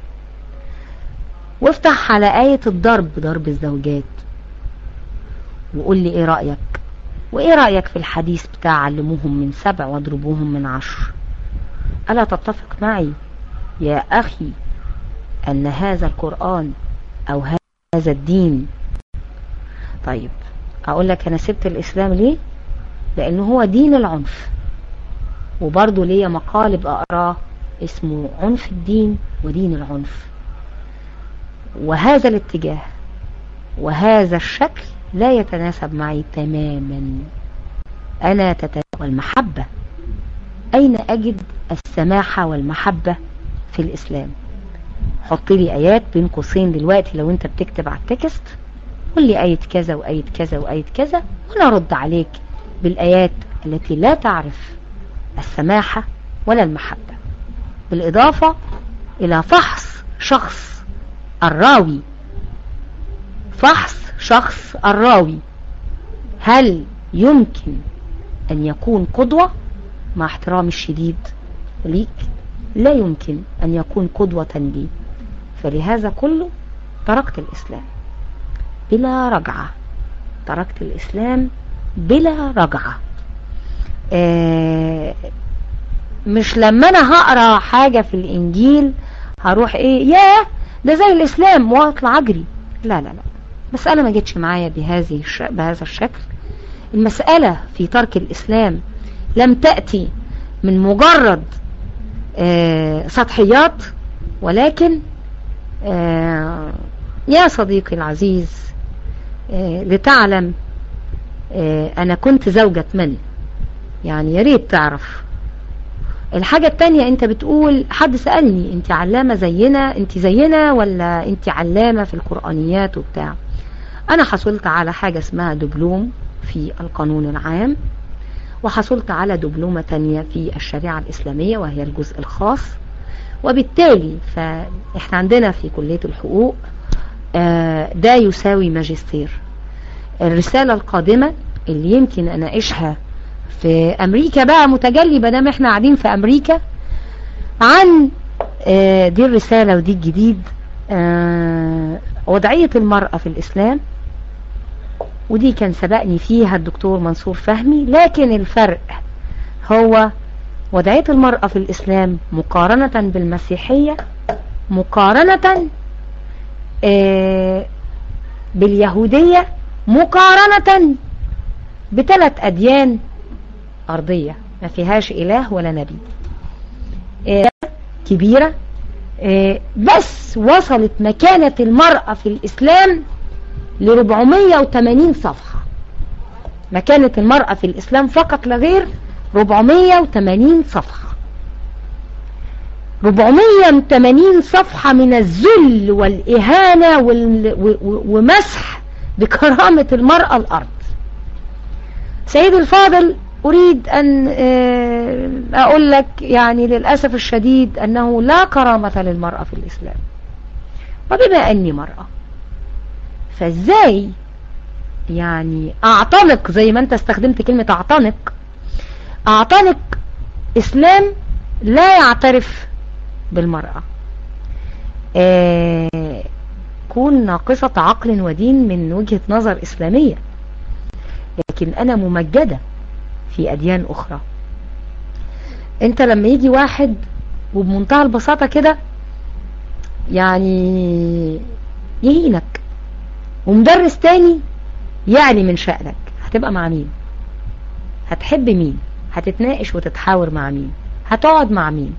Speaker 2: وافتح على آية الضرب، ضرب الزوجات، وقول لي ايه رأيك، وايه رأيك في الحديث بتاع علموهم من 7 واضربوهم من 10. ألا تتفق معي يا أخي أن هذا القرآن أو هذا الدين؟ طيب أقول لك أنا سبت الإسلام ليه؟ لأنه هو دين العنف، وبرضه ليا مقالب أقراه اسمه عنف الدين ودين العنف. وهذا الاتجاه وهذا الشكل لا يتناسب معي تماما. أنا والمحبة، أين أجد السماحة والمحبة في الإسلام؟ حط لي آيات بين قوسين دلوقتي لو أنت بتكتب على التكست، قل لي آية كذا وآية كذا وآية كذا، وأنا أرد عليك بالآيات التي لا تعرف السماحة ولا المحبة، بالإضافة إلى فحص شخص الراوي. فحص شخص الراوي، هل يمكن أن يكون قدوة؟ مع احترامي الشديد ليك، لا يمكن أن يكون قدوة لي. فلهذا كله تركت الإسلام بلا رجعة، تركت الإسلام بلا رجعة. مش لما أنا هقرأ حاجة في الإنجيل هروح إيه ياه ده زي الإسلام وأطلع أجري. لا لا لا، مسألة ما جتش معايا بهذا الشكل. المسألة في ترك الإسلام لم تأتي من مجرد سطحيات، ولكن يا صديقي العزيز لتعلم أنا كنت زوجة من، يعني يا ريت تعرف. الحاجة التانية، انت بتقول حد سألني انت علامة زينا، انت زينا ولا انت علامة في القرآنيات وبتاع. انا حصلت على حاجة اسمها دبلوم في القانون العام، وحصلت على دبلومة تانية في الشريعة الإسلامية وهي الجزء الخاص. وبالتالي فاحنا عندنا في كلية الحقوق ده يساوي ماجستير. الرسالة القادمة اللي يمكن اناقشها في امريكا بقى متجلي بدام احنا قاعدين في امريكا عن دي الرسالة ودي الجديد، وضعية المرأة في الاسلام، ودي كان سبقني فيها الدكتور منصور فهمي. لكن الفرق هو وضعية المرأة في الاسلام مقارنة بالمسيحية، مقارنة باليهودية، مقارنة ب3 أديان أرضية ما فيهاش إله ولا نبي، كبيرة. بس وصلت مكانة المرأة في الإسلام ل480 صفحة. مكانة المرأة في الإسلام فقط لغير 480 صفحة، 480 صفحة من الذل والإهانة ومسح بكرامة المرأة الأرض. سيدي الفاضل، أريد أن أقول لك يعني للأسف الشديد أنه لا كرامة للمرأة في الإسلام. وبما أني مرأة فازاي يعني اعتنق زي ما انت استخدمت كلمة اعتنق اسلام لا يعترف بالمرأة، كون ناقصة عقل ودين من وجهة نظر اسلامية، لكن انا ممجدة في اديان اخرى. انت لما يجي واحد وبمنتهى البساطة كده يعني يهينك، ومدرس تاني يعني من شأنك، هتبقى مع مين؟ هتحب مين؟ هتتناقش وتتحاور مع مين؟ هتقعد مع مين؟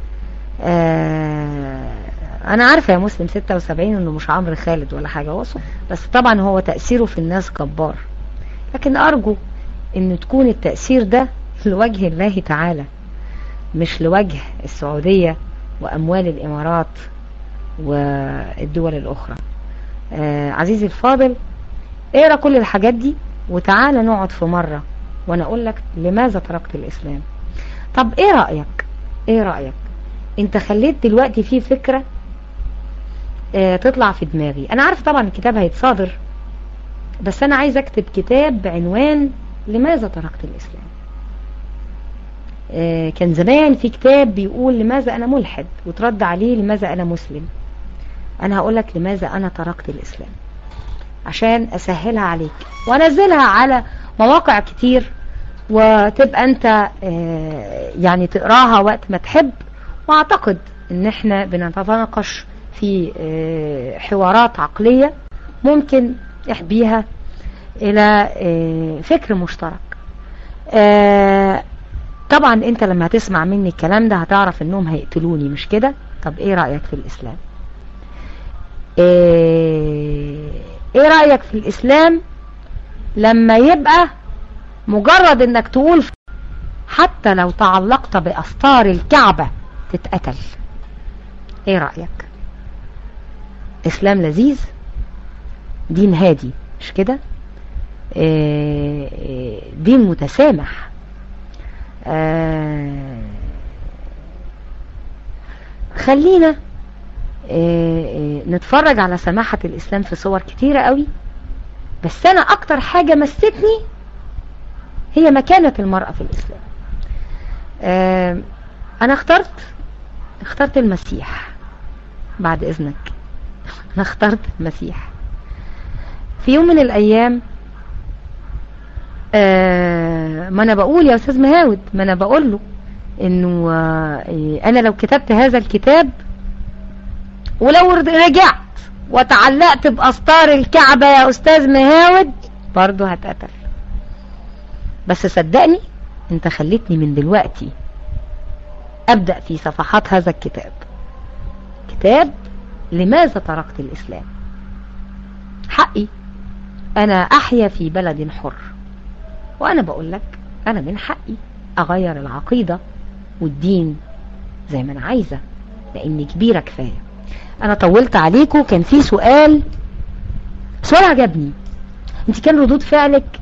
Speaker 2: انا عارفة يا مسلم 76 انه مش عمرو خالد ولا حاجة وصف، بس طبعا هو تأثيره في الناس جبار، لكن ارجو ان تكون التأثير ده لوجه الله تعالى، مش لوجه السعودية واموال الامارات والدول الاخرى. عزيزي الفاضل، اقرأ كل الحاجات دي وتعالى نقعد في مرة وانا اقول لك لماذا تركت الاسلام. طب ايه رأيك انت خليت دلوقتي في فكرة تطلع في دماغي. انا عارف طبعا الكتاب هيتصادر، بس انا عايز اكتب كتاب بعنوان لماذا تركت الاسلام. كان زمان في كتاب بيقول لماذا انا ملحد، وترد عليه لماذا انا مسلم. انا هقولك لماذا انا تركت الاسلام عشان اسهلها عليك وانزلها على مواقع كتير، وتبقى انت يعني تقراها وقت ما تحب. واعتقد ان احنا بنتناقش في حوارات عقلية ممكن بيها الى فكر مشترك. طبعا انت لما هتسمع مني الكلام ده هتعرف انهم هيقتلوني، مش كده؟ طب ايه رأيك في الاسلام؟ ايه رأيك في الاسلام لما يبقى مجرد انك تقول حتى لو تعلقت باستار الكعبة تتقتل؟ ايه رأيك؟ اسلام لذيذ، دين هادي، مش كده؟ دين متسامح، خلينا نتفرج على سماحة الإسلام في صور كتيرة قوي. بس أنا أكتر حاجة مستني هي مكانة المرأة في الإسلام. أنا اخترت المسيح بعد إذنك. أنا اخترت المسيح في يوم من الأيام. ما أنا بقول يا أستاذ مهاود، ما أنا بقول له إنه أنا لو كتبت هذا الكتاب ولو رجعت وتعلقت بأستار الكعبة يا أستاذ مهاود برضو هتقتل. بس صدقني انت خليتني من دلوقتي أبدأ في صفحات هذا الكتاب، كتاب لماذا تركت الإسلام. حقي أنا أحيا في بلد حر، وأنا بقول لك أنا من حقي أغير العقيدة والدين زي ما أنا عايزة، لأني كبيرة كفاية. أنا طولت عليكم. كان في سؤال عجبني. انت كان ردود فعلك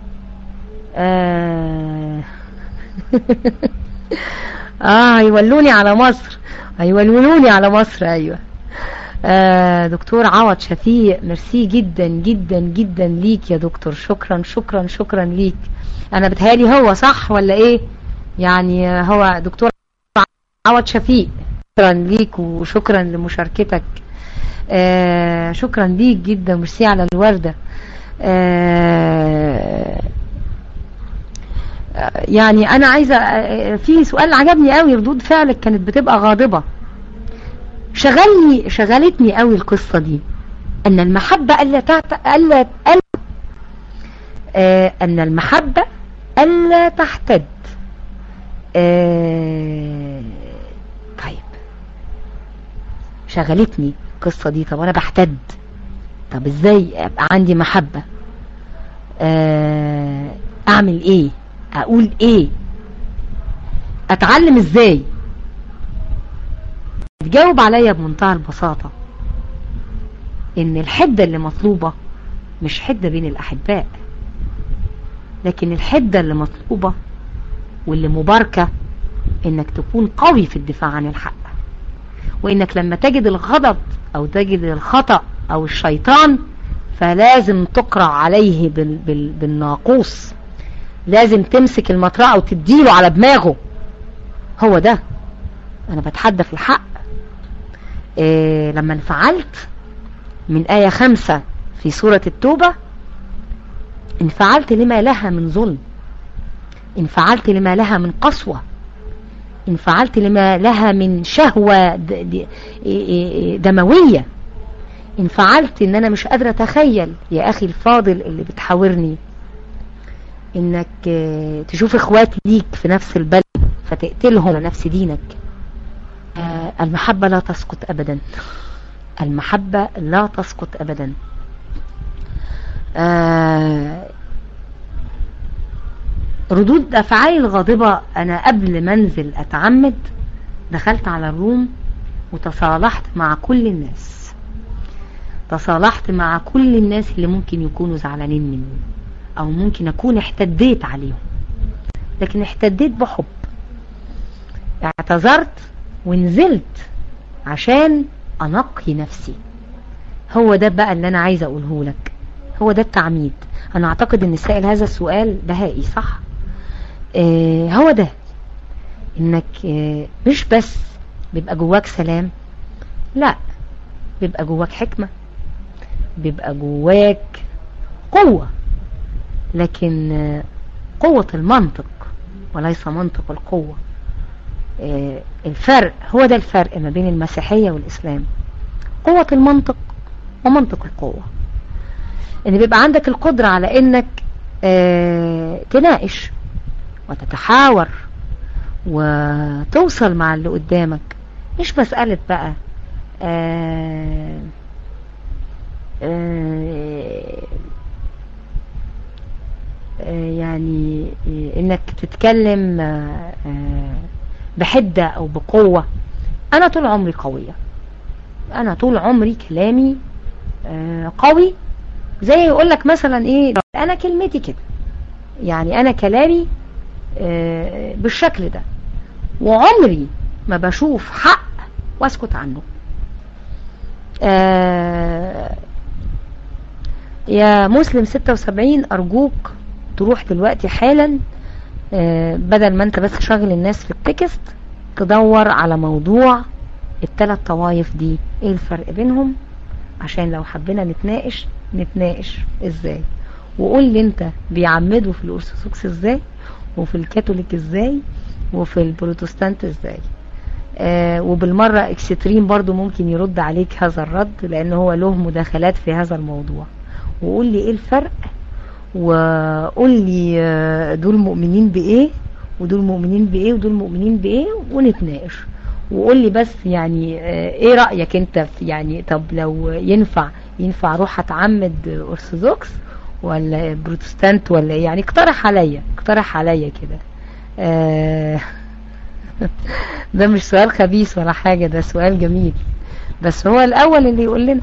Speaker 2: هيولوني على مصر، أيوة. دكتور عوض شفيق، ميرسي جدا جدا جدا ليك يا دكتور. شكرا ليك. انا بتهيالي هو صح ولا ايه؟ يعني هو دكتور عوض شفيق. شكرا ليك وشكرا لمشاركتك. شكرا ليك جدا، ميرسي على الوردة. يعني انا عايزة في سؤال عجبني قوي، ردود فعلك كانت بتبقى غاضبة. شغلتني قوي القصة دي، ان المحبة ان المحبة ألا تحتد. طيب شغلتني القصة دي. طب انا بحتد، طب ازاي ابقى عندي محبة؟ اعمل ايه؟ اقول ايه؟ اتعلم ازاي؟ تجاوب عليا بمنتهى البساطة ان الحدة اللي مطلوبة مش حدة بين الاحباء، لكن الحدة اللي مطلوبة واللي مباركة انك تكون قوي في الدفاع عن الحق، وانك لما تجد الغضب او تجد الخطأ او الشيطان فلازم تقرع عليه بالناقوس، لازم تمسك المطرقة وتديله على دماغه. هو ده انا بتحدى في الحق. لما انفعلت من آية 5 في سورة التوبة، انفعلت لما لها من ظلم، انفعلت لما لها من قسوة، انفعلت لما لها من شهوة دموية، انفعلت ان انا مش قادرة اتخيل يا اخي الفاضل اللي بتحاورني انك تشوف اخوات ليك في نفس البلد فتقتلهم لنفس دينك. المحبة لا تسقط ابدا، المحبة لا تسقط ابدا. ردود افعالي الغاضبة، انا قبل ما انزل اتعمد دخلت على الروم وتصالحت مع كل الناس، تصالحت مع كل الناس اللي ممكن يكونوا زعلانين مني او ممكن اكون احتديت عليهم، لكن احتديت بحب، اعتذرت ونزلت عشان انقي نفسي. هو ده بقى اللي انا عايزه اقوله لك، هو ده التعميد. انا اعتقد ان سائل هذا السؤال بهائي صح. هو ده انك مش بس بيبقى جواك سلام، لا بيبقى جواك حكمة، بيبقى جواك قوة، لكن قوة المنطق وليس منطق القوة. الفرق هو ده الفرق ما بين المسيحية والإسلام، قوة المنطق ومنطق القوة. ان بيبقى عندك القدرة على انك تناقش وتتحاور وتوصل مع اللي قدامك، مش مسألة بقى يعني انك تتكلم بحدة او بقوة. انا طول عمري قوية، انا طول عمري كلامي قوي، زي يقولك مثلا ايه، انا كلمتي كده، يعني انا كلامي بالشكل ده، وعمري ما بشوف حق واسكت عنه. يا مسلم 76 ارجوك تروح دلوقتي حالا، بدل ما انت بس شغل الناس في التكست، تدور على موضوع الثلاث طوائف دي ايه الفرق بينهم، عشان لو حبينا نتناقش ازاي. وقول لي انت بيعمدوا في الارثوذكس ازاي، وفي الكاثوليك ازاي، وفي البروتستانت ازاي. وبالمرة اكستريم برضو ممكن يرد عليك هذا الرد، لان هو له مداخلات في هذا الموضوع. وقول لي ايه الفرق، وقول لي دول مؤمنين بايه ودول مؤمنين بايه ودول مؤمنين بايه، ونتناقش. وقول لي بس يعني ايه رأيك انت في، يعني طب لو ينفع اروح اتعمد ارثوذكس ولا بروتستانت ولا ايه، يعني اقترح عليا كده. ده مش سؤال خبيث ولا حاجة، ده سؤال جميل، بس هو الاول اللي يقول لنا.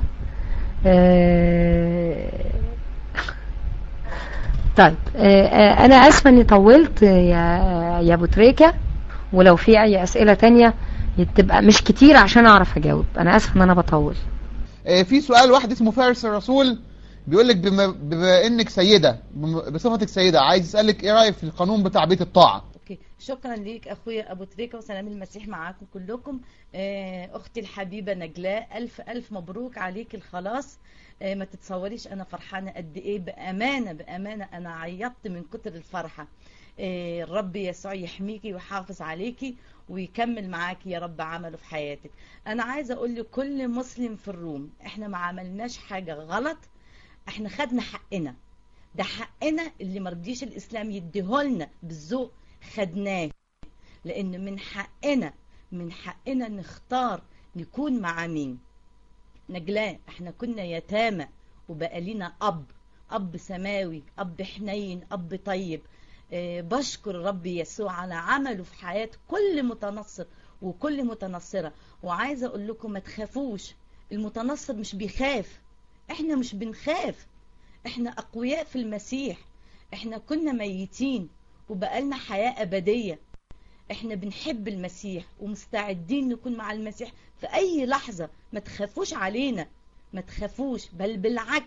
Speaker 2: طيب انا اسفة اني طولت يا ابو تريكة، ولو في اي اسئلة تانية تبقى مش كتير عشان اعرف اجاوب. انا اسفة ان انا بطول.
Speaker 13: في سؤال واحد اسمه فارس الرسول بيقول لك بما انك سيدة، بصفتك سيدة، عايز اسالك ايه رايك في القانون بتاع بيت الطاعة؟
Speaker 14: اوكي، شكرا ليك اخويا ابو تريكة، وسلام المسيح معاكم كلكم. اختي الحبيبة نجلاء، الف مبروك عليك الخلاص. ما تتصوريش انا فرحانة قد ايه، بامانة انا عيطت من كتر الفرحة. الرب يسوع يحميكي ويحافظ عليكي ويكمل معاكي يا رب عمله في حياتك. انا عايزة اقول لكل مسلم في الروم، احنا ما عملناش حاجة غلط، احنا خدنا حقنا، ده حقنا اللي مرضيش الاسلام يديهولنا بالذوق، خدناه، لان من حقنا نختار نكون مع مين. نجلاء احنا كنا يتامى وبقى لنا اب سماوي، اب حنين، اب طيب. بشكر رب يسوع على عمله في حياة كل متنصر وكل متنصرة. وعايزة اقول لكم ما تخافوش، المتنصر مش بيخاف، احنا مش بنخاف، احنا اقوياء في المسيح. احنا كنا ميتين وبقالنا حياة ابدية. احنا بنحب المسيح ومستعدين نكون مع المسيح في اي لحظة. ما تخافوش علينا، ما تخافوش، بل بالعكس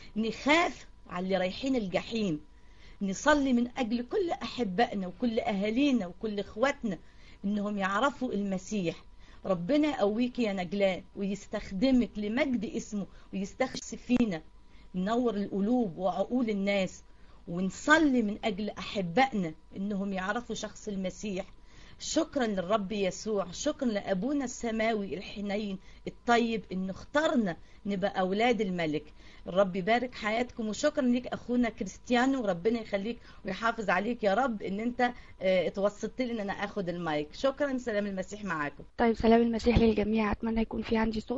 Speaker 14: نخاف على اللي رايحين الجحيم، نصلي من أجل كل أحبائنا وكل أهالينا وكل إخواتنا إنهم يعرفوا المسيح. ربنا يقويك يا نجلاء ويستخدمك لمجد اسمه ويستخدم فينا، ننور القلوب وعقول الناس، ونصلي من أجل أحبائنا إنهم يعرفوا شخص المسيح. شكرا للرب يسوع، شكرا لأبونا السماوي الحنين الطيب إنه اختارنا نبقى أولاد الملك. الرب يبارك حياتكم، وشكرا ليك أخونا كريستيانو، ربنا يخليك ويحافظ عليك يا رب إن أنت اتوسطت لي إن أنا أخد المايك. شكرا، سلام المسيح معاكم.
Speaker 15: طيب سلام المسيح للجميع. أتمنى يكون في عندي صوت.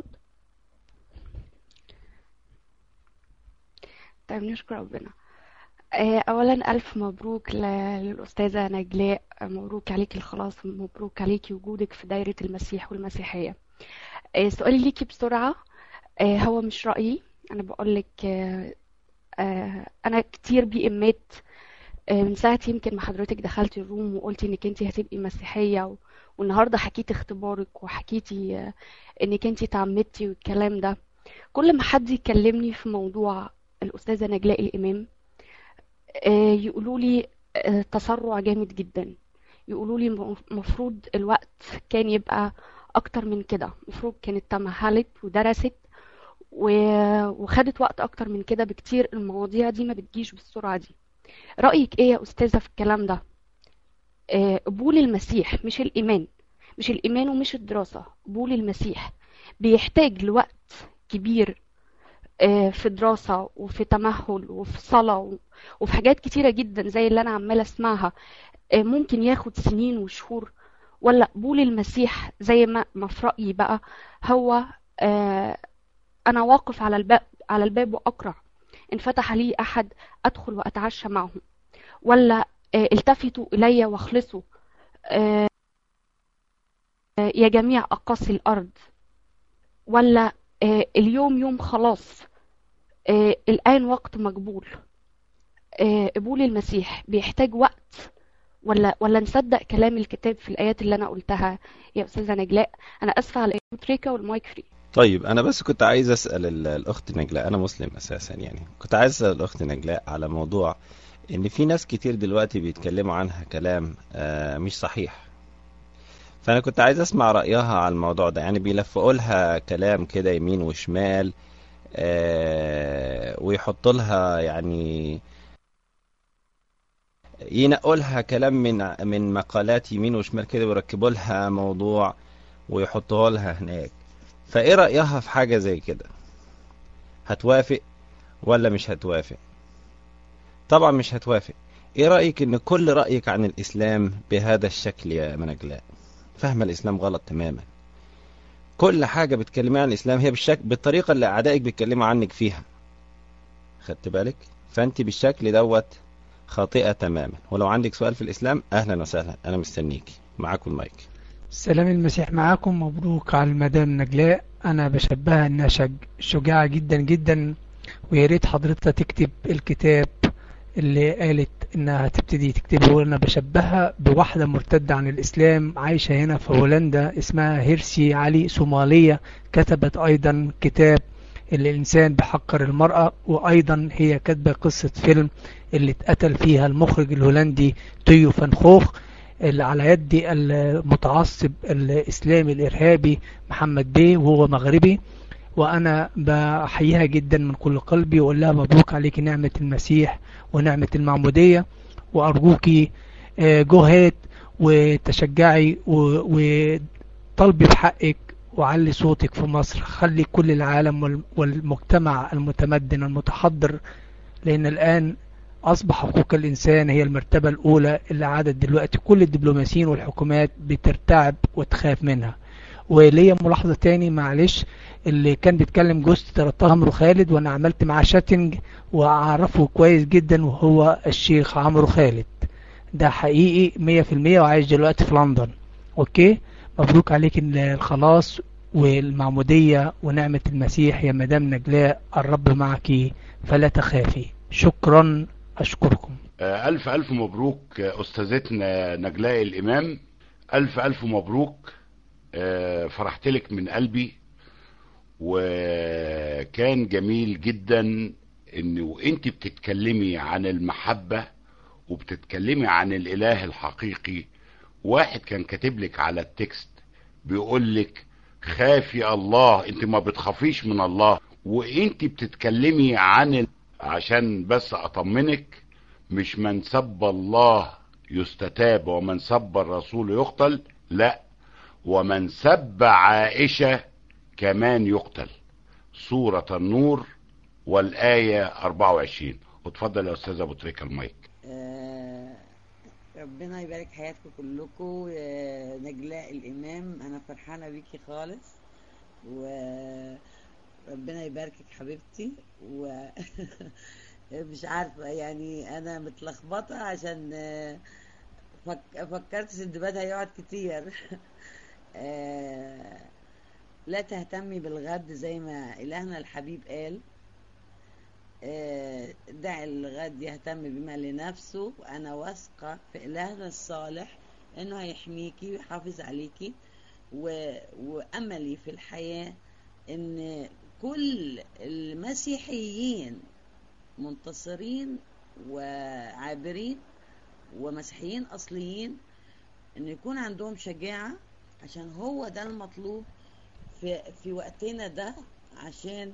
Speaker 15: طيب نشكر ربنا. اولا الف مبروك للاستاذه نجلاء، مبروك عليك الخلاص، مبروك عليكي وجودك في دايره المسيح والمسيحيه. سؤالي ليكي بسرعه، هو مش رايي، انا بقولك انا كتير بيئمت من ساعه يمكن ما حضرتك دخلتي الروم وقلتي انك انت هتبقي مسيحيه، والنهارده حكيتي اختبارك وحكيتي انك انت تعمدتي والكلام ده. كل ما حد يكلمني في موضوع الاستاذه نجلاء الامام يقولوا لي تسرع جامد جدا، يقولوا لي مفروض الوقت كان يبقى اكتر من كده، مفروض كانت تمهلت ودرست وخدت وقت اكتر من كده بكتير. المواضيع دي ما بتجيش بالسرعة دي. رأيك ايه يا استاذة في الكلام ده؟ قبول المسيح مش الايمان، مش الايمان ومش الدراسة، قبول المسيح بيحتاج لوقت كبير في دراسة وفي تمهل وفي صلاة وفي حاجات كتيرة جدا زي اللي أنا عمالة أسمعها، ممكن ياخد سنين وشهور؟ ولا قبول المسيح زي ما في رأيي بقى هو أنا واقف على الباب وأقرع، إن فتح لي أحد أدخل وأتعشى معه؟ ولا التفتوا إلي واخلصوا يا جميع أقاصي الأرض؟ ولا اليوم يوم خلاص، الآن وقت مقبول؟ قبول المسيح بيحتاج وقت ولا نصدق كلام الكتاب في الآيات اللي أنا قلتها يا أستاذة نجلاء؟ أنا أسفة على التريكة والمايك فري.
Speaker 16: طيب أنا بس كنت عايز أسأل الأخت نجلاء، أنا مسلم أساسا يعني، كنت عايز أسأل الأخت نجلاء على موضوع إن في ناس كتير دلوقتي بيتكلموا عنها كلام مش صحيح، فأنا كنت عايز أسمع رأيها على الموضوع ده. يعني بيلفقوا لها كلام كده يمين وشمال، ويحطوا لها يعني ينقوا لها كلام من مقالات يمين وشمال كده، ويركبوا لها موضوع ويحطوها لها هناك. فإيه رأيها في حاجة زي كده؟ هتوافق ولا مش هتوافق؟ طبعا مش هتوافق. إيه رأيك إن كل رأيك عن الإسلام بهذا الشكل يا منجلاء؟ فاهمة الإسلام غلط تماما. كل حاجة بتكلمي عن الإسلام هي بالطريقة اللي أعدائك بيتكلموا عنك فيها، خدت بالك؟ فأنت بالشكل دوت خاطئة تماما. ولو عندك سؤال في الإسلام أهلا وسهلا، أنا مستنيك. معاكم المايك.
Speaker 17: سلام المسيح معاكم. مبروك على المدام نجلاء. أنا بشبهها إنها شجاعة جدا جدا، ويا ريت حضرتها تكتب الكتاب اللي قالت إنها هتبتدي تكتبه. وأنا بشبهها بواحدة مرتدة عن الإسلام عايشة هنا في هولندا اسمها هيرسي علي، صومالية، كتبت أيضا كتاب اللي الإنسان بحقر المرأة، وأيضا هي كاتبة قصة فيلم اللي اتقتل فيها المخرج الهولندي تيو فان خوخ اللي على يد المتعصب الإسلامي الإرهابي محمد بيه، وهو مغربي. وأنا بحييها جدا من كل قلبي وأقول لها مبروك عليك نعمة المسيح ونعمة المعمودية، وأرجوكي جهاد وتشجعي وطلبي بحقك وعلي صوتك في مصر. خلي كل العالم والمجتمع المتمدن المتحضر، لأن الآن أصبح حقوق الإنسان هي المرتبة الأولى اللي عادت دلوقتي كل الدبلوماسيين والحكومات بترتعب وتخاف منها. وليا ملاحظة تاني معلش، اللي كان بيتكلم جوست عمرو خالد، وأنا عملت معاه شاتنج وأعرفه كويس جدا، وهو الشيخ عمرو خالد، ده حقيقي 100%، وعايش دلوقتي في لندن. أوكي، مبروك عليك الخلاص والمعمودية ونعمة المسيح يا مدام نجلاء، الرب معك فلا تخافي. شكرا، أشكركم.
Speaker 18: ألف ألف مبروك أستاذتنا نجلاء الإمام، ألف ألف مبروك. فرحت لك من قلبي، وكان جميل جدا ان وانت بتتكلمي عن المحبة وبتتكلمي عن الاله الحقيقي، واحد كان كاتب لك على التكست بيقول لك خافي الله، انت ما بتخافيش من الله، وانت بتتكلمي عن عشان بس اطمنك، مش من سب الله يستتاب ومن سب الرسول يقتل، لا، ومن سب عائشة كمان يقتل. سورة النور والآية 24. وتفضل يا أستاذ أبو تريكة المايك.
Speaker 19: ربنا يبارك حياتكم كلكم. نجلاء الإمام، أنا فرحانة بيكي خالص، وربنا يباركك حبيبتي. مش عارفة يعني أنا متلخبطة عشان فكرت سندباد هيقعد كتير. لا تهتمي بالغد زي ما إلهنا الحبيب قال، دع الغد يهتم بما لنفسه. أنا واثقة في إلهنا الصالح إنه هيحميكي ويحافظ عليكي، وأملي في الحياة إن كل المسيحيين منتصرين وعابرين ومسيحيين أصليين إن يكون عندهم شجاعة، عشان هو ده المطلوب في وقتنا ده. عشان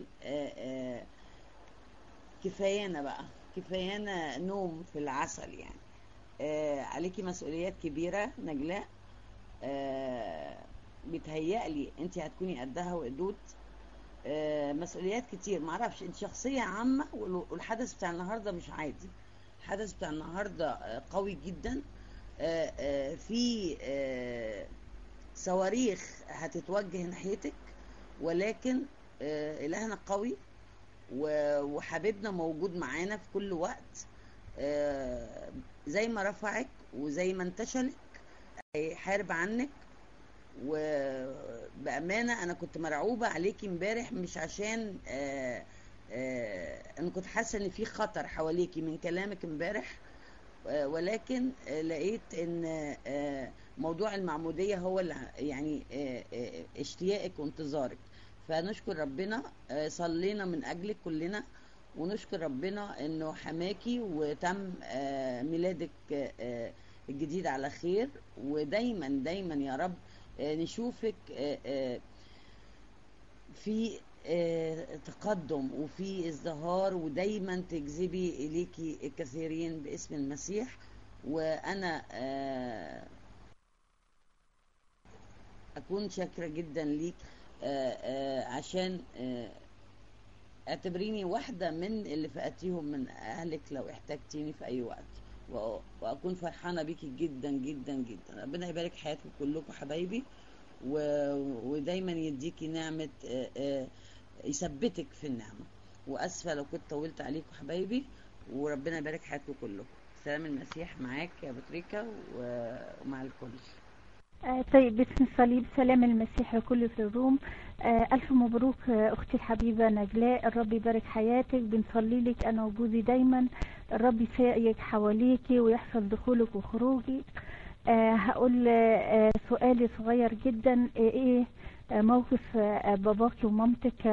Speaker 19: كفايانا بقى، كفايانا نوم في العسل يعني. عليكي مسؤوليات كبيرة نجلاء، بيتهيألي انت هتكوني قدها وقدود. مسؤوليات كتير، معرفش، انت شخصية عامة، والحدث بتاع النهاردة مش عادي. الحدث بتاع النهاردة قوي جدا. في صواريخ هتتوجه ناحيتك، ولكن إلهنا قوي وحبيبنا موجود معانا في كل وقت. زي ما رفعك وزي ما انتشلك هيحارب عنك. وبأمانة أنا كنت مرعوبة عليكي امبارح، مش عشان أنا كنت حاسة إن في خطر حواليكي من كلامك امبارح، ولكن لقيت إن موضوع المعمودية هو اللي يعني اشتياقك وانتظارك. فنشكر ربنا، صلينا من أجلك كلنا، ونشكر ربنا إنه حماكي وتم ميلادك الجديد على خير. ودايما دايما يا رب نشوفك في تقدم وفي ازدهار، ودايما تجذبي إليكي الكثيرين باسم المسيح. وأنا أكون شاكرة جدا ليك، عشان اعتبريني واحدة من اللي فقدتيهم من أهلك لو احتجتيني في أي وقت، وأكون فرحانة بيكي جدا جدا جدا. ربنا يبارك حياتكم كلكم حبايبي، ودايما يديكي نعمة، يثبتك في النعمة. وأسفة لو كنت طولت عليكم حبايبي، وربنا يبارك حياتكم كلكم. سلام المسيح معاك يا بطريكة ومع الكل.
Speaker 20: طيب، باسم الصليب سلام المسيح لكل في الروم. ألف مبروك أختي الحبيبة نجلاء، الرب يبارك حياتك. بنصلي لك أنا وجوزي دايما، الرب يساعدك حواليكي ويحصل دخولك وخروجك. هقول سؤالي صغير جدا. ايه موقف باباك ومامتك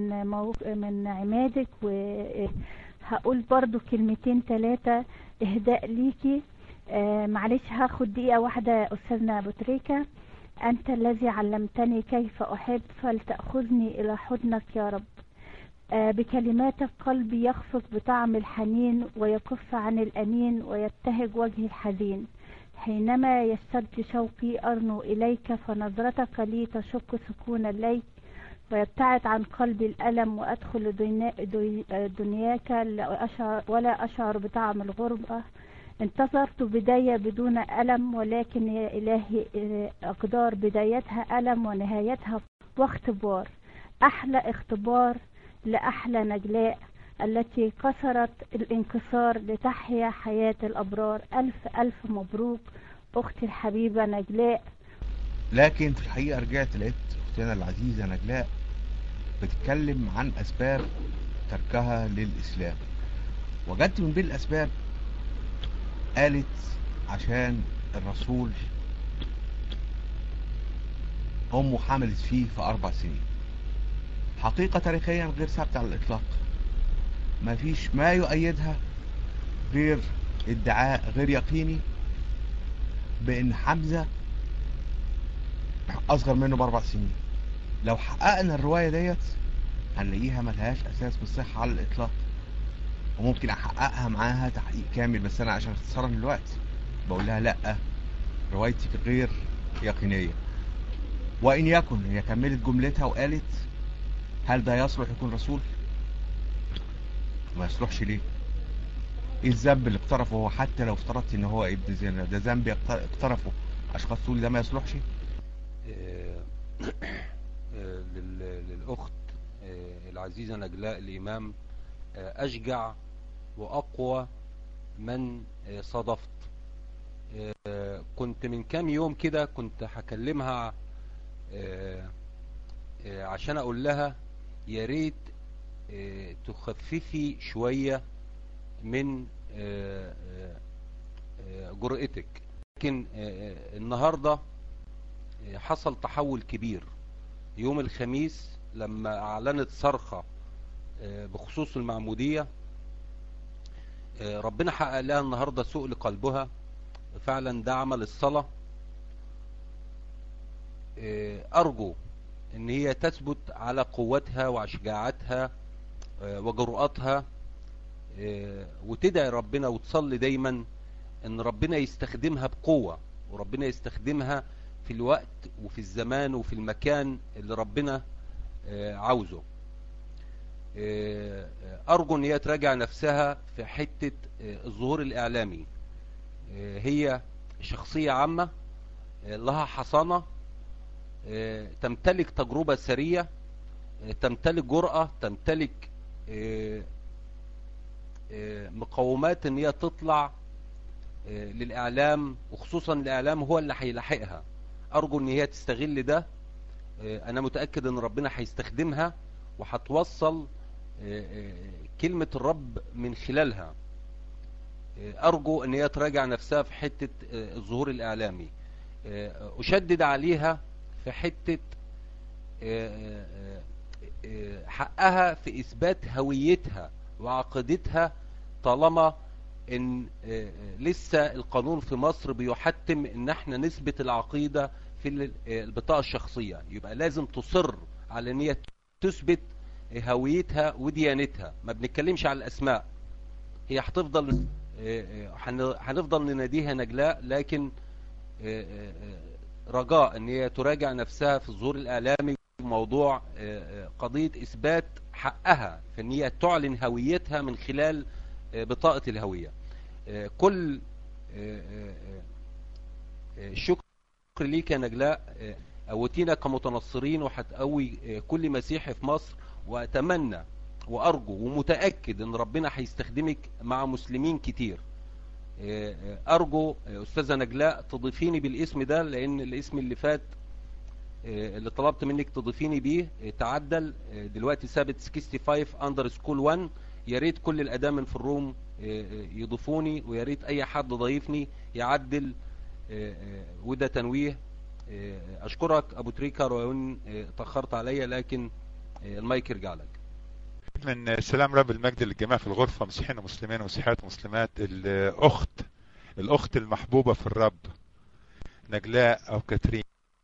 Speaker 20: من عمادك؟ وهقول برضو كلمتين 3 إهداء ليكي. معلش هاخد دقيقة واحدة. أستاذنا أبو تريكة، أنت الذي علمتني كيف أحب، فلتأخذني إلى حضنك يا رب. بكلماتك قلبي يخفق بطعم الحنين، ويكف عن الأنين، ويبتهج وجهي الحزين. حينما يشتد شوقي أرنو إليك، فنظرتك لي تشق سكون الليل، ويبتعد عن قلبي الألم، وأدخل دنياك ولا أشعر بطعم الغربة. انتظرت بداية بدون ألم، ولكن يا إلهي أقدار بدايتها ألم ونهايتها واختبار. أحلى اختبار لأحلى نجلاء التي كسرت الانكسار لتحيا حياة الأبرار. ألف ألف مبروك أختي الحبيبة نجلاء.
Speaker 21: لكن في الحقيقة رجعت لقيت أختنا العزيزة نجلاء بتتكلم عن أسباب تركها للإسلام. وجدت من بين الأسباب قالت عشان الرسول أمه حملت فيه في 4 سنين. حقيقة تاريخيا غير ثابتة على الإطلاق. مفيش ما يؤيدها غير ادعاء غير يقيني بان حمزة اصغر منه ب4 سنين. لو حققنا الرواية ديت هنلاقيها ملهاش اساس بالصحة على الاطلاق، وممكن احققها معاها تحقيق كامل، بس انا عشان اختصارا الوقت بقول لها لا، روايتك غير يقينية. وان يكن هي كملت جملتها وقالت هل ده يصلح يكون رسول؟ ما يصلحش ليه؟ ايه الذنب اللي اقترفه هو؟ حتى لو افترضت ان هو ابن زنا، ده ذنب اقترفه اشخاص تقول ده ما يصلحش؟
Speaker 1: للأخت العزيزة نجلاء الإمام، أشجع وأقوى من صادفت. كنت من كام يوم كده كنت هكلمها عشان أقول لها يا ريت تخففي شوية من جرأتك، لكن النهاردة حصل تحول كبير يوم الخميس لما اعلنت صرخة بخصوص المعمودية. ربنا حقق لها النهاردة سوء لقلبها، فعلا ده عمل الصلاة. ارجو ان هي تثبت على قوتها وشجاعتها وجرأتها، وتدعي ربنا وتصلي دايما ان ربنا يستخدمها بقوة، وربنا يستخدمها في الوقت وفي الزمان وفي المكان اللي ربنا عاوزه. ارجو ان هي تراجع نفسها في حتة الظهور الاعلامي. هي شخصية عامة لها حصانة، تمتلك تجربة سرية، تمتلك جرأة، تمتلك مقومات ان هي تطلع للاعلام، وخصوصا الاعلام هو اللي هيلاحقها. ارجو ان هي تستغل ده. انا متأكد ان ربنا هيستخدمها وهتوصل كلمة الرب من خلالها. ارجو ان هي تراجع نفسها في حتة الظهور الاعلامي. اشدد عليها في حتة حقها في اثبات هويتها وعقيدتها، طالما ان لسه القانون في مصر بيحتم ان احنا نثبت العقيدة في البطاقة الشخصية. يبقى لازم تصر على ان هي تثبت هويتها وديانتها. ما بنتكلمش على الاسماء، هي هنفضل نناديها نجلاء، لكن رجاء ان هي تراجع نفسها في الظهور الاعلامي في موضوع قضية اثبات حقها في ان هي تعلن هويتها من خلال بطاقة الهوية. كل الشكر ليك يا نجلاء، قوتينا كمتنصرين وهتقوي كل مسيحي في مصر، واتمنى وارجو ومتأكد ان ربنا هيستخدمك مع مسلمين كتير. ارجو استاذة نجلاء تضيفيني بالاسم ده، لان الاسم اللي فات اللي طلبت منك تضيفيني بيه تعدل، دلوقتي ثابت 65_1. يا ريت كل الادامن في الروم يضيفوني، ويا ريت اي حد ضيفني يعدل، وده تنويه. اشكرك ابو تريكا، وان تاخرت عليا، لكن المايك يرجع لك.
Speaker 22: من سلام رب المجد للجميع في الغرفة، مسيحيين ومسلمين ومسيحيات ومسلمات. الاخت المحبوبة في الرب نجلاء او كاترين،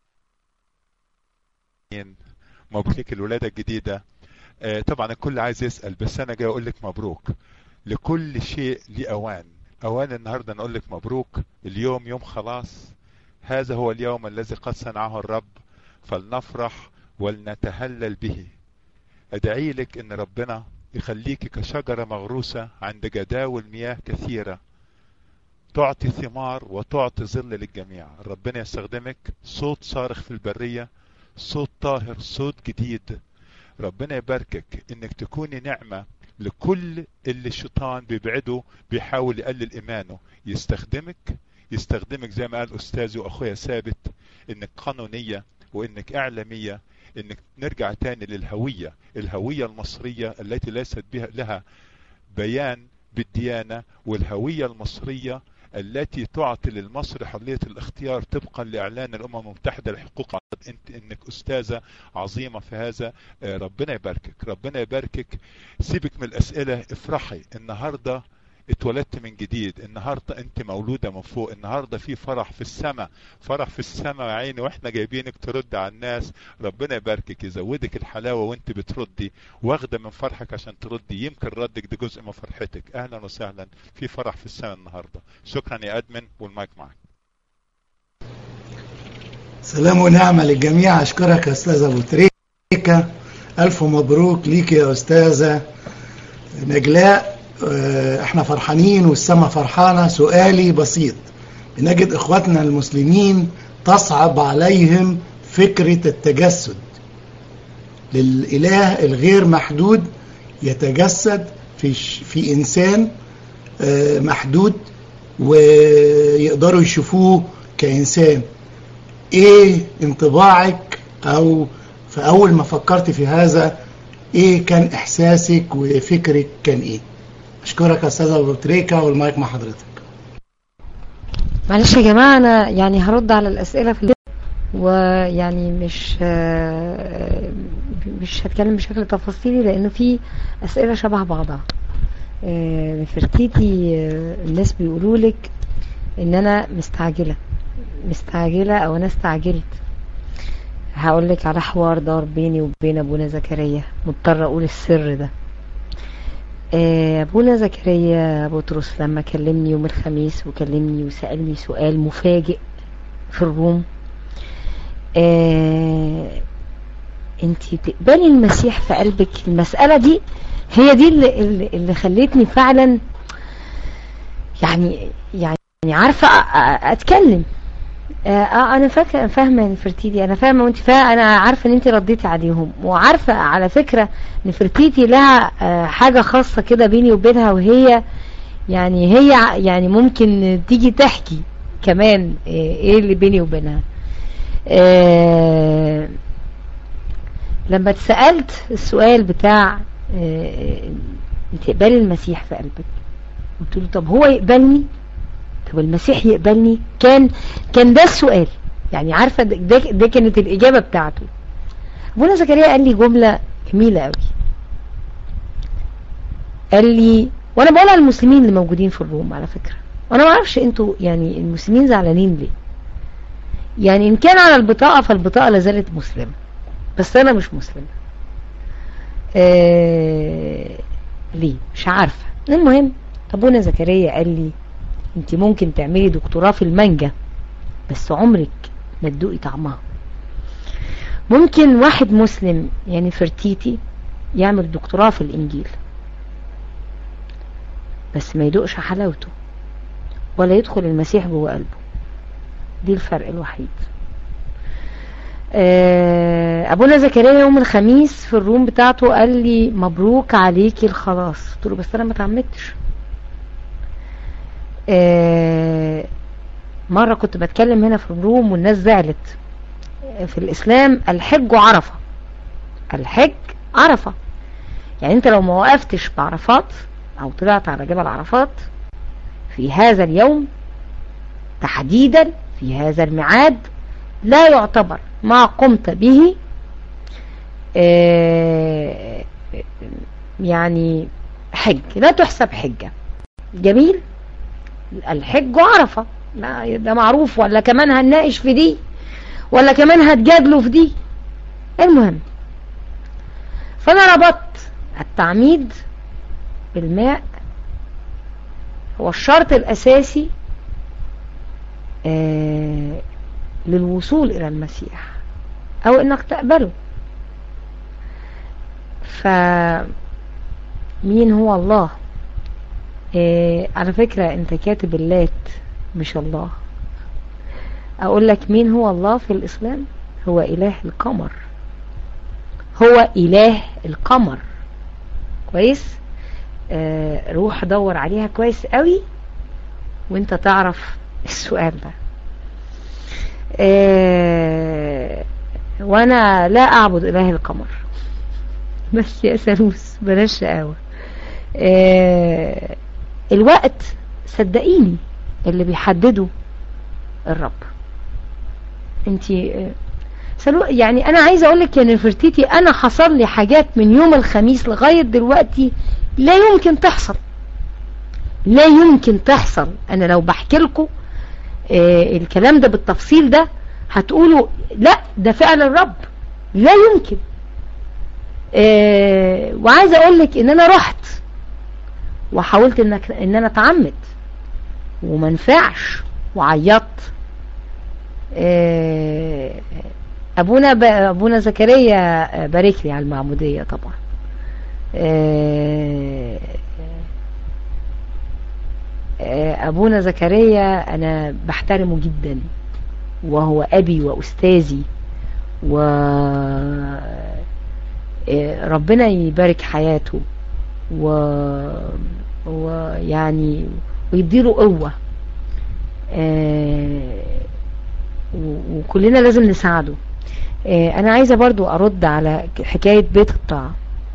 Speaker 22: مبروك الولادة الجديدة. طبعا الكل عايز يسأل، بس انا جاي اقول لك مبروك. لكل شيء ليه اوان النهاردة نقول لك مبروك. اليوم يوم خلاص، هذا هو اليوم الذي قد صنعه الرب، فلنفرح ولنتهلل به. ادعي لك ان ربنا يخليك كشجرة مغروسة عند جداول مياه كثيرة، تعطي ثمار وتعطي ظل للجميع. ربنا يستخدمك صوت صارخ في البرية، صوت طاهر، صوت جديد. ربنا يباركك انك تكوني نعمة لكل اللي الشيطان بيبعده، بيحاول يقلل ايمانه. يستخدمك زي ما قال استاذي واخويا ثابت، انك قانونية وانك اعلامية، انك نرجع تاني للهوية، الهوية المصرية التي ليست بها لها بيان بالديانة، والهوية المصرية التي تعطي للمصري حرية الاختيار طبقا لإعلان الأمم المتحدة لحقوق العبد. إنك أستاذة عظيمة في هذا. ربنا يباركك، ربنا يباركك. سيبك من الأسئلة، افرحي النهاردة، اتولدت من جديد النهاردة، انت مولودة من فوق النهاردة، في فرح في السماء، فرح في السماء يا عيني، واحنا جايبينك ترد على الناس. ربنا يباركك، يزودك الحلاوة وانت بتردي، واخدة من فرحك عشان تردي، يمكن ردك ده جزء من فرحتك. اهلا وسهلا، في فرح في السماء النهاردة. شكرا يا ادمن، والمايك معك.
Speaker 4: سلام ونعمة للجميع. اشكرك يا استاذ ابو تريكة، الف مبروك ليك يا استاذة نجلاء. احنا فرحانين والسماء فرحانة. سؤالي بسيط، بنجد اخواتنا المسلمين تصعب عليهم فكرة التجسد للإله الغير محدود، يتجسد في إنسان محدود ويقدروا يشوفوه كإنسان. ايه انطباعك، او في اول ما فكرت في هذا ايه كان احساسك وفكرك كان ايه؟ اشكرك يا استاذ ابو تريكة، والمايك مع حضرتك.
Speaker 2: معلش يا جماعة، انا يعني هرد على الاسئلة في ويعني مش هتكلم بشكل تفصيلي لانه في اسئلة شبه بعضها. فرتيتي الناس بيقولوا لك ان انا مستعجلة او انا استعجلت. هقول لك على حوار دار بيني وبين ابونا زكريا، مضطر اقول السر ده. ابونا زكريا بطرس لما كلمني يوم الخميس وكلمني وسألني سؤال مفاجئ في الروم، انتي تقبلي المسيح في قلبك؟ المسألة دي هي دي اللي خلتني فعلا يعني عارفة اتكلم. انا فاهمه ان فرتيتي، انا فاهمه وانت فاهمه، انا عارفه ان انت رديتي عليهم، وعارفه على فكره ان فرتيتي لها حاجه خاصه كده بيني وبينها، وهي يعني ممكن تيجي تحكي كمان ايه اللي بيني وبينها. لما اتسالت السؤال بتاع تقبلي المسيح في قلبك، قلت له طب هو يقبلني؟ طب المسيح يقبلني؟ كان ده السؤال، يعني عارفة ده كانت الإجابة بتاعته. ابونا زكريا قال لي جملة جميلة قوي، قال لي، وانا بقولها للمسلمين اللي موجودين في الروم على فكرة، وانا ما اعرفش انتوا يعني المسلمين زعلانين ليه. يعني ان كان على البطاقة فالبطاقة لازالت مسلمة، بس انا مش مسلمة. ليه؟ مش عارفة. المهم ابونا زكريا قال لي انت ممكن تعملي دكتوراه في المانجا بس عمرك ما تدوقي طعمها. ممكن واحد مسلم يعني فرتيتي يعمل دكتوراه في الانجيل بس ما يدوقش حلاوته ولا يدخل المسيح جوه قلبه. دي الفرق الوحيد. ابونا زكريا يوم الخميس في الروم بتاعته قال لي مبروك عليكي الخلاص. قلت له بس انا ما اتعمدتش. مرة كنت بتكلم هنا في الروم والناس زعلت. في الإسلام الحج عرفة، الحج عرفة، يعني انت لو ما وقفتش بعرفات او طلعت على جبل عرفات في هذا اليوم تحديدا في هذا الميعاد لا يعتبر ما قمت به يعني حج، لا تحسب حجة. جميل، الحج عرفة، ده معروف، ولا كمان هنناقش في دي ولا كمان هتجادلوا في دي؟ المهم، فانا ربطت التعميد بالماء هو الشرط الاساسي للوصول الى المسيح او انك تقبله. فمين هو الله؟ على فكرة انت كاتب اللات مش الله. اقول لك مين هو الله في الاسلام؟ هو اله القمر، هو اله القمر. كويس؟ روح دور عليها كويس قوي وانت تعرف السؤال ده. وانا لا اعبد اله القمر بس يا سلوس بلاش شقاوة. الوقت صدقيني اللي بيحددوا الرب. انت يعني انا عايزه اقول لك يا نفرتيتي، انا حصل لي حاجات من يوم الخميس لغايه دلوقتي لا يمكن تحصل، لا يمكن تحصل. انا لو بحكي لكم الكلام ده بالتفصيل ده هتقولوا لا ده فعل الرب، لا يمكن. وعايزه اقول لك ان انا رحت وحاولت ان انا اتعمد وما نفعش وعيطت. ابونا زكريا بارك لي على المعمودية طبعا. ابونا زكريا انا بحترمه جدا، وهو ابي واستاذي، وربنا يبارك حياته ويعني ويديله قوة، وكلنا لازم نساعده. انا عايزة برضو ارد على حكاية بيت الطاعة.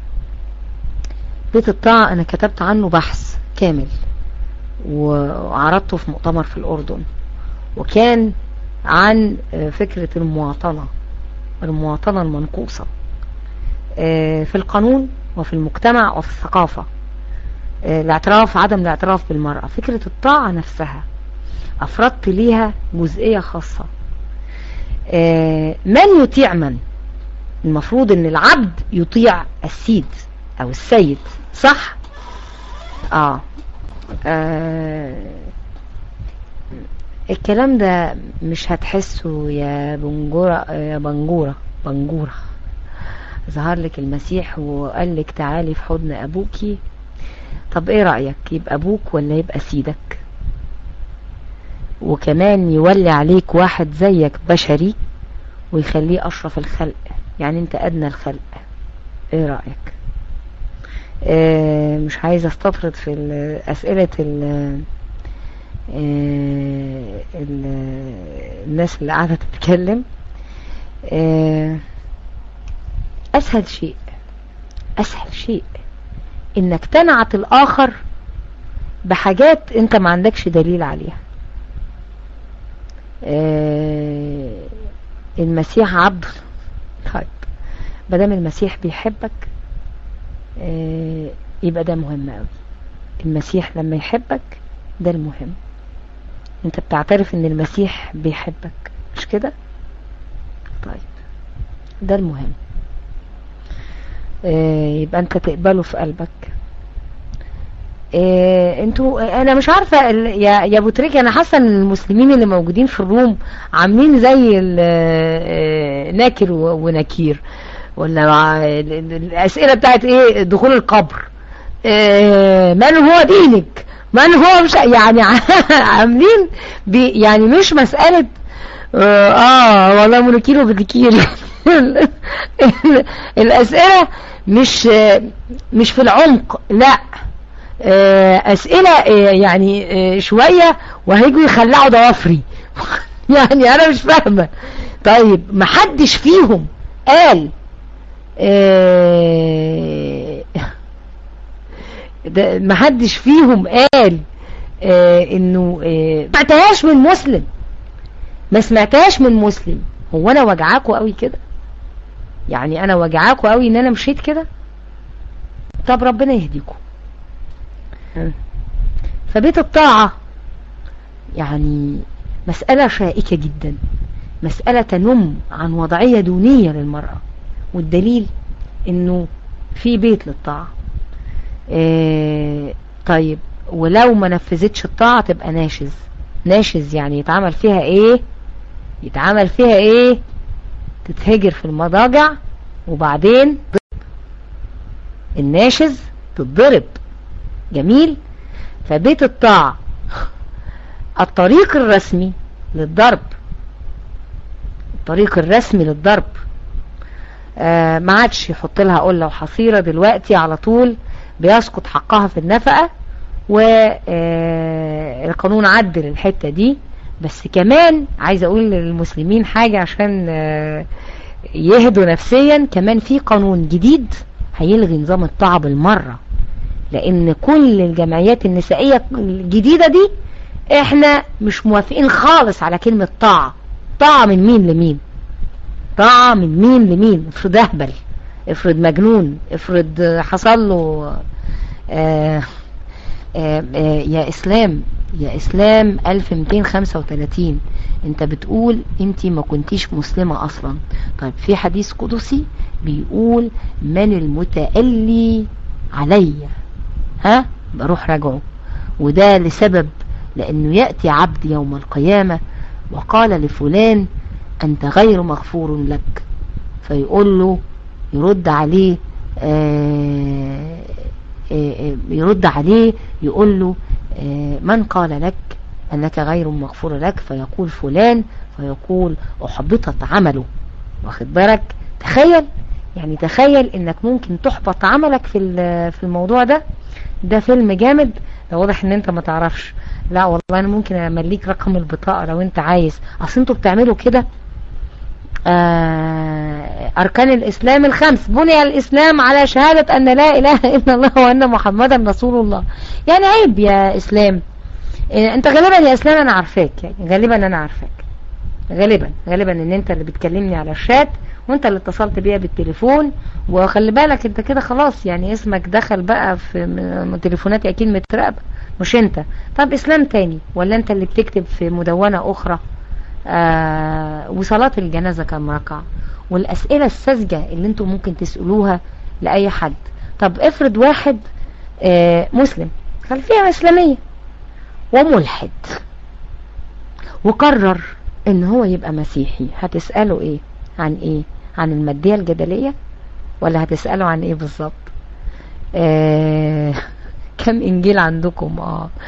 Speaker 2: بيت الطاعة انا كتبت عنه بحث كامل وعرضته في مؤتمر في الاردن، وكان عن فكرة المواطنة المنقوصة في القانون وفي المجتمع وفي الثقافة. الاعتراف، عدم الاعتراف بالمرأة، فكرة الطاعة نفسها افردت ليها جزئية خاصة. من يطيع من؟ المفروض ان العبد يطيع السيد او السيد، صح؟ الكلام ده مش هتحسه يا بنجورة. ظهر لك المسيح وقال لك تعالي في حضن ابوكي. طب ايه رأيك، يبقى ابوك ولا يبقى سيدك؟ وكمان يولي عليك واحد زيك بشري ويخليه اشرف الخلق، يعني انت ادنى الخلق. ايه رأيك؟ مش عايزة استطرد في اسئلة الناس اللي قاعدة تتكلم. اسهل شيء انك تنعت الاخر بحاجات انت ما عندكش دليل عليها. المسيح عبد. طيب مادام المسيح بيحبك يبقى ده مهم قوي. المسيح لما يحبك ده المهم. انت بتعترف ان المسيح بيحبك، مش كده؟ طيب ده المهم. يبقى انت تقبله في قلبك. انتوا انا مش عارفة يا ابو تريكة، انا حاسة ان المسلمين اللي موجودين في الروم عاملين زي ناكر ونكير، ولا الاسئلة بتاعت ايه، دخول القبر. من هو دينك، من هو، مش يعني عاملين يعني مش مسألة والله منكير وبدكير. الاسئلة مش في العمق، لا، اسئلة يعني شوية وهيجوا يخلعوا ضوافري. يعني انا مش فاهمة. طيب محدش فيهم قال محدش فيهم قال انه ما سمعتهاش من مسلم. هو انا وجعاكوا قوي كده؟ يعني انا وجعاكوا قوي ان انا مشيت كده؟ طب ربنا يهديكم. فبيت الطاعة يعني مسألة شائكة جدا، مسألة تنم عن وضعية دونية للمرأة، والدليل انه في بيت للطاعة. طيب ولو ما نفذتش الطاعة تبقى ناشز يعني يتعمل فيها ايه؟ تتهجر في المضاجع، وبعدين الناشز تتضرب. جميل. فبيت الطاعة الطريق الرسمي للضرب، ما عادش يحط لها قلة وحصيرة دلوقتي، على طول بيسقط حقها في النفقة، والقانون عدل الحتة دي. بس كمان عايزة اقول للمسلمين حاجة عشان يهدوا نفسيا، كمان في قانون جديد هيلغي نظام الطاعة بالمرة، لان كل الجمعيات النسائية الجديدة دي احنا مش موافقين خالص على كلمة طاعة. طاعة من مين لمين؟ طاعة من مين لمين؟ افرض اهبل، افرض مجنون، افرض حصل له يا اسلام 1235 انت بتقول انت ما كنتيش مسلمة اصلا. طيب في حديث قدسي بيقول من المتألي علي بروح راجعه، وده لسبب لانه يأتي عبد يوم القيامة وقال لفلان انت غير مغفور لك، فيقول له يرد عليه يقول له من قال لك أنك غير مغفور لك؟ فيقول فلان، فيقول أحبطت عمله. واخد بالك؟ تخيل يعني، تخيل انك ممكن تحبط عملك في الموضوع ده. ده فيلم جامد. ده واضح ان انت ما تعرفش. لا والله انا ممكن امليك رقم البطاقة لو انت عايز. اصل انتوا بتعملوا كده. أركان الإسلام الخمس، بني الإسلام على شهادة أن لا إله إلا الله وأن محمدا رسول الله. يعني عيب يا إسلام. أنت غالبا يا إسلام أنا عارفاك، يعني غالبا أنا عارفاك، غالبا إن أنت اللي بتكلمني على الشات وأنت اللي اتصلت بيا بالتليفون. وخلي بالك أنت كده خلاص يعني اسمك دخل بقى في تليفوناتي أكيد متراقبة، مش أنت. طب إسلام تاني ولا أنت اللي بتكتب في مدونة أخرى وصلاة الجنازة كم ركعة؟ والأسئلة الساذجة اللي انتم ممكن تسألوها لأي حد. طب افرض واحد مسلم خلفية إسلامية وملحد وقرر ان هو يبقى مسيحي، هتسأله ايه؟ عن ايه؟ عن المادية الجدلية ولا هتسأله عن ايه بالظبط؟ كم انجيل عندكم؟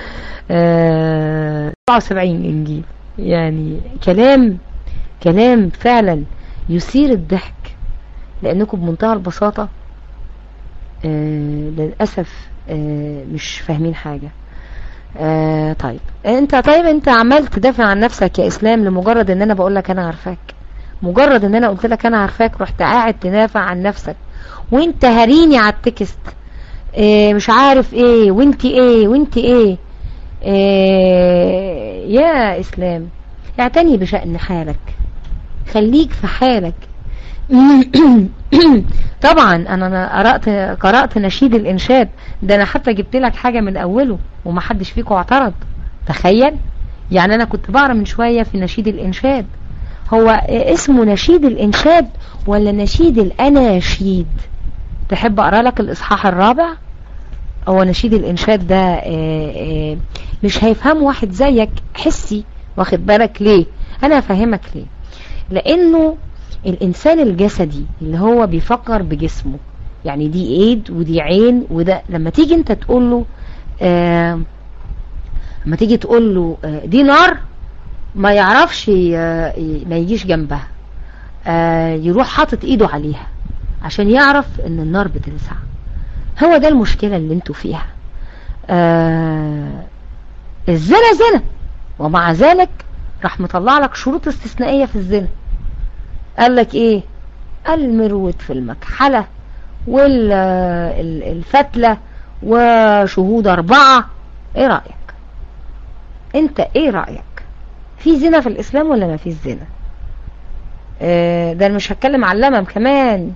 Speaker 2: 77 انجيل. يعني كلام فعلا يثير الضحك، لانكم بمنتهى البساطة للأسف مش فاهمين حاجة. طيب انت عمال تدافع عن نفسك يا اسلام لمجرد ان انا بقول لك انا عارفاك. مجرد ان انا قلت لك انا عارفاك رحت قاعد تدافع عن نفسك، وانت هريني على التكست مش عارف ايه وانت ايه يا اسلام. اعتني بشأن حالك، خليك في حالك. طبعا انا قرأت نشيد الانشاد ده، انا حتى جبت لك حاجة من اوله ومحدش فيكم اعترض. تخيل يعني انا كنت بقرا من شوية في نشيد الانشاد. هو اسمه نشيد الانشاد ولا نشيد الاناشيد؟ تحب اقرا لك الاصحاح الرابع؟ هو نشيد الانشاد ده مش هيفهم واحد زيك حسي. واخد بالك ليه؟ انا هفهمك ليه. لانه الانسان الجسدي اللي هو بيفكر بجسمه، يعني دي ايد ودي عين وده، لما تيجي انت تقول له لما تيجي تقول له دي نار، ما يعرفش ما يجيش جنبها، يروح حاطط ايده عليها عشان يعرف ان النار بتلسع. هو ده المشكلة اللي انتوا فيها. الزنا زنا، ومع ذلك راح مطلع لك شروط استثنائية في الزنا. قال لك ايه؟ المروت في المكحلة والفتلة وشهود 4. ايه رأيك انت؟ ايه رأيك؟ في زنا في الاسلام ولا ما في زنا؟ ده انا مش هتكلم على اللمم كمان.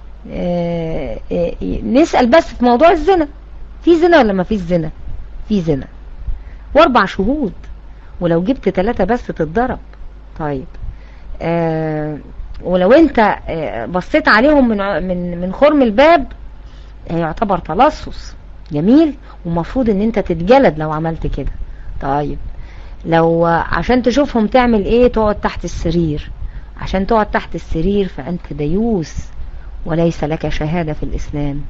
Speaker 2: نسأل بس في موضوع الزنا، في زنا ولا ما في زنا؟ في زنا، و4 شهود، ولو جبت 3 بس تتضرب. طيب ولو انت بصيت عليهم من خرم الباب يعتبر تلصص. جميل، ومفروض ان انت تتجلد لو عملت كده. طيب لو عشان تشوفهم تعمل ايه؟ تقعد تحت السرير. عشان تقعد تحت السرير فانت ديوس وليس لك شهادة في الاسلام.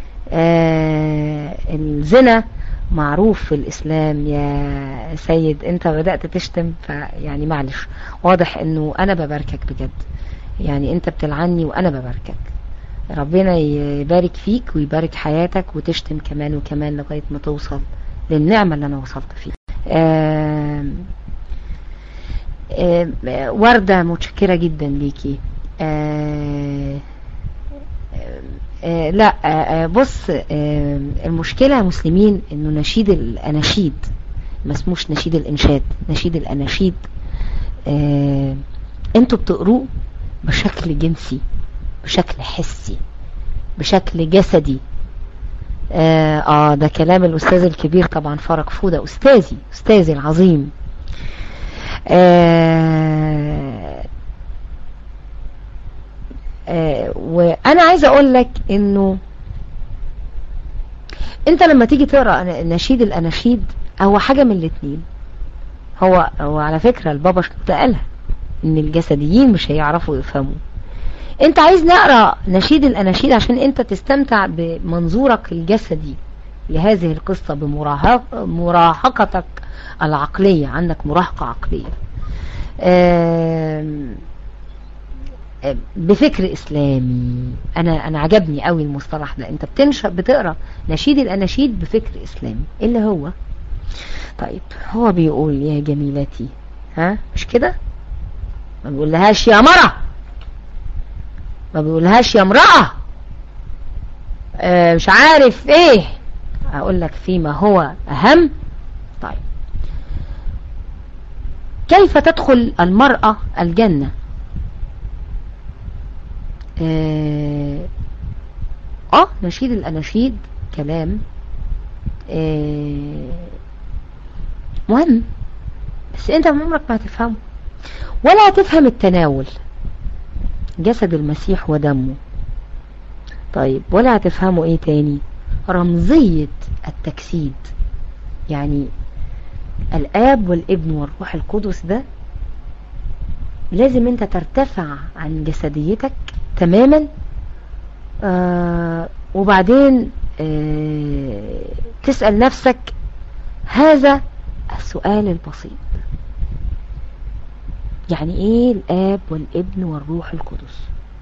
Speaker 2: الزنا معروف في الاسلام يا سيد. انت بدأت تشتم، فيعني معلش، واضح انه انا بباركك بجد. يعني انت بتلعني وانا بباركك. ربنا يبارك فيك ويبارك حياتك، وتشتم كمان وكمان لغاية ما توصل للنعمة اللي انا وصلت فيها. وردة متشكرة جدا ليكي. لا بص، المشكلة يا مسلمين انه نشيد الاناشيد ما اسموش نشيد الإنشاد، نشيد الأناشيد. انتوا بتقروه بشكل جنسي، بشكل حسي، بشكل جسدي. ده كلام الأستاذ الكبير طبعا فرج فودة، أستاذي العظيم. وأنا عايزة أقول لك إنه أنت لما تيجي تقرأ نشيد الأناشيد هو حاجة من الاتنين. هو على فكرة البابا شنودة قالها إن الجسديين مش هيعرفوا يفهموا. أنت عايز نقرأ نشيد الأناشيد عشان أنت تستمتع بمنظورك الجسدي لهذه القصة، بمراهقتك العقلية، عندك مراهقة عقلية، بفكر إسلامي. أنا عجبني قوي المصطلح ده. أنت بتقرأ نشيد الأناشيد بفكر إسلامي اللي هو طيب هو بيقول يا جميلتي، مش كده؟ ما بيقولهاش يا مرة، ما بيقولهاش يا امرأة، مش عارف ايه. اقول لك فيما هو اهم. طيب كيف تدخل المرأة الجنة؟ نشيد الأناشيد كلام مهم، بس انت عمرك ما هتفهمه ولا هتفهم التناول، جسد المسيح ودمه. طيب ولا هتفهموا ايه تاني؟ رمزية التجسيد، يعني الآب والابن والروح القدس ده لازم انت ترتفع عن جسديتك تماما. وبعدين تسأل نفسك هذا السؤال البسيط: يعني ايه الآب والابن والروح القدس؟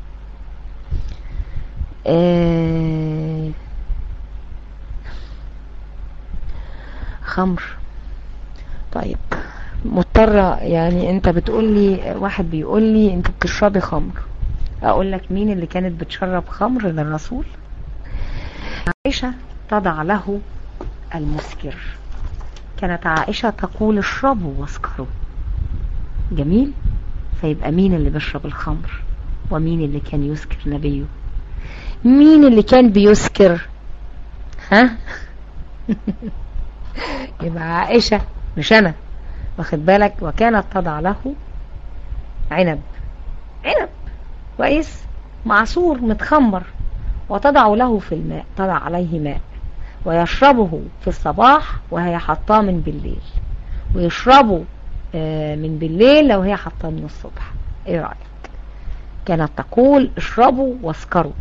Speaker 2: خمر. طيب مضطرة، يعني انت بتقول لي، واحد بيقول لي انت بتشربي خمر، اقول لك مين اللي كانت بتشرب خمر للرسول؟ عائشة تضع له المسكر، كانت عائشة تقول اشربوا واسكروا. جميل. فيبقى مين اللي بيشرب الخمر ومين اللي كان يسكر نبيه؟ مين اللي كان بيسكر؟ يبقى عائشة مش انا، واخد بالك؟ وكانت تضع له عنب كويس معصور متخمر، وتضع له في الماء، تضع عليه ماء، ويشربه في الصباح وهي حطاه من بالليل، ويشربه من بالليل لو هي حطاه من الصبح. ايه رأيك؟ كانت تقول اشربوا واسكروا.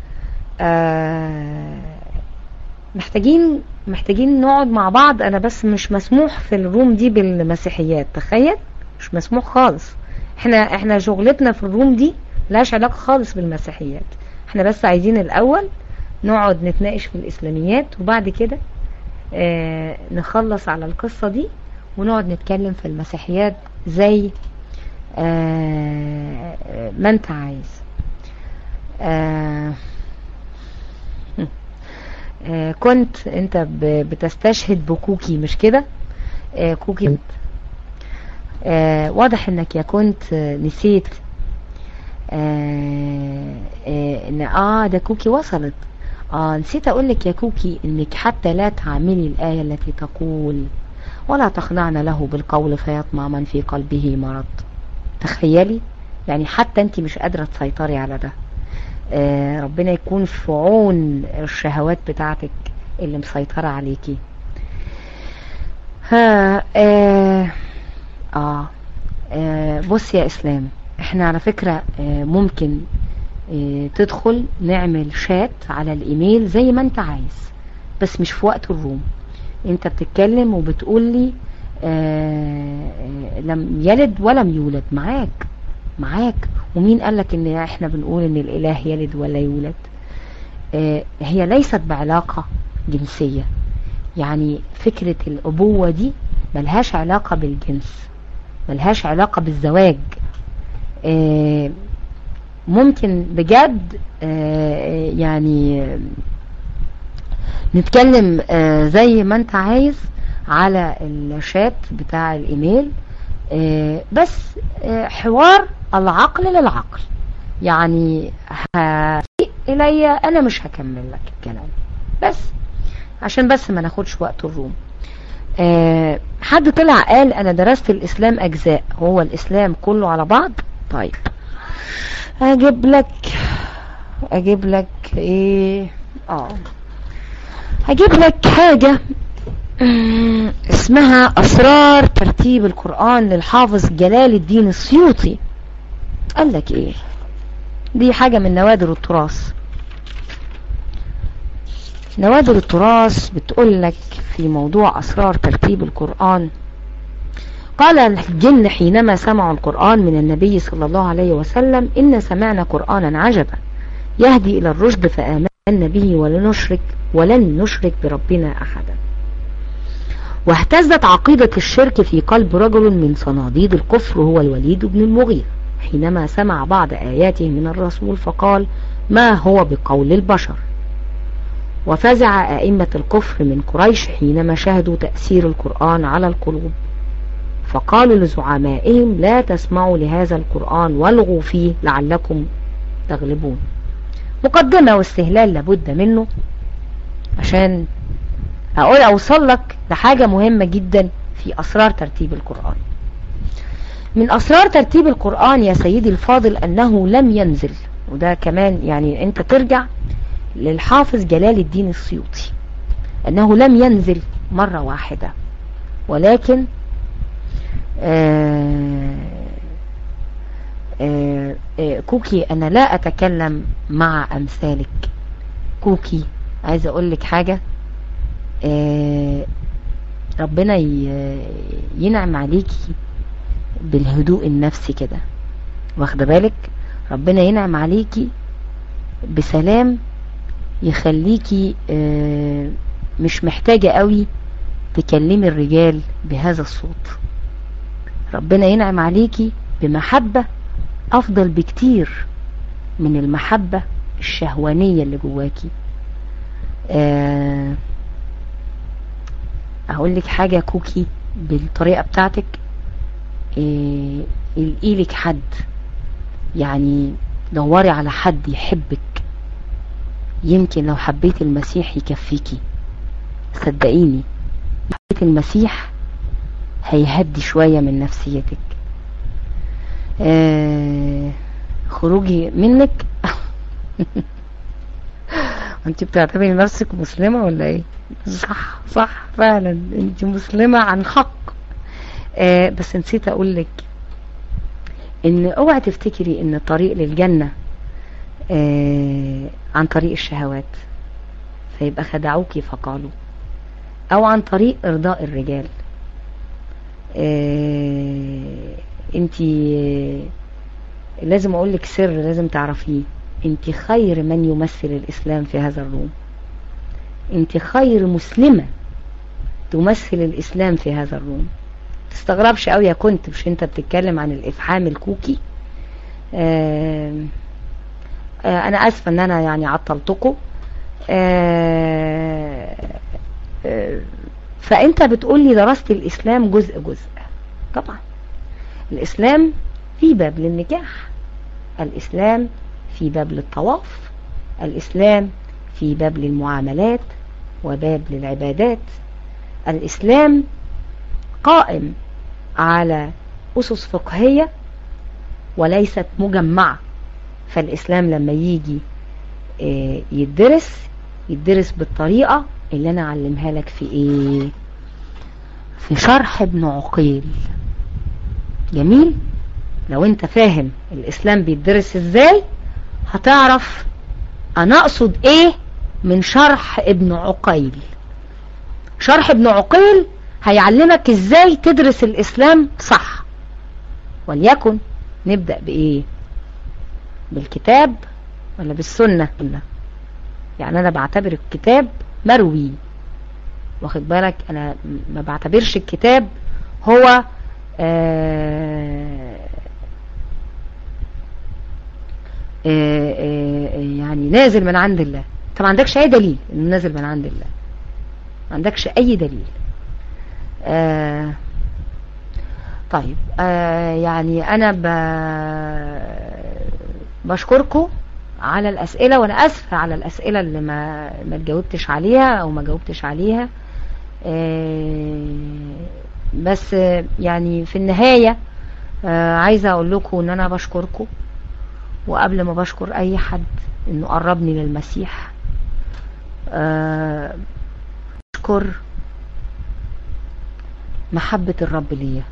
Speaker 2: محتاجين نقعد مع بعض. انا بس مش مسموح في الروم دي بالمسيحيات، تخيل، مش مسموح خالص. احنا شغلتنا في الروم دي لاش علاقة خالص بالمسيحيات. احنا بس عايزين الاول نقعد نتناقش في الاسلاميات، وبعد كده نخلص على القصة دي ونقعد نتكلم في المسيحيات زي ما انت عايز. كنت انت بتستشهد بكوكي، مش كده؟ كوكي واضح انك يا كنت نسيت ان ده كوكي وصلت. نسيت اقولك يا كوكي انك حتى لا تعملي الآية التي تقول ولا تخضعن له بالقول فيطمع من في قلبه مرض. تخيلي، يعني حتى انت مش قادرة تسيطري على ده. ربنا يكون في عون الشهوات بتاعتك اللي مسيطرة عليكي. بص يا اسلام، احنا على فكرة ممكن تدخل نعمل شات على الايميل زي ما انت عايز، بس مش في وقت الروم. انت بتتكلم وبتقول لي لم يلد ولم يولد. معاك. ومين قالك ان احنا بنقول ان الاله يلد ولا يولد؟ هي ليست بعلاقة جنسية، يعني فكرة الابوة دي ملهاش علاقة بالجنس، ملهاش علاقة بالزواج. ممكن بجد يعني نتكلم زي ما انت عايز على الشات بتاع الايميل، بس حوار العقل للعقل. يعني إلي أنا مش هكمل لك الكلام، بس عشان بس ما ناخدش وقت الروم. حد طلع قال أنا درست الإسلام أجزاء، هو الإسلام كله على بعض؟ طيب أجيب لك إيه؟ هجيب لك حاجة اسمها أسرار ترتيب القرآن للحافظ جلال الدين السيوطي. قال لك إيه؟ دي حاجة من نوادر التراث. نوادر التراث بتقول لك في موضوع أسرار ترتيب القرآن: قال الجن حينما سمعوا القرآن من النبي صلى الله عليه وسلم: إن سمعنا قرآنا عجبا يهدي إلى الرشد فآمنا به ولن نشرك بربنا أحدا. واهتزت عقيدة الشرك في قلب رجل من صناديد الكفر هو الوليد بن المغيرة حينما سمع بعض آياته من الرسول فقال: ما هو بقول البشر. وفزع أئمة الكفر من قريش حينما شاهدوا تأثير القرآن على القلوب، فقالوا لزعمائهم: لا تسمعوا لهذا القرآن والغوا فيه لعلكم تغلبون. مقدمة واستهلال لابد منه عشان أوصل لك لحاجة مهمة جدا في أسرار ترتيب القرآن. من أسرار ترتيب القرآن يا سيدي الفاضل أنه لم ينزل، وده كمان يعني أنت ترجع للحافظ جلال الدين السيوطي، أنه لم ينزل مرة واحدة، ولكن كوكي أنا لا أتكلم مع أمثالك. كوكي عايز أقول لك حاجة، ربنا ينعم عليكي بالهدوء النفسي كده، واخده بالك؟ ربنا ينعم عليكي بسلام يخليكي مش محتاجة قوي تكلمي الرجال بهذا الصوت. ربنا ينعم عليكي بمحبة أفضل بكتير من المحبة الشهوانية اللي جواكي. أقول لك حاجة كوكي بالطريقة بتاعتك، القيلك حد، يعني دوري على حد يحبك، يمكن لو حبيت المسيح يكفيكي. صدقيني حبيت المسيح هيهدي شوية من نفسيتك. خروجي منك انت بتعتبري نفسك مسلمة ولا ايه؟ صح فعلا انت مسلمة عن حق. بس نسيت اقولك ان اوعى تفتكري ان الطريق للجنة عن طريق الشهوات فيبقى خدعوكي فقالوا، او عن طريق ارضاء الرجال. انتي لازم اقولك سر لازم تعرفيه، انتي خير من يمثل الاسلام في هذا الروم، انتي خير مسلمة تمثل الاسلام في هذا الروم. تستغربش قوي يا كنت مش انت بتتكلم عن الافحام الكوكي. انا اسفة ان انا يعني عطلتكم. فانت بتقولي درست الاسلام جزء. طبعا الاسلام في باب للنكاح، الاسلام في باب للطواف، الاسلام في باب للمعاملات وباب للعبادات. الاسلام قائم على اسس فقهية وليست مجمعة. فالاسلام لما يجي يدرس بالطريقة اللي انا علمها لك في ايه، في شرح ابن عقيل. جميل؟ لو انت فاهم الاسلام بيدرس ازاي هتعرف انا اقصد ايه من شرح ابن عقيل. شرح ابن عقيل هيعلمك ازاي تدرس الاسلام صح. وليكن نبدأ بايه، بالكتاب ولا بالسنة؟ يعني انا بعتبر الكتاب مروي، واخد بالك؟ انا ما بعتبرش الكتاب هو يعني نازل من عند الله. انت ما عندكش اي دليل انه نازل من عند الله، ما عندكش اي دليل. طيب يعني أنا بشكركم على الأسئلة، وأنا أسفة على الأسئلة اللي ما تجاوبتش عليها أو ما جاوبتش عليها. بس يعني في النهاية عايزة أقول لكم إن أنا بشكركم، وقبل ما بشكر أي حد إنه قربني للمسيح بشكر محبة الرب ليا.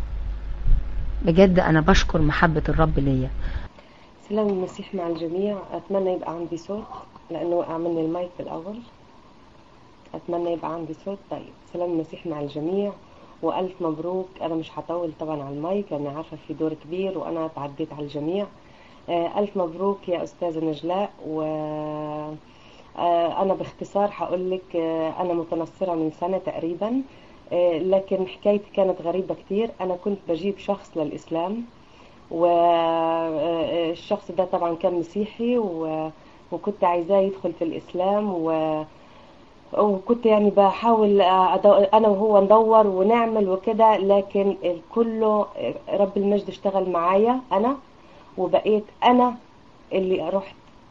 Speaker 2: بجد أنا بشكر محبة الرب ليا.
Speaker 5: سلام المسيح مع الجميع. أتمنى يبقى عندي صوت لأنه وقع مني المايك بالأول. أتمنى يبقى عندي صوت. طيب، سلام المسيح مع الجميع وألف مبروك. أنا مش هطول طبعا على المايك، أنا عارفة في دور كبير وأنا تعديت على الجميع. ألف مبروك يا أستاذة نجلاء. و أنا باختصار هقولك أنا متنصرة من سنة تقريبا، لكن حكايتي كانت غريبة كتير. أنا كنت بجيب شخص للإسلام، والشخص ده طبعا كان مسيحي، وكنت عايزاه يدخل في الإسلام، وكنت يعني بحاول أنا وهو ندور ونعمل وكده، لكن كله رب المجد اشتغل معايا أنا، وبقيت أنا اللي رحت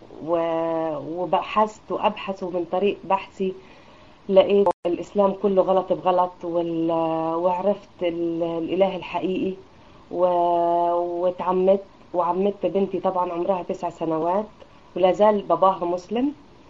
Speaker 5: وبحثت وأبحث، ومن طريق بحثي لقيت الإسلام كله غلط بغلط، وعرفت الإله الحقيقي، واتعمدت، وعمدت بنتي طبعا عمرها 9 سنوات ولا زال باباها مسلم.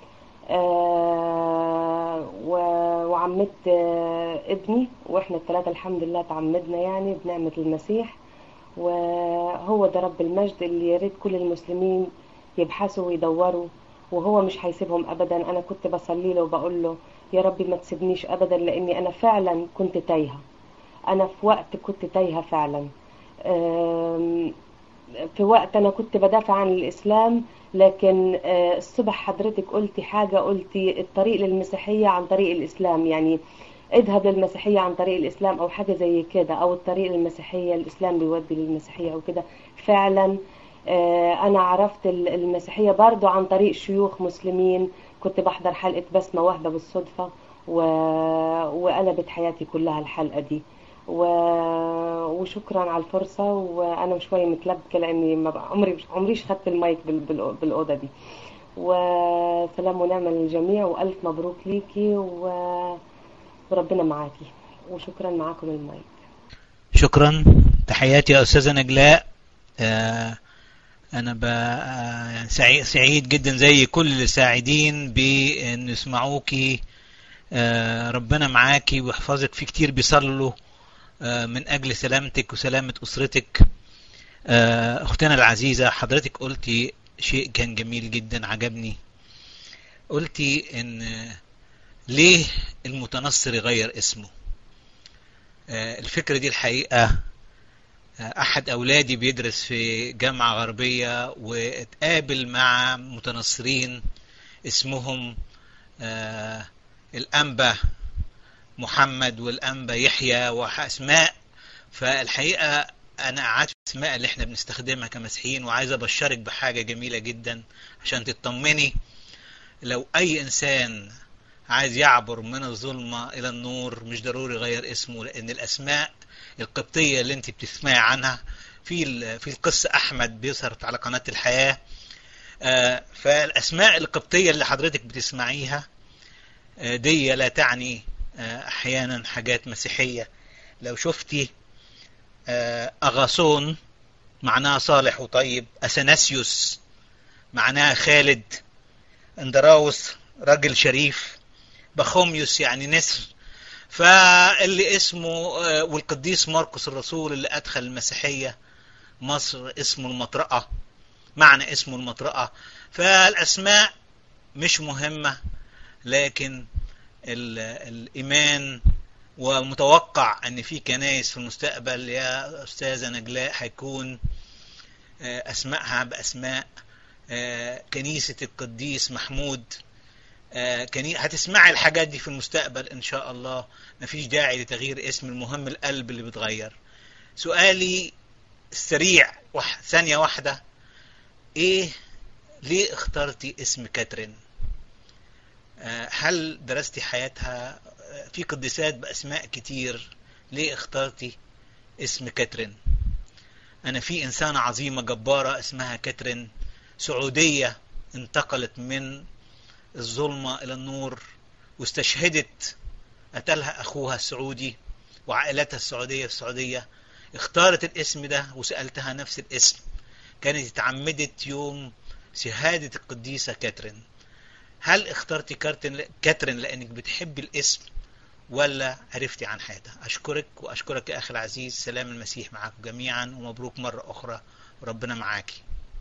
Speaker 5: وعمدت ابني، واحنا الثلاثة الحمد لله تعمدنا يعني بنعمة المسيح. وهو ده رب المجد اللي يريد كل المسلمين يبحثوا ويدوروا، وهو مش هيسيبهم ابدا. انا كنت بصلي له وبقول له يا ربي ما تسيبنيش ابدا، لاني انا فعلا كنت تايهة. انا في وقت كنت تايهة فعلا، في وقت انا كنت بدافع عن الاسلام، لكن الصبح حضرتك قلتي حاجة، قلتي الطريق للمسيحية عن طريق الاسلام، يعني اذهب للمسيحية عن طريق الاسلام او حاجة زي كده، او الطريق للمسيحية الاسلام بيودي للمسيحية او كده. فعلا انا عرفت المسيحية برضو عن طريق شيوخ مسلمين. كنت بحضر حلقة بسمة واحدة بالصدفة، وقلبت حياتي كلها الحلقة دي. وشكرا على الفرصة. وانا شوية متلبكة لاني عمريش خدت المايك بالأوضة دي. وسلام ونعمة للجميع، والف مبروك ليكي، وربنا معاكي. وشكرا، معاكم المايك.
Speaker 6: شكرا. تحياتي يا أستاذة نجلاء. أنا سعيد جدا زي كل الساعدين بأن يسمعوكي. ربنا معاكي ويحفظك. في كتير بيصلوا من أجل سلامتك وسلامة أسرتك. أختنا العزيزة، حضرتك قلتي شيء كان جميل جدا عجبني. قلتي إن ليه المتنصر يغير اسمه. الفكرة دي الحقيقة أحد أولادي بيدرس في جامعة غربية، واتقابل مع متنصرين اسمهم الأنبا محمد والأنبا يحيى وأسماء. فالحقيقة أنا قعدت في الأسماء اللي احنا بنستخدمها كمسيحيين، وعايز أبشرك بحاجة جميلة جدا عشان تطمني. لو أي إنسان عايز يعبر من الظلمة إلى النور مش ضروري يغير اسمه، لأن الأسماء القبطية اللي انت بتسمعي عنها في القس أحمد بيظهر على قناة الحياة. فالأسماء القبطية اللي حضرتك بتسمعيها دي لا تعني أحيانا حاجات مسيحية. لو شفتي أغاثون معناها صالح وطيب، أثناسيوس معناها خالد، اندراوس راجل شريف، بخوميوس يعني نسر. فاللي اسمه والقديس ماركوس الرسول اللي أدخل المسيحية مصر اسمه المطرقة، معنى اسمه المطرقة. فالأسماء مش مهمة، لكن الإيمان. ومتوقع أن في كنائس في المستقبل يا أستاذة نجلاء هيكون أسمائها بأسماء كنيسة القديس محمود. هتسمعي الحاجات دي في المستقبل إن شاء الله. مفيش داعي لتغيير اسم، المهم القلب اللي بتغير. سؤالي السريع ثانية واحدة، ليه اخترتي اسم كاترين؟ هل درستي حياتها؟ في قديسات بأسماء كتير ليه اخترتي اسم كاترين؟ انا في انسانة عظيمة جبارة اسمها كاترين، سعودية، انتقلت من الظلمة الى النور واستشهدت، قتلها اخوها السعودي وعائلتها السعودية في السعودية. اختارت الاسم ده وسألتها نفس الاسم، كانت اتعمدت يوم شهادة القديسة كاترين. هل اخترتي كاترين لانك بتحبي الاسم ولا عرفتي عن حياتها؟ اشكرك واشكرك يا اخي العزيز، سلام المسيح معكم جميعا ومبروك مرة اخرى وربنا معاكي.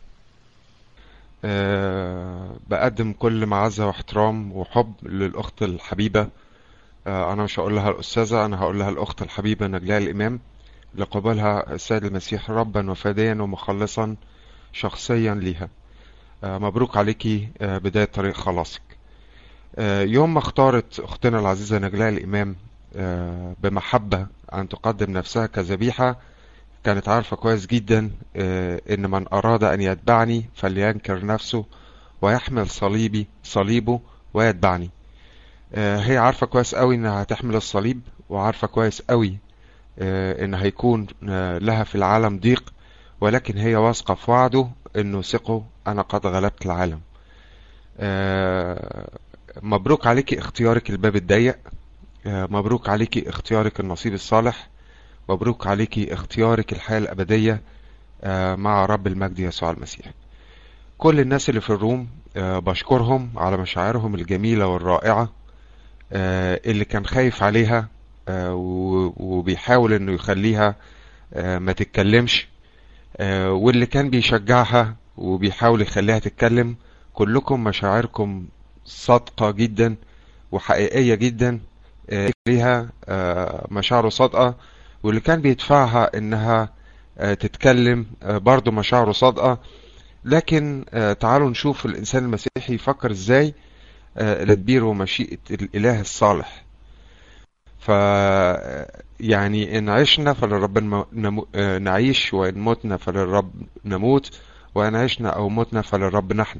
Speaker 3: بقدم كل معزة واحترام وحب للأخت الحبيبة. أنا مش هقول لها الأستاذة، أنا هقول لها الأخت الحبيبة نجلاء الإمام، لقبولها السيد المسيح ربا وفاديا ومخلصا شخصيا ليها. مبروك عليكي بداية طريق خلاصك. يوم ما اختارت أختنا العزيزة نجلاء الإمام بمحبة أن تقدم نفسها كذبيحة، كانت عارفة كويس جدا إن من أراد أن يتبعني فلينكر نفسه ويحمل صليبه ويتبعني. هي عارفة كويس قوي إنها هتحمل الصليب، وعارفة كويس قوي إن هيكون لها في العالم ضيق، ولكن هي واثقة في وعده إنه ثقوا أنا قد غلبت العالم. مبروك عليكي اختيارك الباب الضيق، مبروك عليكي اختيارك النصيب الصالح، مبروك عليكي اختيارك الحياة الأبدية مع رب المجد يسوع المسيح. كل الناس اللي في الروم بشكرهم على مشاعرهم الجميلة والرائعة، اللي كان خايف عليها وبيحاول انه يخليها ما تتكلمش، واللي كان بيشجعها وبيحاول يخليها تتكلم. كلكم مشاعركم صادقة جدا وحقيقية جدا، ليها مشاعره صادقة، واللي كان بيدفعها انها تتكلم برضو مشاعره صادقة. لكن تعالوا نشوف الانسان المسيحي يفكر ازاي لتدبير ومشيئة الاله الصالح. يعني ان عشنا فللرب نعيش، وان متنا فللرب نموت، وان عشنا او متنا فللرب نحن.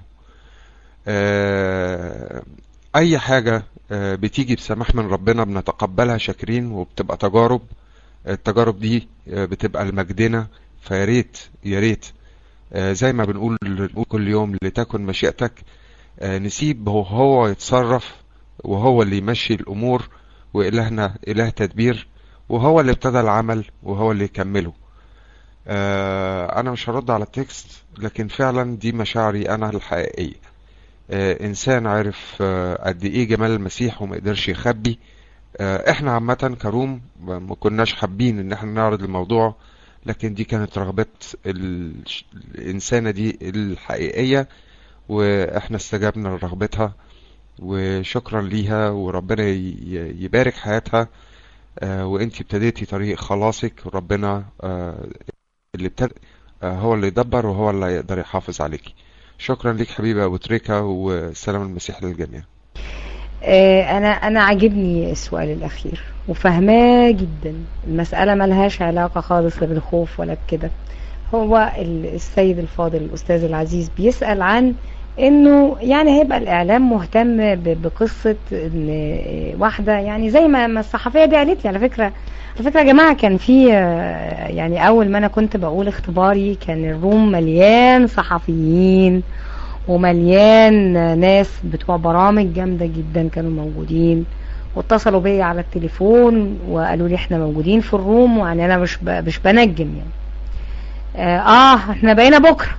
Speaker 3: اي حاجة بتيجي بسماح من ربنا بنتقبلها شاكرين، وبتبقى تجارب. التجارب دي بتبقى لمجدنا، فياريت ياريت زي ما بنقول كل يوم لتكن مشيئتك، نسيب هو يتصرف، وهو اللي يمشي الامور، وإلهنا إله تدبير، وهو اللي ابتدى العمل وهو اللي يكمله. أنا مش هرد على التكست، لكن فعلا دي مشاعري أنا الحقيقية. إنسان عارف قد إيه جمال المسيح وما قدرش يخبي. إحنا عامة كروم ما كناش حابين إن إحنا نعرض الموضوع، لكن دي كانت رغبة الإنسانة دي الحقيقية، وإحنا استجابنا لرغبتها، وشكرا ليها، وربنا يبارك حياتها. وانتي ابتديتي طريق خلاصك، وربنا اللي هو اللي يدبر وهو اللي يقدر يحافظ عليكي. شكرا ليك حبيبة أبو تريكة، وسلام المسيح للجميع.
Speaker 2: انا عاجبني السؤال الاخير وفهماه جدا. المسألة ملهاش علاقة خالص لا بالخوف ولا بكده. هو السيد الفاضل الأستاذ العزيز بيسأل عن انه يعني هيبقى الاعلام مهتم بقصة ان واحدة، يعني زي ما الصحفية دي قالت لي. على فكرة يا جماعة، كان في يعني اول ما انا كنت بقول اختباري كان الروم مليان صحفيين ومليان ناس بتوع برامج جامدة جدا كانوا موجودين، واتصلوا بيا على التليفون وقالوا لي احنا موجودين في الروم، ويعني انا مش بنجم يعني. احنا بقينا بكرة.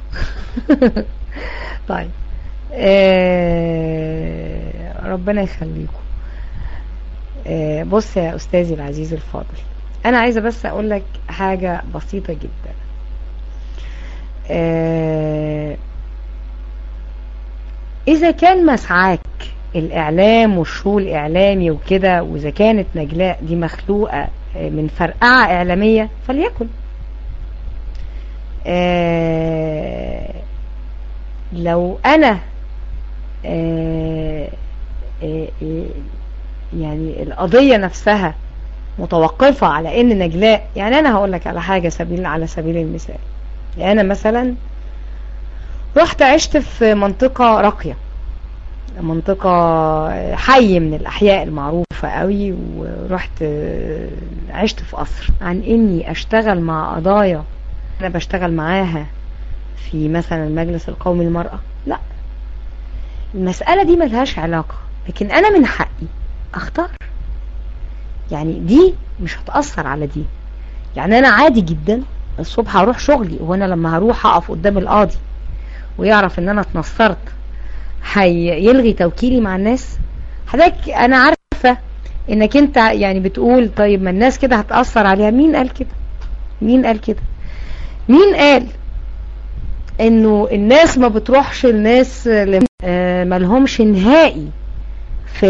Speaker 2: طيب ربنا يخليكم. بص يا أستاذي العزيز الفاضل، أنا عايزة بس أقول لك حاجة بسيطة جدا. إذا كان مسعاك الإعلام والشو الإعلامي وكده، وإذا كانت نجلاء دي مخلوقة من فرقعة إعلامية فليكن. لو أنا يعني القضية نفسها متوقفة على ان نجلاء، يعني انا هقول لك على حاجة على سبيل المثال. يعني انا مثلا رحت عشت في منطقة راقية، منطقة حي من الأحياء المعروفة قوي، ورحت عشت في قصر، عن إني أشتغل مع قضايا أنا بشتغل معاها في مثلا المجلس القومي للمرأة. لا، المسألة دي ملهاش علاقة، لكن أنا من حقي أختار. يعني دي مش هتأثر على دي. يعني أنا عادي جدا الصبح هروح شغلي، وأنا لما هروح أقف قدام القاضي ويعرف إن أنا اتنصرت هيلغي توكيلي مع الناس؟ حضرتك أنا عارفة إنك أنت يعني بتقول طيب ما الناس كده هتأثر عليها. مين قال كده؟ مين قال كده؟ مين قال إنه الناس ما بتروحش؟ الناس ملهمش نهائي في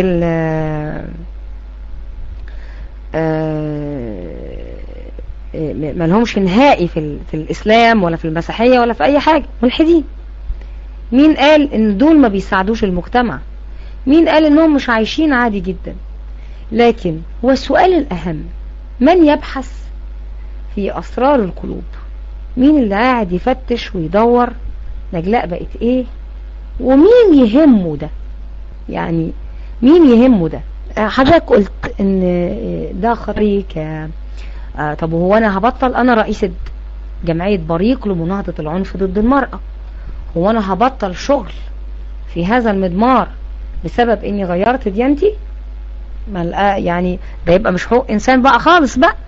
Speaker 2: ملهمش نهائي في الإسلام ولا في المسيحية ولا في أي حاجة، ملحدين. مين قال إن دول ما بيساعدوش المجتمع؟ مين قال إنهم مش عايشين عادي جدا؟ لكن هو السؤال الأهم، من يبحث في أسرار القلوب؟ مين اللي قاعد يفتش ويدور نجلاء بقت إيه؟ ومين يهمه ده؟ يعني مين يهمه ده؟ حضرتك قلت إن ده خطري طب وهو أنا هبطل؟ أنا رئيسة جمعية بريق لمناهضة العنف ضد المرأة. هو أنا هبطل شغل في هذا المضمار بسبب إني غيرت ديانتي؟ يعني ده يبقى مش حقوق إنسان بقى خالص بقى.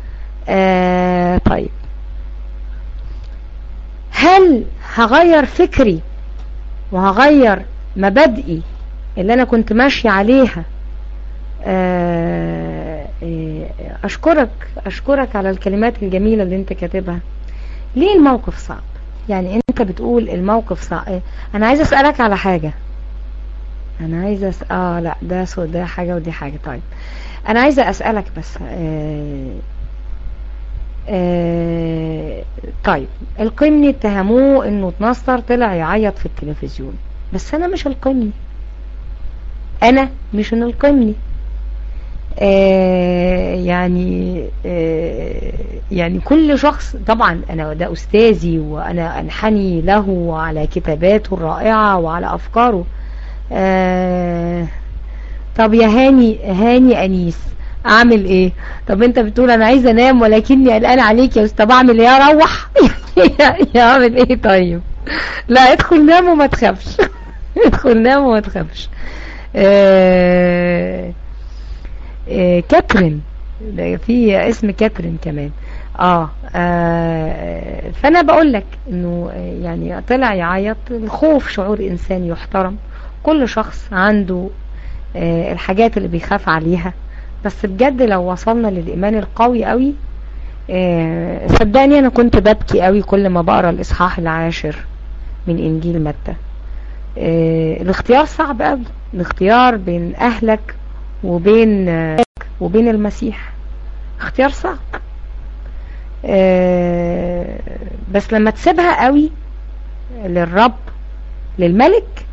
Speaker 2: طيب هل هغير فكري وهغير مبادئي اللي أنا كنت ماشي عليها؟ أشكرك على الكلمات الجميلة اللي أنت كاتبها. ليه الموقف صعب؟ يعني أنت بتقول الموقف صعب. أنا عايز أسألك على حاجة. أنا عايز لا ده حاجة ودي حاجة. طيب أنا عايزة أسألك بس طيب القمني اتهموه إنه اتنصر، طلع يعيط في التلفزيون. بس أنا مش القمني، أنا مش من القمني. يعني كل شخص طبعا، أنا ده أستاذي وأنا أنحني له وعلى كتاباته الرائعة وعلى أفكاره. طب يا هاني أنيس أعمل إيه؟ طب أنت بتقول أنا عايزة أنام ولكني قلقان عليك يا أستاذ، أعمل إيه؟ أروح يا أعمل إيه؟ طيب لا، ادخل نام وما تخافش. ادخل نام وما تخافش. كاترين، في اسم كاترين كمان. فانا بقول لك انه يعني طلع يعيط. الخوف شعور انساني يحترم، كل شخص عنده الحاجات اللي بيخاف عليها. بس بجد لو وصلنا للايمان القوي قوي، صدقني انا كنت ببكي قوي كل ما بقرا الاصحاح 10 من انجيل متى. الاختيار صعب قوي، الاختيار بين اهلك وبين المسيح اختيار صعب. بس لما تسيبها قوي للرب للملك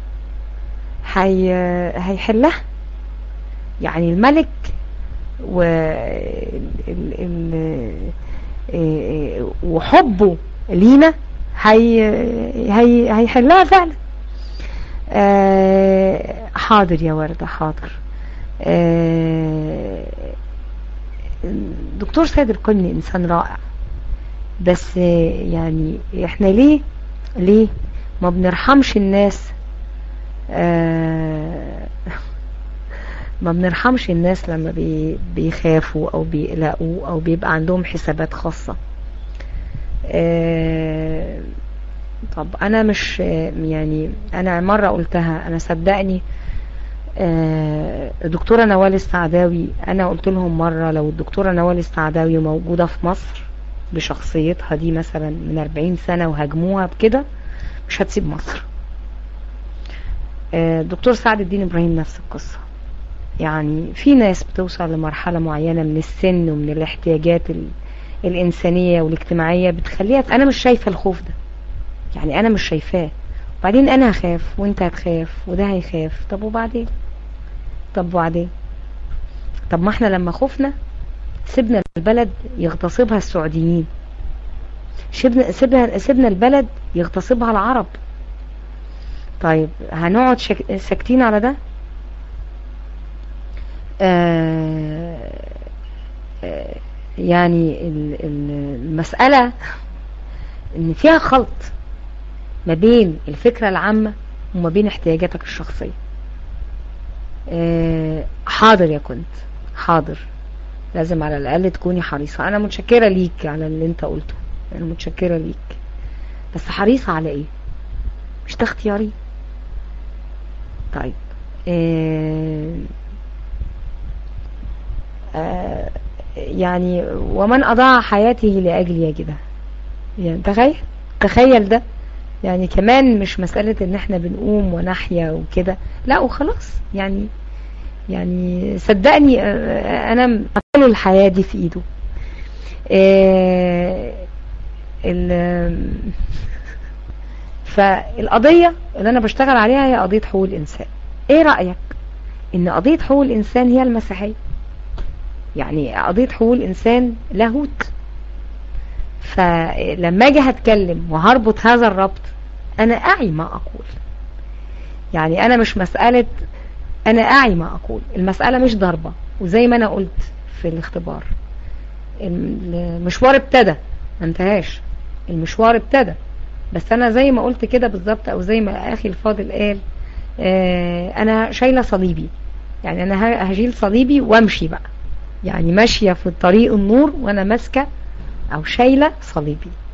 Speaker 2: هيحلها. يعني الملك وحبه لينا هيحلها فعلا. حاضر يا وردة، حاضر. دكتور سيد القمني انسان رائع، بس يعني احنا ليه ما بنرحمش الناس؟ ما بنرحمش الناس لما بيخافوا او بيقلقوا او بيبقى عندهم حسابات خاصة. طب انا مش يعني انا مرة قلتها، انا صدقني الدكتورة نوال السعداوي، انا قلت لهم مرة لو الدكتورة نوال السعداوي موجودة في مصر بشخصيتها دي مثلا من 40 سنة وهاجموها بكده مش هتسيب مصر. الدكتور سعد الدين ابراهيم نفس القصة. يعني في ناس بتوصل لمرحلة معينة من السن ومن الاحتياجات الإنسانية والاجتماعية بتخليها. أنا مش شايفة الخوف ده، يعني أنا مش شايفاه. وبعدين أنا هخاف وأنت هتخاف وده هيخاف. طب وبعدين؟ طب ما احنا لما خفنا سيبنا البلد يغتصبها السعوديين، سيبنا البلد يغتصبها العرب. طيب هنقعد ساكتين على ده؟ يعني المسألة ان فيها خلط ما بين الفكرة العامة وما بين احتياجاتك الشخصية. حاضر يا كنت حاضر، لازم على الأقل تكوني حريصة. أنا متشكرة ليك على اللي انت قلته، أنا متشكرة ليك، بس حريصة على ايه؟ مش ده اختياري؟ طيب يعني ومن أضاع حياته لأجل يجدها، يعني تخيل ده، يعني كمان مش مسألة ان احنا بنقوم ونحيا وكده، لا وخلاص، يعني صدقني انا مقاله الحياة دي في ايده. فالقضية اللي انا بشتغل عليها هي قضية حقوق الانسان. ايه رأيك ان قضية حقوق الانسان هي المسيحية؟ يعني قضية حقوق الانسان لاهوت. فلما اجي هتكلم وهربط هذا الربط، انا اعي ما اقول. يعني انا مش مسألة، انا اعي ما اقول، المسألة مش ضربة. وزي ما انا قلت في الاختبار، المشوار ابتدى، ما انتهاش، المشوار ابتدى. بس انا زي ما قلت كده بالظبط، او زي ما اخي الفاضل قال، انا شايلة صليبي، يعني انا هشيل صليبي وامشي بقى، يعني ماشية في طريق النور وانا ماسكة او شايلة صليبي.